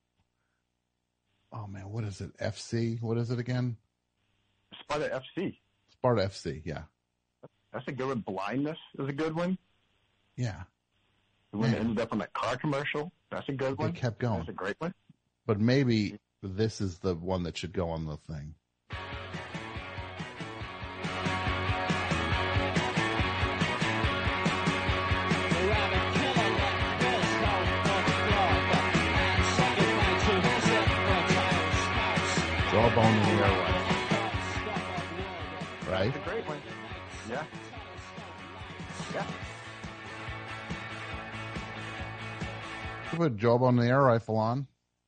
S3: oh man, what is it? F C? What is it again?
S20: Sparta F C.
S3: Sparta F C, yeah.
S20: That's a good one. Blindness is a good one.
S3: Yeah.
S20: The one that
S3: Yeah.
S20: ended up on that car commercial. That's a good
S3: They
S20: one.
S3: kept going.
S20: That's a great one.
S3: But maybe this is the one that should go on the thing. Jawbone in the airway. Right?
S20: That's a great one. Yeah. Yeah.
S3: You put Jawbone in the air rifle on.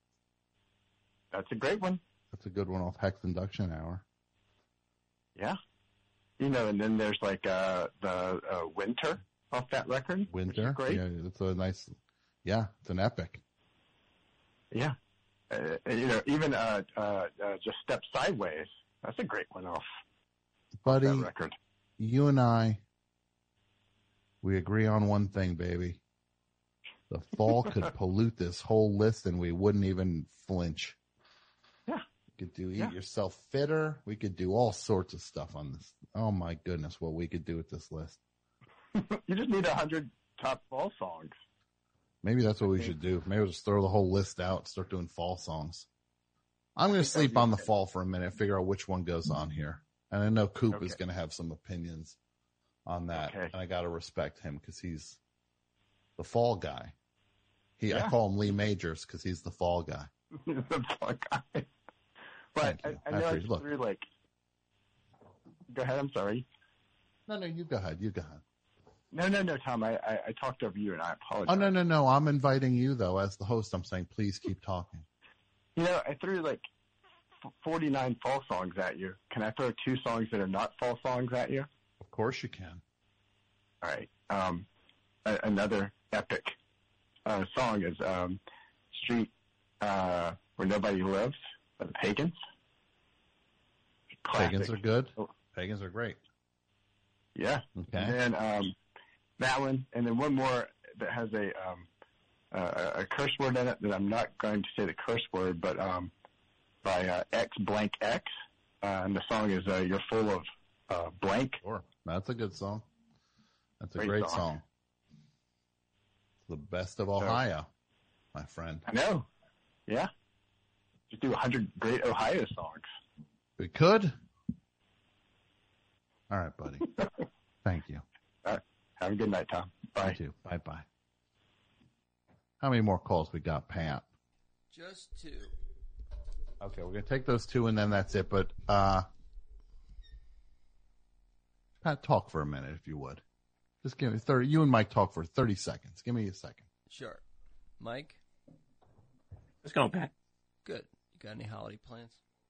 S20: That's a great one.
S3: That's a good one off Hex Induction Hour.
S20: Yeah. You know, and then there's like uh, the uh, Winter off that record.
S3: Winter.
S20: great.
S3: Yeah, it's a nice, yeah, it's an epic.
S20: Yeah. Uh, you know, even uh, uh, uh, Just Step Sideways. That's a great one off
S3: Buddy,
S20: that record.
S3: you and I, we agree on one thing, baby. The fall could pollute this whole list and we wouldn't even flinch.
S20: Yeah.
S3: We could do Eat
S20: Yeah.
S3: Yourself Fitter. We could do all sorts of stuff on this. Oh my goodness, what we could do with this list.
S20: You just need a hundred top fall songs.
S3: Maybe that's what we should do. Maybe we'll just throw the whole list out, start doing fall songs. I'm going to sleep on the fall for a minute, figure out which one goes on here. And I know Coop is
S20: Okay.
S3: going to have some opinions on that.
S20: Okay.
S3: And I got to respect him because he's the fall guy. He, I
S20: Yeah.
S3: call him Lee Majors because he's the fall guy.
S20: The fall guy. But I, I know I
S3: appreciate-
S20: just
S3: look.
S20: threw like. Go ahead. I'm sorry.
S3: No, no, you go ahead. You go ahead.
S20: No, no, no, Tom. I, I, I talked over you, and I apologize.
S3: Oh, no, no, no. I'm inviting you, though, as the host. I'm saying, please keep talking.
S20: You know, I threw like f- forty-nine fall songs at you. Can I throw two songs that are not fall songs at you?
S3: Of course you can.
S20: All right. Um, a- another epic uh, song is um, Street uh, Where Nobody Lives by the Pagans. Classic.
S3: Pagans are good. Pagans are great.
S20: Yeah.
S3: Okay.
S20: And then um, that one, and then one more that has a um, uh, a curse word in it that I'm not going to say the curse word, but um, by uh, X blank X, uh, and the song is uh, "You're Full of uh, Blank."
S3: Sure, that's a good song. That's a
S20: Great
S3: great,
S20: song.
S3: song. The best of Ohio, my friend.
S20: I know. Yeah. Just do a hundred great Ohio songs.
S3: We could. All right, buddy. Thank you.
S20: All right. Have a good night, Tom. Bye.
S3: You too. Bye bye. How many more calls we got, Pat?
S4: Just two.
S3: Okay, we're gonna take those two and then that's it. But uh, Pat, talk for a minute if you would. Just give me thirty. You and Mike talk for thirty seconds. Give me a second.
S4: Sure. Mike?
S5: Let's go, Pat.
S4: Good. You got any holiday plans?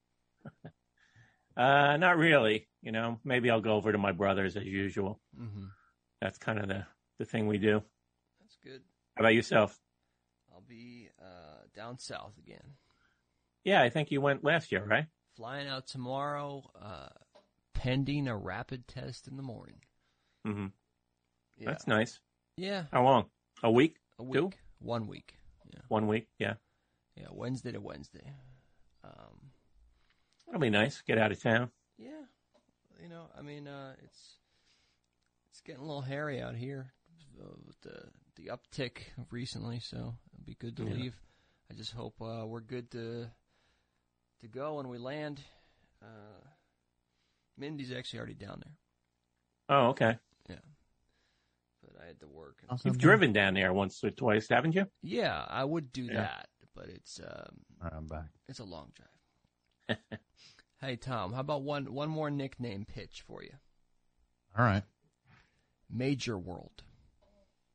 S5: Uh, not really. You know, maybe I'll go over to my brother's as usual.
S4: Mm-hmm.
S5: That's kind of the, the thing we do.
S4: That's good.
S5: How about yourself?
S4: I'll be uh, down south again.
S5: Yeah, I think you went last year, right?
S4: Flying out tomorrow, uh, pending a rapid test in the morning.
S5: Mm-hmm.
S4: Yeah.
S5: That's nice.
S4: Yeah.
S5: How long? A week?
S4: A week.
S5: Two?
S4: One week. Yeah.
S5: One week, yeah.
S4: Yeah, Wednesday to Wednesday. Um,
S5: That'll be nice. Get out of town.
S4: yeah. You know, I mean, uh, it's it's getting a little hairy out here uh, with the the uptick recently, so it'll be good to
S5: Yeah.
S4: leave. I just hope uh, we're good to to go when we land. Uh, Mindy's actually already down there.
S5: Oh, okay.
S4: Yeah. But I had to work. And
S5: You've driven down there once or twice, haven't you?
S4: Yeah, I would do
S5: Yeah.
S4: that, but it's um,
S3: All right, I'm back.
S4: it's a long drive. Hey Tom, how about one one more nickname pitch for you?
S3: All right.
S4: Major World.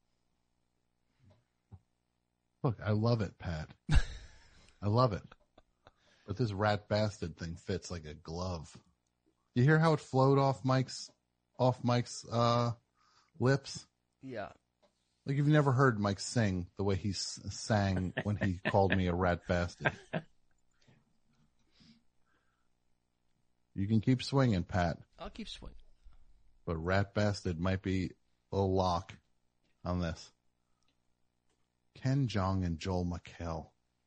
S3: Look, I love it, Pat. I love it. But this rat bastard thing fits like a glove. You hear how it flowed off Mike's, off Mike's, uh, lips?
S4: Yeah.
S3: Like you've never heard Mike sing the way he s- sang when he called me a rat bastard. You can keep swinging, Pat.
S4: I'll keep swinging.
S3: But rat bastard might be a lock on this. Ken Jeong and Joel McHale.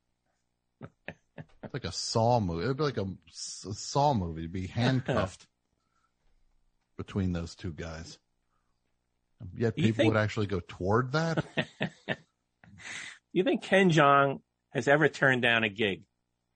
S3: It's like a Saw movie. It'd be like a, a Saw movie. It'd be handcuffed between those two guys. Yet
S5: You
S3: people
S5: think-
S3: would actually go toward that.
S5: You think Ken Jeong has ever turned down a gig?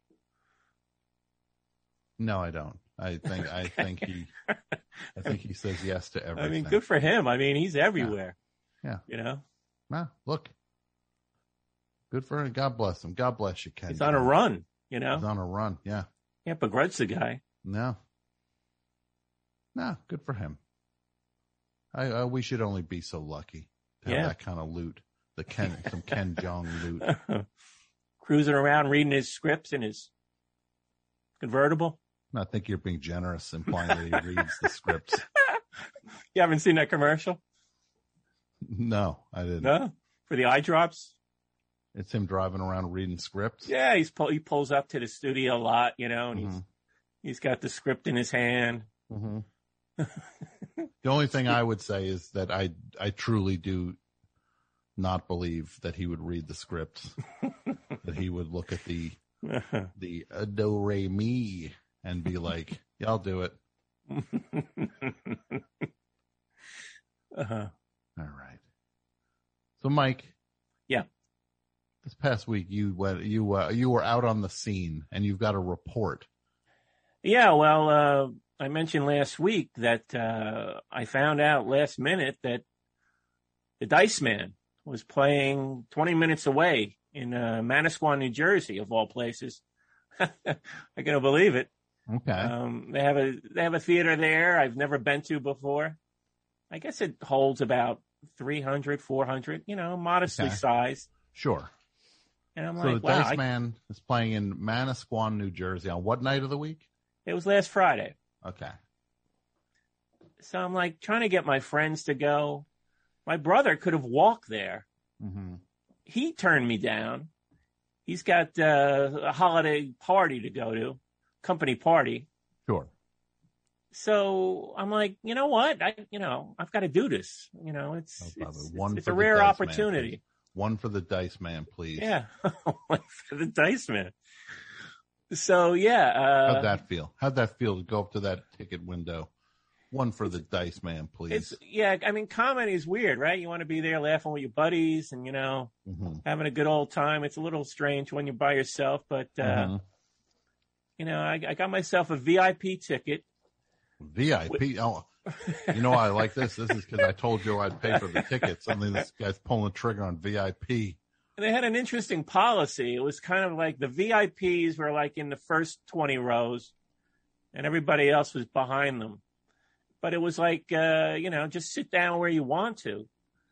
S3: No, I don't. I think I think he I think he says yes to everything.
S5: I mean, good for him. I mean, he's everywhere.
S3: Yeah.
S5: You know?
S3: Nah, look. Good for him. God bless him. God bless you, Ken.
S5: He's on a run, you know?
S3: He's on a run, yeah.
S5: Can't begrudge the guy.
S3: No. No, good for him. I, uh, we should only be so lucky to have
S5: Yeah.
S3: that kind of loot. The Ken, some Ken Jeong loot.
S5: Cruising around reading his scripts in his convertible.
S3: I think you're being generous, implying that he reads the scripts.
S5: You haven't seen that commercial?
S3: No, I didn't.
S5: No? For the eye drops?
S3: It's him driving around reading scripts.
S5: Yeah, he's pull, he pulls up to the studio a lot, you know, and
S3: Mhm.
S5: he's he's got the script in his hand.
S3: Mm-hmm. The only thing I would say is that I I truly do not believe that he would read the scripts. That he would look at the the uh, do re mi and be like, "Yeah, I'll do it."
S5: Uh-huh.
S3: All right. So, Mike.
S5: Yeah.
S3: This past week, you went, you uh, you were out on the scene, and you've got a report.
S5: Yeah, well, uh, I mentioned last week that uh, I found out last minute that the Dice Man was playing twenty minutes away in uh, Manasquan, New Jersey, of all places. I can't believe it.
S3: Okay.
S5: Um, they have a they have a theater there I've never been to before. I guess it holds about three hundred, four hundred, you know, modestly
S3: Okay.
S5: sized.
S3: Sure.
S5: And I'm
S3: So
S5: like,
S3: the
S5: wow.
S3: Dice
S5: I-
S3: Man is playing in Manasquan, New Jersey on what night of the week?
S5: It was last Friday.
S3: Okay.
S5: So I'm like trying to get my friends to go. My brother could have walked there.
S3: Mm-hmm.
S5: He turned me down. He's got uh, a holiday party to go to, company party.
S3: Sure.
S5: So I'm like, you know what? I, you know, I've got to do this. You know, it's
S3: No
S5: it's,
S3: One
S5: it's
S3: for
S5: a
S3: the
S5: rare
S3: Dice Man,
S5: opportunity.
S3: please. One for the Dice Man, please.
S5: Yeah, one for the Dice Man. So yeah, uh,
S3: How'd that feel? How'd that feel to go up to that ticket window? One for the Dice Man, please.
S5: it's yeah. I mean, comedy is weird, right? You want to be there laughing with your buddies and you know
S3: Mhm.
S5: having a good old time. It's a little strange when you're by yourself, but uh,
S3: Mhm.
S5: you know, I, I got myself a V I P ticket.
S3: V I P. Oh, you know why I like this? This is because I told you I'd pay for the ticket. Suddenly this guy's pulling the trigger on V I P.
S5: And they had an interesting policy. It was kind of like the V I Ps were like in the first twenty rows and everybody else was behind them. But it was like, uh, you know, just sit down where you want to.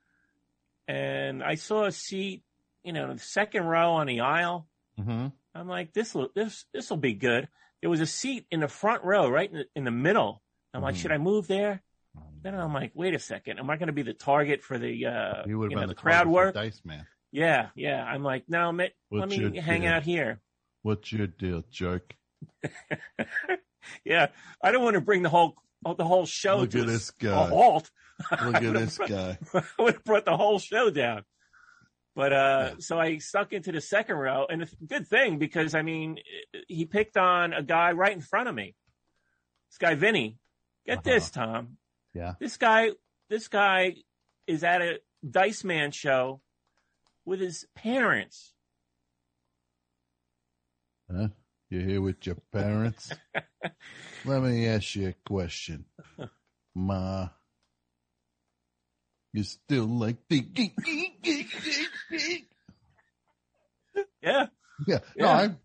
S5: And I saw a seat, you know, the second row on the aisle.
S3: Mm-hmm.
S5: I'm like, this will, this, this will be good. There was a seat in the front row, right in the, in the middle. I'm like,
S3: Mhm.
S5: should I move there? Then I'm like, wait a second. Am I going to be the target for the, uh,
S3: You would
S5: you
S3: have
S5: know,
S3: been
S5: the
S3: the
S5: crowd
S3: target for
S5: work?
S3: Dice Man.
S5: Yeah, yeah. I'm like, no, let
S3: What's
S5: me
S3: your
S5: hang
S3: deal?
S5: out here.
S3: What's your deal, jerk?
S5: Yeah, I don't want to bring the whole the whole show
S3: Look
S5: to
S3: at
S5: a,
S3: this
S5: a
S3: guy.
S5: halt.
S3: Look at this guy.
S5: I would have brought the whole show down. But uh, so I stuck into the second row, and it's a good thing because I mean, he picked on a guy right in front of me. This guy Vinny. Get
S3: Uh-huh.
S5: this, Tom.
S3: Yeah.
S5: This guy, this guy is at a Dice Man show with his parents.
S3: Huh? You here with your parents? Let me ask you a question. Ma, you still like the...
S5: Yeah.
S3: Yeah. No,
S5: Yeah.
S3: I'm...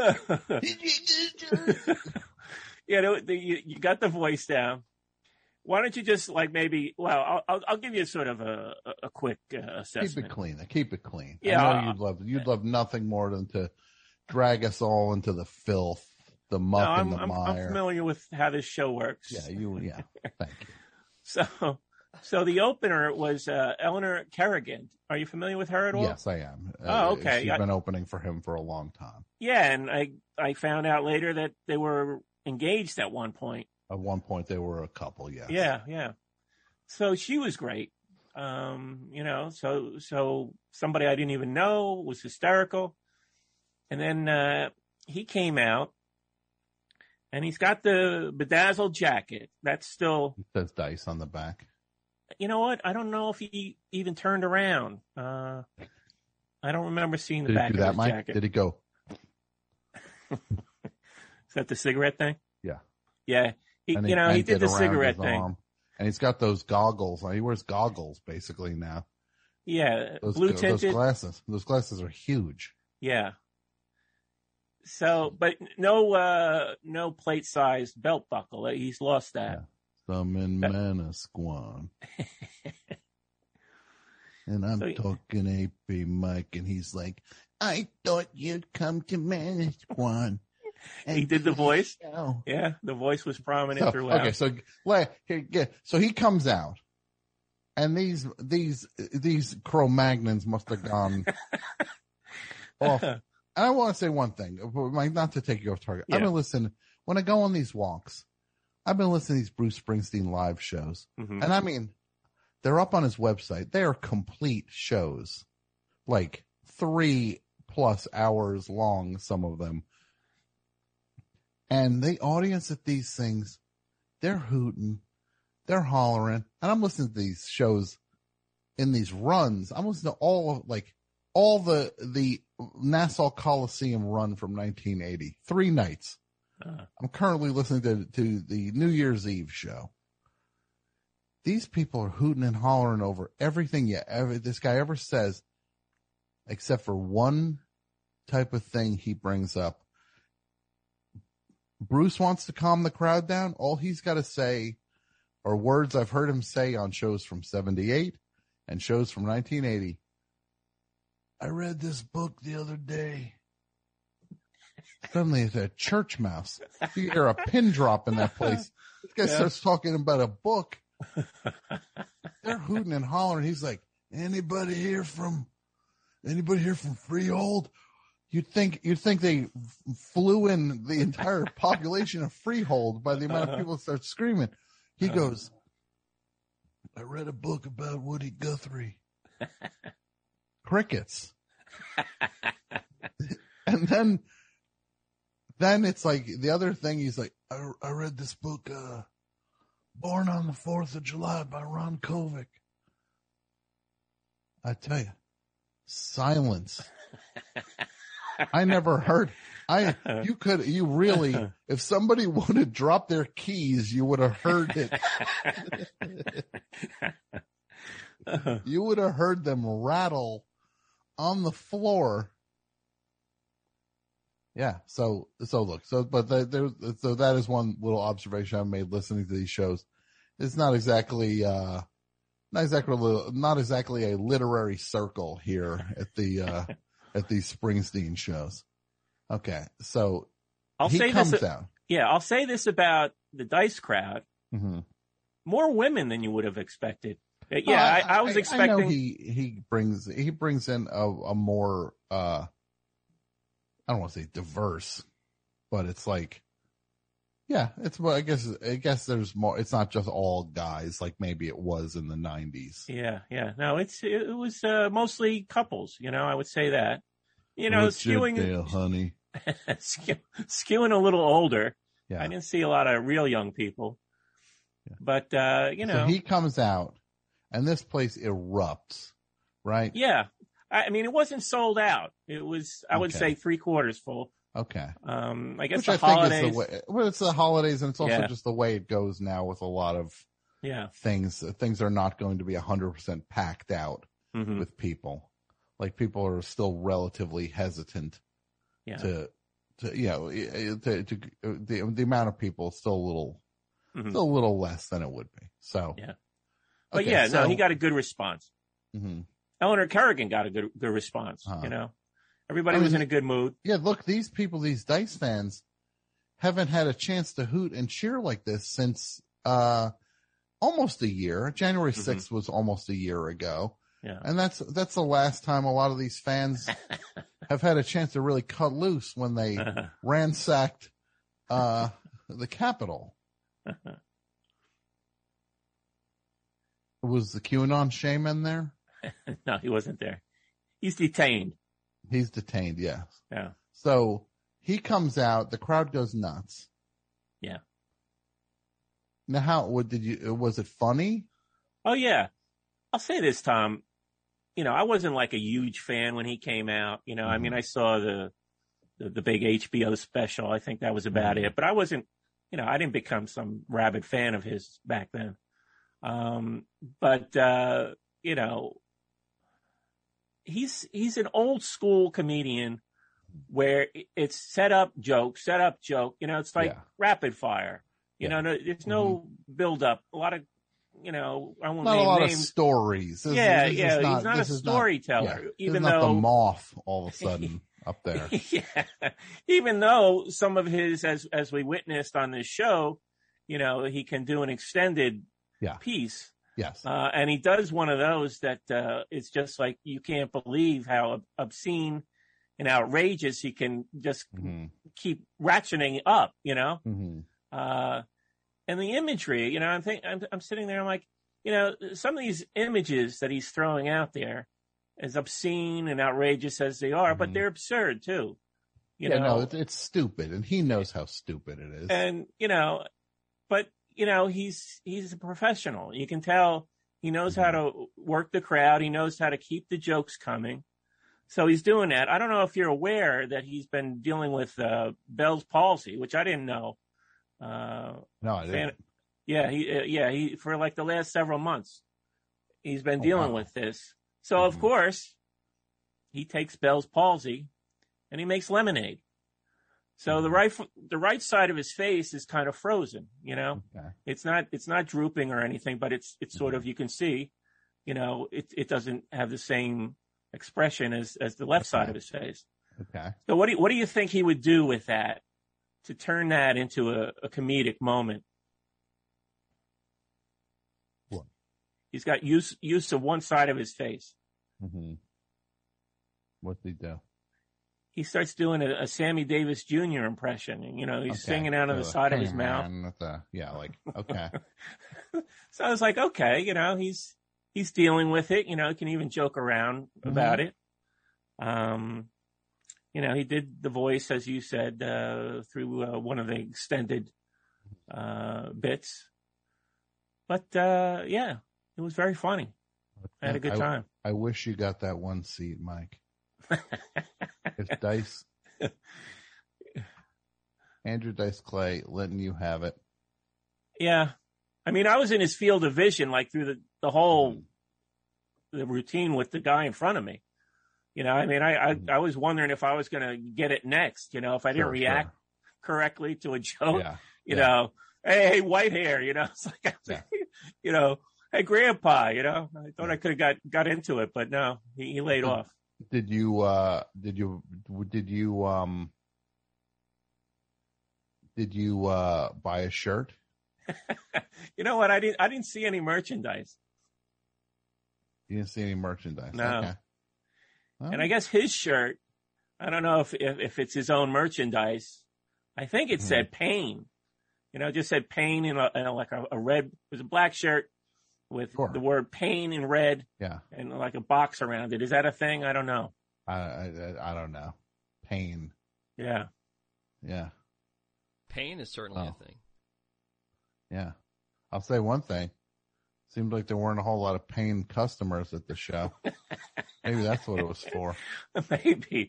S5: Yeah, the, the, you, you got the voice down. Why don't you just like maybe? Well, I'll I'll, I'll give you sort of a a, a quick uh, assessment.
S3: Keep it clean. Keep it clean.
S5: Yeah.
S3: I know you'd love you'd love nothing more than to drag us all into the filth, the muck
S5: No, I'm,
S3: and the
S5: I'm,
S3: mire.
S5: I'm familiar with how this show works.
S3: Yeah, you. Yeah, thank you.
S5: So, so the opener was uh, Eleanor Kerrigan. Are you familiar with her at all?
S3: Yes, I am.
S5: Oh,
S3: Uh,
S5: okay.
S3: She's
S5: I-
S3: been opening for him for a long time.
S5: Yeah, and I I found out later that they were engaged at one point.
S3: At one point, they were a couple. Yeah.
S5: Yeah, yeah. So she was great. Um, you know, so so somebody I didn't even know was hysterical. And then uh, he came out, and he's got the bedazzled jacket. That's still,
S3: It says Dice on the back.
S5: you know what? I don't know if he even turned around. Uh, I don't remember seeing the
S3: Did he
S5: back
S3: do
S5: of
S3: that,
S5: his
S3: Mike?
S5: jacket.
S3: Did he go?
S5: Is that the cigarette thing?
S3: Yeah.
S5: Yeah. He,
S3: And
S5: you know, he
S3: bent
S5: did
S3: it
S5: the
S3: around
S5: cigarette
S3: his
S5: thing.
S3: arm. And he's got those goggles. He wears goggles basically now.
S5: Yeah,
S3: Those,
S5: blue
S3: those
S5: tinted.
S3: glasses. Those glasses are huge.
S5: Yeah. So, but no, uh, no plate sized belt buckle. He's lost that.
S3: Some in Manasquan. And I'm
S5: So-
S3: talking A P Mike, and he's like, I thought you'd come to Manasquan.
S5: He did the voice.
S3: show.
S5: Yeah, the voice was prominent
S3: So,
S5: throughout.
S3: okay, so like, here, yeah, so he comes out, and these these these Cro-Magnons must have gone off. And I want to say one thing, Mike, not to take you off target. I've
S5: Yeah.
S3: been listening when I go on these walks. I've been listening to these Bruce Springsteen live shows,
S5: Mhm.
S3: and I mean, they're up on his website. They are complete shows, like three plus hours long. Some of them. And the audience at these things, they're hooting, they're hollering. And I'm listening to these shows in these runs. I'm listening to all of, like, all the, the Nassau Coliseum run from nineteen eighty, three nights.
S5: Uh,
S3: I'm currently listening to, to the New Year's Eve show. These people are hooting and hollering over everything you ever, this guy ever says, except for one type of thing he brings up. Bruce wants to calm the crowd down. All he's got to say are words I've heard him say on shows from seventy-eight and shows from nineteen eighty. I read this book the other day. Suddenly it's a church mouse. You hear a pin drop in that place. This guy
S5: Yeah.
S3: starts talking about a book. They're hooting and hollering. He's like, anybody here from, anybody here from Freehold? You'd think, you'd think they f- flew in the entire population of Freehold by the amount of people that start screaming. He goes, I read a book about Woody Guthrie. Crickets. And then, then it's like the other thing. He's like, I, I read this book, uh, Born on the fourth of July by Ron Kovic. I tell you, silence. I never heard. I, you could, you really, if somebody would have dropped their keys, you would have heard it. You would have heard them rattle on the floor. Yeah. So, so look, so, but the, there, so that is one little observation I've made listening to these shows. It's not exactly, uh, not exactly, not exactly a literary circle here at the, uh, at these Springsteen shows. Okay. So
S5: I'll
S3: he
S5: say
S3: comes
S5: this.
S3: out.
S5: Yeah, I'll say this about the Dice crowd:
S3: Mm-hmm.
S5: more women than you would have expected. Uh, Yeah,
S3: Oh,
S5: I, I was
S3: I
S5: expecting.
S3: know he, he brings, he brings in a, a more, uh, I don't want to say diverse, but it's like, yeah, it's, well, I guess, I guess there's more, it's not just all guys like maybe it was in the nineties.
S5: Yeah, yeah. No, it's it was uh, mostly couples. You know, I would say that. You know,
S3: What's your
S5: skewing
S3: deal, honey?
S5: skew, skewing a little older.
S3: Yeah.
S5: I didn't see a lot of real young people. But uh, you know,
S3: So he comes out and this place erupts, right?
S5: yeah. I, I mean, it wasn't sold out. It was, I would
S3: Okay.
S5: say, three quarters full.
S3: Okay.
S5: Um, I guess
S3: Which
S5: the
S3: I think
S5: holidays.
S3: is the way, well, it's the holidays and it's also
S5: Yeah.
S3: just the way it goes now with a lot of
S5: Yeah.
S3: things. Things are not going to be a hundred percent packed out
S5: Mhm.
S3: with people. Like people are still relatively hesitant
S5: Yeah.
S3: to, to, you know, to, to, the, the amount of people is still a little,
S5: Mhm.
S3: still a little less than it would be. So,
S5: Yeah. But
S3: Okay,
S5: yeah, no,
S3: so-
S5: he got a good response.
S3: Mhm.
S5: Eleanor Kerrigan got a good good response.
S3: Uh-huh.
S5: You know, Everybody
S3: I mean,
S5: was in a good mood.
S3: Yeah, look, these people, these Dice fans, haven't had a chance to hoot and cheer like this since uh, almost a year. January sixth mm-hmm. was almost a year ago.
S5: Yeah.
S3: And that's that's the last time a lot of these fans have had a chance to really cut loose when they ransacked uh, the Capitol. Was the QAnon shaman there?
S5: No, he wasn't there. He's detained.
S3: He's detained, yes.
S5: Yeah.
S3: So he comes out, the crowd goes nuts.
S5: Yeah.
S3: Now, how what did you? Was it funny?
S5: Oh yeah, I'll say this, Tom. You know, I wasn't like a huge fan when he came out. You know, mm-hmm. I mean, I saw the, the the big H B O special. I think that was about mm-hmm. it. But I wasn't. You know, I didn't become some rabid fan of his back then. Um, but uh, you know, he's he's an old school comedian where it's set up joke, set up joke. You know, it's like yeah. rapid fire. You yeah. know, no, there's no mm-hmm. build up. A lot of, you know, I won't
S3: not
S5: name
S3: a lot
S5: names.
S3: of stories. This,
S5: yeah,
S3: this
S5: yeah,
S3: not,
S5: he's not a storyteller.
S3: Not, yeah,
S5: even
S3: not
S5: though
S3: the moth all of a sudden up there.
S5: Yeah, even though some of his, as as we witnessed on this show, you know, he can do an extended
S3: yeah.
S5: piece.
S3: Yes,
S5: uh, and he does one of those that uh, it's just like you can't believe how obscene and outrageous he can just mm-hmm. keep ratcheting up. You know.
S3: Mm-hmm.
S5: Uh, and the imagery, you know, I'm think I'm, I'm sitting there, I'm like, you know, some of these images that he's throwing out there, as obscene and outrageous as they are, mm-hmm. but they're absurd too. You
S3: yeah,
S5: know?
S3: no, it's, it's stupid, and he knows how stupid it is.
S5: And you know, but you know, he's he's a professional. You can tell he knows mm-hmm. how to work the crowd. He knows how to keep the jokes coming. So he's doing that. I don't know if you're aware that he's been dealing with uh, Bell's palsy, which I didn't know. Uh,
S3: no, I didn't.
S5: Yeah, he, uh, yeah, he, for like the last several months, he's been
S3: oh,
S5: dealing
S3: wow.
S5: with this. So
S3: mm-hmm.
S5: of course, he takes Bell's palsy and he makes lemonade. So mm-hmm. the right, the right side of his face is kind of frozen, you know,
S3: okay.
S5: it's not, it's not drooping or anything, but it's, it's sort
S3: mm-hmm.
S5: of, you can see, you know, it, it doesn't have the same expression as, as the left
S3: okay.
S5: side of his face.
S3: Okay.
S5: So what do you, what do you think he would do with that to turn that into a, a comedic moment?
S3: What?
S5: He's got use use of one side of his face.
S3: Mm-hmm. What's he do?
S5: He starts doing a, a Sammy Davis Junior impression, and you know he's
S3: okay.
S5: singing out of the
S3: so,
S5: side of his
S3: on,
S5: mouth.
S3: The, yeah, like okay.
S5: So I was like, okay, you know, he's he's dealing with it. You know, he can even joke around mm-hmm. about it. Um. You know, he did the voice, as you said, uh, through uh, one of the extended uh, bits. But, uh, yeah, it was very funny. I had a good
S3: I,
S5: time.
S3: I wish you got that one seat, Mike. If Dice, Andrew Dice Clay letting you have it.
S5: Yeah. I mean, I was in his field of vision, like through the, the whole mm-hmm. the routine with the guy in front of me. You know, I mean, I, I, I was wondering if I was going to get it next, you know, if I didn't
S3: sure,
S5: react
S3: sure.
S5: correctly to a joke,
S3: yeah,
S5: you
S3: yeah.
S5: know, hey, hey, white hair, you know, it's like, yeah. you know, hey, grandpa, you know, I thought yeah. I could have got, got into it, but no, he, he laid
S3: did,
S5: off.
S3: Did you, uh, did you, did you, um, did you, uh, buy a shirt?
S5: You know what? I didn't, I didn't see any merchandise.
S3: You didn't see any merchandise?
S5: No.
S3: Okay.
S5: And I guess his shirt, I don't know if, if, if it's his own merchandise. I think it mm-hmm. said Pain. You know, it just said Pain in, a, in a, like a, a red, it was a black shirt with
S3: sure.
S5: the word Pain in red.
S3: Yeah.
S5: And like a box around it. Is that a thing? I don't know.
S3: I, I, I don't know. Pain.
S5: Yeah.
S3: Yeah.
S4: Pain is certainly
S3: oh.
S4: a thing.
S3: Yeah. I'll say one thing. Seemed like there weren't a whole lot of paying customers at the show. Maybe that's what it was for.
S5: Maybe.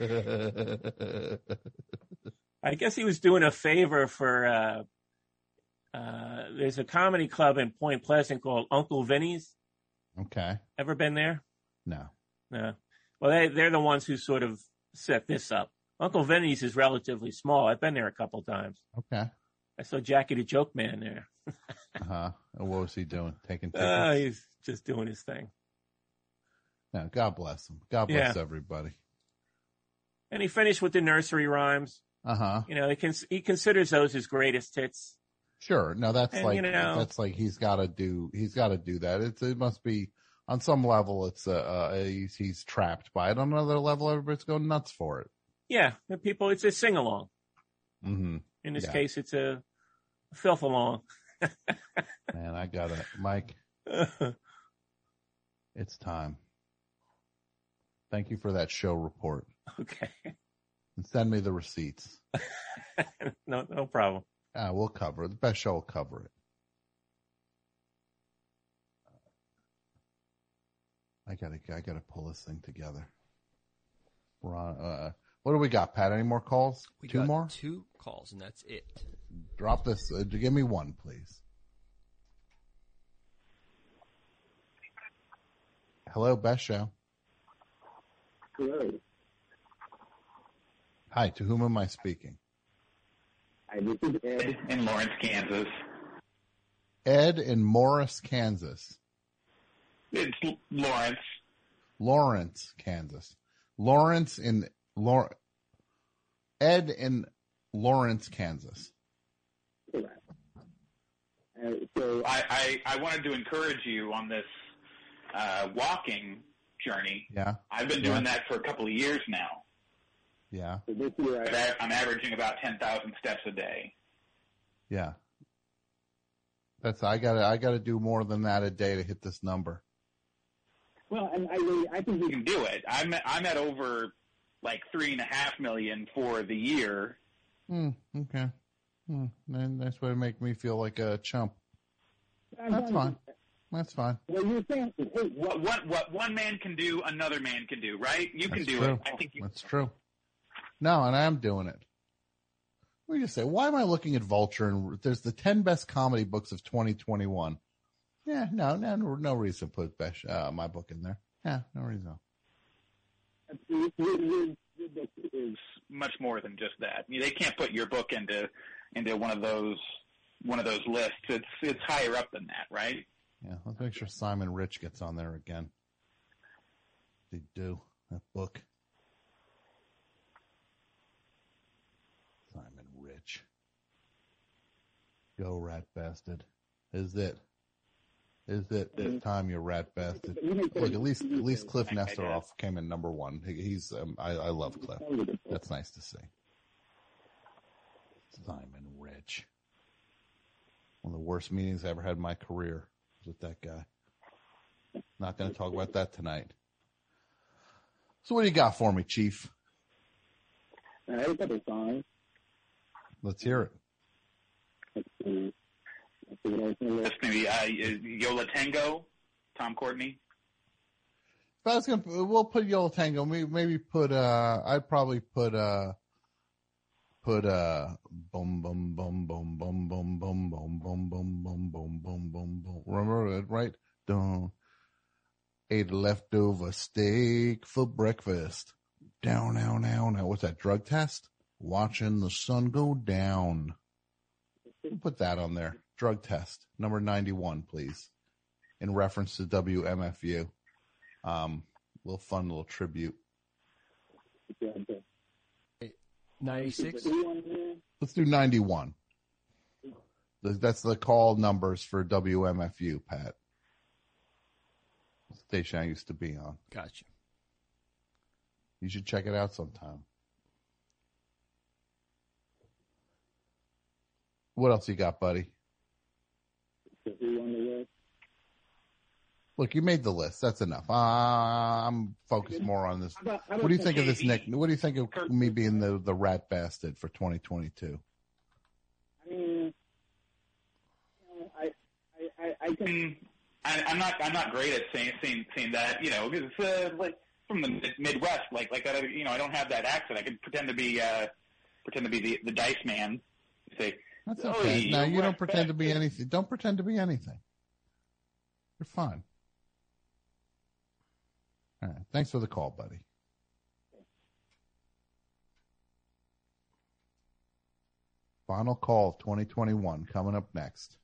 S5: I guess he was doing a favor for, uh, uh, there's a comedy club in Point Pleasant called Uncle Vinny's.
S3: Okay.
S5: Ever been there?
S3: No.
S5: No. Well, they, they're the ones who sort of set this up. Uncle Vinny's is relatively small. I've been there a couple times.
S3: Okay.
S5: I saw Jackie the Joke Man there.
S3: uh-huh. And what was he doing? Taking tickets?
S5: Uh, he's just doing his thing.
S3: No, God bless him. God bless yeah. everybody.
S5: And he finished with the nursery rhymes.
S3: Uh-huh.
S5: You know, he, cons- he considers those his greatest hits.
S3: Sure. No, that's
S5: And,
S3: like,
S5: you know-
S3: that's like, he's got to do, he's got to do that. It's, it must be, on some level, it's, uh, uh he's, he's trapped by it. On another level, everybody's going nuts for it.
S5: Yeah, the people, it's a sing-along.
S3: Mm-hmm.
S5: In this
S3: Yeah.
S5: case, it's a filth-along.
S3: Man, I got it. Mike, it's time. Thank you for that show report.
S5: Okay.
S3: And send me the receipts.
S5: no, no problem.
S3: Ah, we'll cover it. The best show will cover it. I gotta, I gotta pull this thing together. We're on, uh, what do we got, Pat? Any more calls?
S4: We
S3: Two
S4: got
S3: more?
S4: two calls, and that's it.
S3: Drop this. Uh, give me one, please. Hello, best show.
S21: Hello.
S3: Hi, to whom am I speaking?
S21: Hi, this is Ed in Lawrence, Kansas.
S3: Ed in Morris, Kansas.
S21: It's L- Lawrence.
S3: Lawrence, Kansas. Lawrence in Lor- Ed in Lawrence, Kansas.
S21: Correct. Uh, so I, I, I wanted to encourage you on this uh, walking journey.
S3: Yeah.
S21: I've been
S3: Yeah.
S21: doing that for a couple of years now.
S3: Yeah.
S21: So this year I- I'm averaging about ten thousand steps a day.
S3: Yeah. That's I gotta I gotta do more than that a day to hit this number.
S21: Well, and I really, I think you can do it. I'm at, I'm at over like three and a half million for the year.
S3: Hmm. Okay. Hmm. And that's what make me feel like a chump. That's fine. That's fine.
S21: Well, you're saying hey, what what what one man can do, another man can do, right? You can
S3: That's
S21: do
S3: true.
S21: it. I think you.
S3: That's true. No, and I am doing it. Let me just say, why am I looking at Vulture and there's the ten best comedy books of twenty twenty-one? Yeah, no, no, no reason to put best, uh, my book in there. Yeah, no reason.
S21: Your, your, your book is much more than just that. They can't put your book into into one of those one of those lists. It's it's higher up than that, right?
S3: Yeah, let's make sure Simon Rich gets on there again. They do that book. Simon Rich. Go, rat bastard. Is it? Is it? It's time, you rat bastard. Look, at least at least Cliff Nesteroff came in number one. He, he's um, I, I love Cliff. That's nice to see. Simon Rich. One of the worst meetings I ever had in my career was with that guy. Not going to talk about that tonight. So what do you got for me, Chief?
S21: I have a couple songs.
S3: Let's hear it.
S21: Let's see. Let's see what else in the list. Maybe uh, Yola Tango, Tom Courtney.
S3: If I was going to, we'll put Yola Tango. Maybe, maybe put, uh, I'd probably put, uh, put, uh, boom, boom, boom, boom, boom, boom, boom, boom, boom, boom, boom, boom, boom, boom, boom. Remember that, right? Don't. Ate leftover steak for breakfast. Down, down, down. Now, what's that, drug test? Watching the sun go down. We'll put that on there. Drug test. Number ninety-one, please. In reference to W M F U. Um, little fun little tribute.
S4: ninety-six?
S3: Let's do ninety-one. That's the call numbers for W M F U, Pat. Station I used to be on.
S4: Gotcha.
S3: You should check it out sometime. What else you got, buddy? Look, you made the list. That's enough. Uh, I'm focused more on this.
S21: How about- how about
S3: What do you think of this,
S21: Katie?
S3: Nick? What do you think of me being the, the rat bastard for twenty twenty-two?
S21: I mean, I, I, I, I can. I, I'm not. I'm not great at saying saying, saying that. You know, because uh, like from the mid- Midwest, like like I, you know, I don't have that accent. I can pretend to be uh, pretend to be the, the dice man. Say,
S3: That's
S21: "Oh,
S3: okay. No, you
S21: rat
S3: don't pretend to be
S21: bastard."
S3: anything. Don't pretend to be anything. You're fine. All right. Thanks for the call, buddy. Final call of twenty twenty-one coming up next.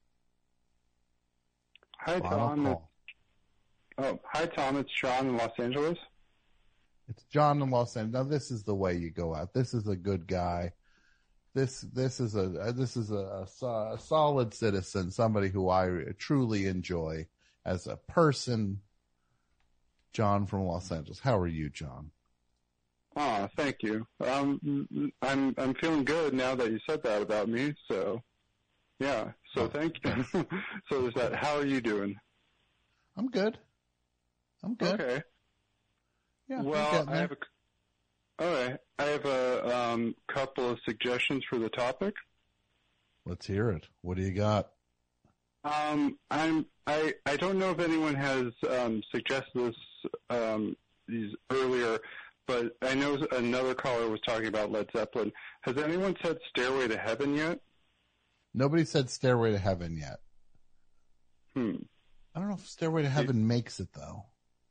S22: Hi,
S3: Final
S22: Tom.
S3: call.
S22: Oh, hi, Tom. It's Sean in Los Angeles.
S3: It's John in Los Angeles. Now, this is the way you go out. This is a good guy. This this is a this is a, a, a solid citizen, somebody who I truly enjoy as a person. John from Los Angeles. How are you, John?
S1: Ah, thank you. Um, I'm I'm feeling good now that you said that about me. So, yeah. So thank you. So is that? How are you doing?
S3: I'm good. I'm good.
S1: Okay.
S3: Yeah.
S1: Well, I have a. All right. I have a um, couple of suggestions for the topic.
S3: Let's hear it. What do you got?
S1: Um, I'm. I. I don't know if anyone has um, suggested this um, these earlier, but I know another caller was talking about Led Zeppelin. Has anyone said "Stairway to Heaven" yet?
S3: Nobody said "Stairway to Heaven" yet.
S1: Hmm.
S3: I don't know if "Stairway to Heaven" makes it though.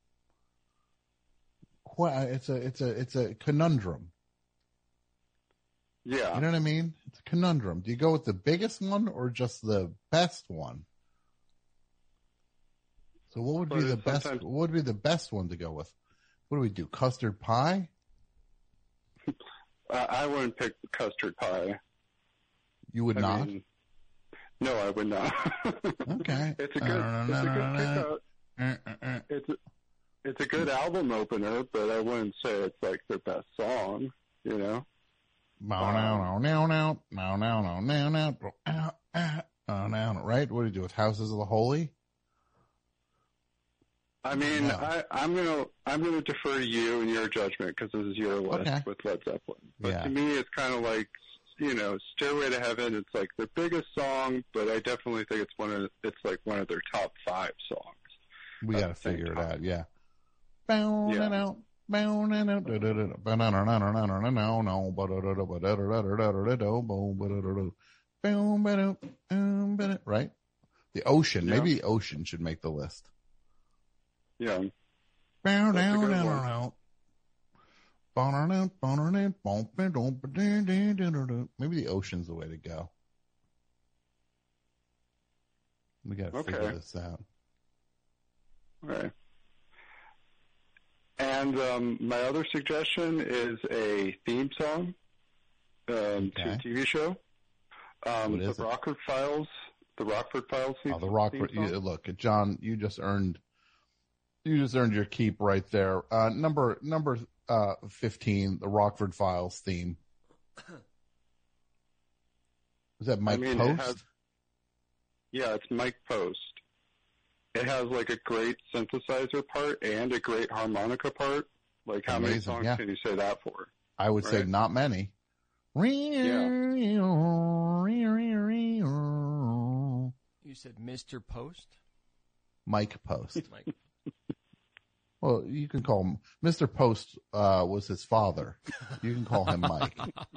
S3: Well, it's a it's a it's a conundrum.
S1: Yeah.
S3: You know what I mean? It's a conundrum. Do you go with the biggest one or just the best one? So what would be
S1: But
S3: the
S1: it's
S3: best?
S1: sometimes-
S3: What would be the best one to go with? What do we do? Custard pie?
S1: Uh, I wouldn't pick custard pie.
S3: You would
S1: I
S3: not?
S1: mean, no, I would not.
S3: Okay.
S1: It's a good. It's a good pickup. It's a, it's a good album opener, but I wouldn't say it's like their best song. You know.
S3: No, no, no, no, no, no, no, no, no, no, no, no, right? What do you do with Houses of the Holy?
S1: I mean,
S3: No.
S1: I, I'm gonna I'm gonna defer to you and your judgment because this is your list
S3: Okay.
S1: with Led Zeppelin. But
S3: Yeah.
S1: to me, it's kind of like you know, "Stairway to Heaven." It's like their biggest song, but I definitely think it's one of it's like one of their top five songs.
S3: We
S1: At
S3: got to
S1: the same
S3: figure it
S1: time.
S3: out. Yeah. Bound and out. Bound and out. Da-da-da-da. Ba-na-na-na-na-na-na-na. Ba-da-da-da. Ba-da-da-da-da-da-da-da. Boom. Ba-da-da-da. Boom. Ba-da. Boom. Ba-da. Right? The Ocean.
S1: Yeah.
S3: Maybe the Ocean should make the list.
S1: Yeah.
S3: Bound
S1: That's a
S3: down
S1: good
S3: down
S1: one.
S3: out. Ba-da-da. Ba-da-da. Boom. Ba-dum. Ba-da-da-da-da-da. Maybe the Ocean's the way to go. We got to
S1: Okay.
S3: figure this out.
S1: Right. And um, my other suggestion is a theme song um, to a T V show. Um,
S3: What
S1: the
S3: is it?
S1: Rockford Files. The Rockford Files. Theme,
S3: Oh, the Rockford.
S1: theme song.
S3: You, look, John, you just earned, you just earned your keep right there. Uh, number number uh, fifteen, the Rockford Files theme. Is that Mike
S1: I mean,
S3: Post?
S1: It has, yeah, it's Mike Post. It has like a great synthesizer part and a great harmonica part. Like, how many
S3: Amazing,
S1: songs
S3: yeah.
S1: can you say that for?
S3: I would say
S1: right?
S3: not many.
S4: You said Mister Post?
S3: Mike Post.
S4: Mike.
S3: Well, you can call him Mister Post. Uh, was his father. You can call him Mike.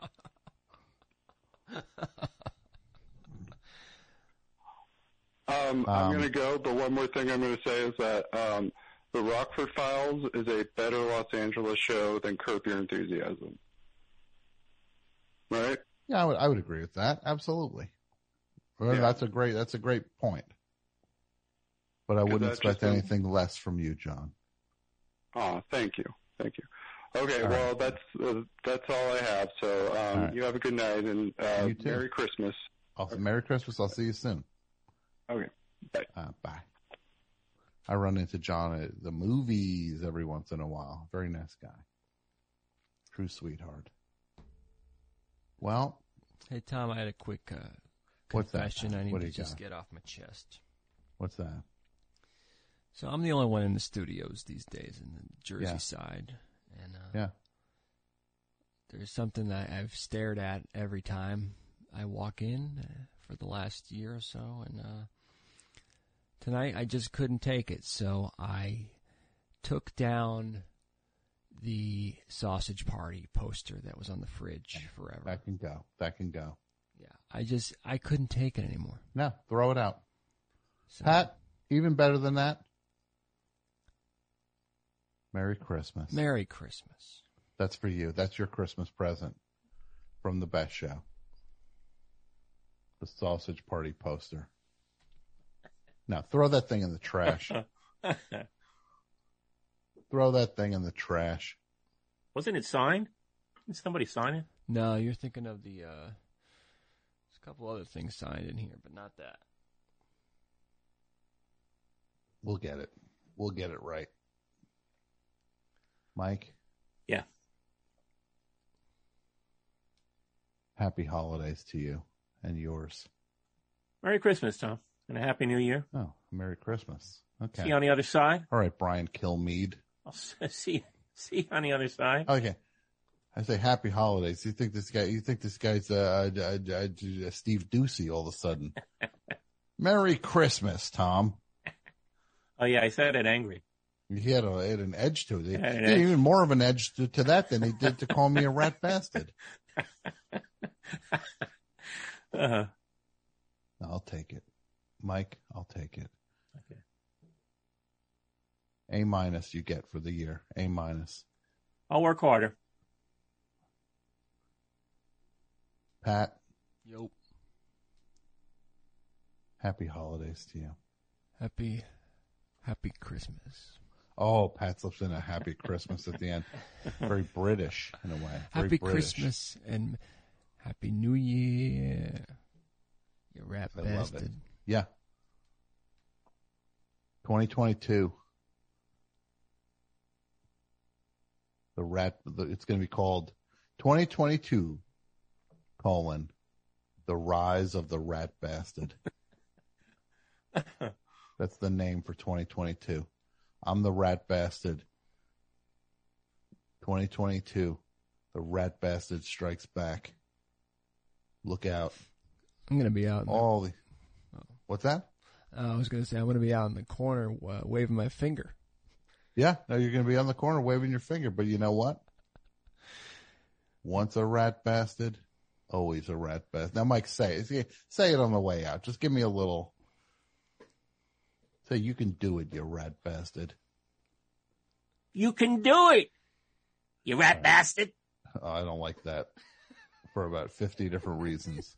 S1: Um, I'm
S3: Um,
S1: going to go, but one more thing I'm going to say is that um, the Rockford Files is a better Los Angeles show than Curb Your Enthusiasm. Right?
S3: Yeah, I would, I would agree with that. Absolutely. Well,
S1: Yeah.
S3: That's a great. That's a great point. But I
S1: 'Cause
S3: wouldn't
S1: that's
S3: expect
S1: just a-
S3: anything less from you, John.
S1: Oh, thank you. Thank you. Okay,
S3: All
S1: well, that's uh, that's all I have. So um,
S3: All right.
S1: you have a good night and uh,
S3: You too.
S1: Merry Christmas.
S3: I'll, Merry Christmas. I'll see you soon.
S1: Okay. Bye.
S3: Uh, bye. I run into John at the movies every once in a while. Very nice guy. True sweetheart. Well,
S4: Hey, Tom, I had a quick uh,
S3: What's that,
S4: confession
S3: Tom?
S4: I need
S3: What do
S4: to
S3: you
S4: just
S3: got?
S4: get off my chest.
S3: what's that?
S4: So I'm the only one in the studios these days in the Jersey
S3: Yeah.
S4: side. And uh,
S3: Yeah.
S4: there's something that I've stared at every time I walk in uh, for the last year or so. And uh, tonight I just couldn't take it. So I took down the Sausage Party poster that was on the fridge forever.
S3: That can go. That can go.
S4: Yeah. I just, I couldn't take it anymore.
S3: No, throw it out.
S4: So,
S3: Pat, even better than that. Merry Christmas.
S4: Merry Christmas.
S3: That's for you. That's your Christmas present from the Best Show. The Sausage Party poster. Now, throw that thing in the trash. Throw that thing in the trash.
S5: Wasn't it signed? Didn't somebody sign it?
S4: No, you're thinking of the, uh, there's a couple other things signed in here, but not that.
S3: We'll get it. We'll get it right. Mike?
S5: Yeah.
S3: Happy holidays to you and yours.
S5: Merry Christmas, Tom, and a Happy New Year.
S3: Oh, Merry Christmas. Okay.
S5: See you on the other side.
S3: All right, Brian Kilmeade.
S5: I'll see see you on the other side.
S3: Okay. I say Happy Holidays. You think this guy? You think this guy's uh, uh, uh, uh, Steve Ducey all of a sudden? Merry Christmas, Tom.
S5: Oh yeah, I said it angry.
S3: He had, a, he had an edge to it. He
S5: had
S3: had
S5: an edge.
S3: even more of an edge to, to that than he did to call me a rat bastard.
S5: Uh-huh.
S3: I'll take it, Mike. I'll take it.
S5: Okay.
S3: A minus you get for the year. A minus.
S5: I'll work harder.
S3: Pat.
S4: Yo.
S3: Happy holidays to you.
S4: Happy, happy Christmas.
S3: Oh, Pat slips in a happy Christmas at the end. Very British in a way. Very
S4: Happy
S3: British.
S4: Christmas and Happy New Year. You rat
S3: I love it.
S4: bastard.
S3: Yeah. twenty twenty-two. The rat, the, it's going to be called twenty twenty-two, colon, The Rise of the Rat Bastard. That's the name for twenty twenty-two. I'm the rat bastard. twenty twenty-two, the rat bastard strikes back. Look out.
S4: I'm going to be out. In
S3: All the, what's that?
S4: the, uh, I was going to say, I'm going to be out in the corner uh, waving my finger.
S3: Yeah, no, you're going to be on the corner waving your finger, but you know what? Once a rat bastard, always a rat bastard. Now, Mike, say it. Say it on the way out. Just give me a little. Say, you can do it, you rat bastard.
S5: You can do it, you rat right. bastard.
S3: Oh, I don't like that for about fifty different reasons.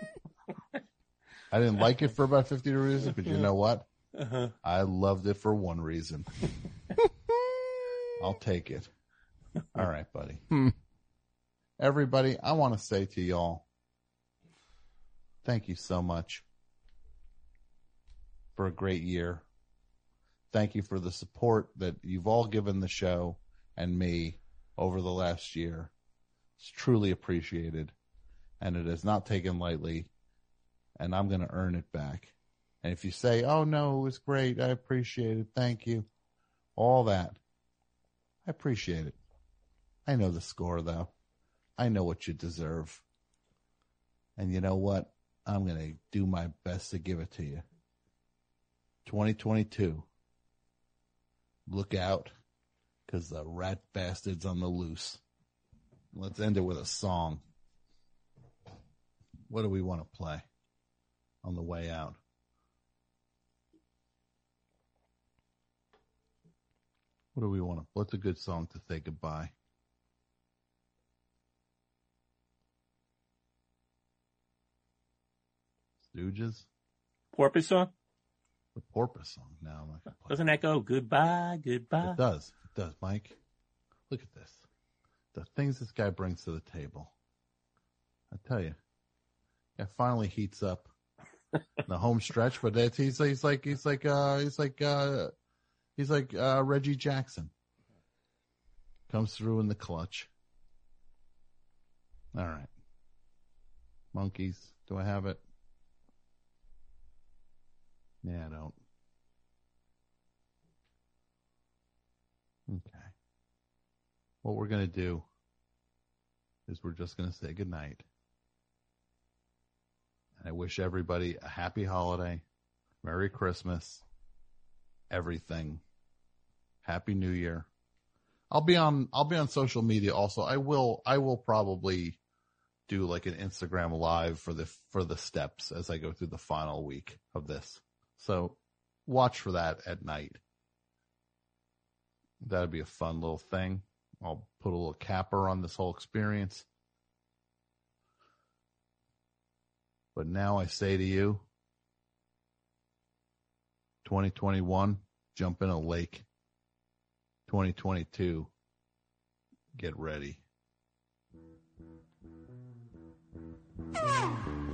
S3: I didn't like it for about fifty reasons, but you know what?
S5: Uh-huh.
S3: I loved it for one reason. I'll take it. All right, buddy.
S4: Hmm.
S3: Everybody, I want to say to y'all, thank you so much for a great year. Thank you for the support that you've all given the show and me over the last year. It's truly appreciated, and it is not taken lightly, and I'm going to earn it back. And if you say, oh, no, it was great, I appreciate it, thank you, all that, I appreciate it. I know the score, though. I know what you deserve. And you know what? I'm going to do my best to give it to you. twenty twenty-two. Look out, because the rat bastard's on the loose. Let's end it with a song. What do we want to play on the way out? What do we want to, what's a good song to say goodbye? Stooges?
S5: Porpoise song?
S3: The Porpoise song. No, I'm not gonna play.
S5: Doesn't that go goodbye, goodbye?
S3: It does. It does, Mike. Look at this. The things this guy brings to the table. I tell you, it finally heats up the home stretch, but it's, he's, he's like, he's like, uh, he's like, uh, he's like, uh, Reggie Jackson. Comes through in the clutch. All right. Monkeys. Do I have it? Yeah, I don't. Okay. What we're going to do is we're just going to say goodnight. And I wish everybody a happy holiday, Merry Christmas, everything. Happy New Year. I'll be on I'll be on social media also. I will I will probably do like an Instagram live for the for the steps as I go through the final week of this. So watch for that at night. That'd be a fun little thing. I'll put a little capper on this whole experience. But now I say to you, twenty twenty-one, jump in a lake. twenty twenty-two, Get ready.
S6: Ah!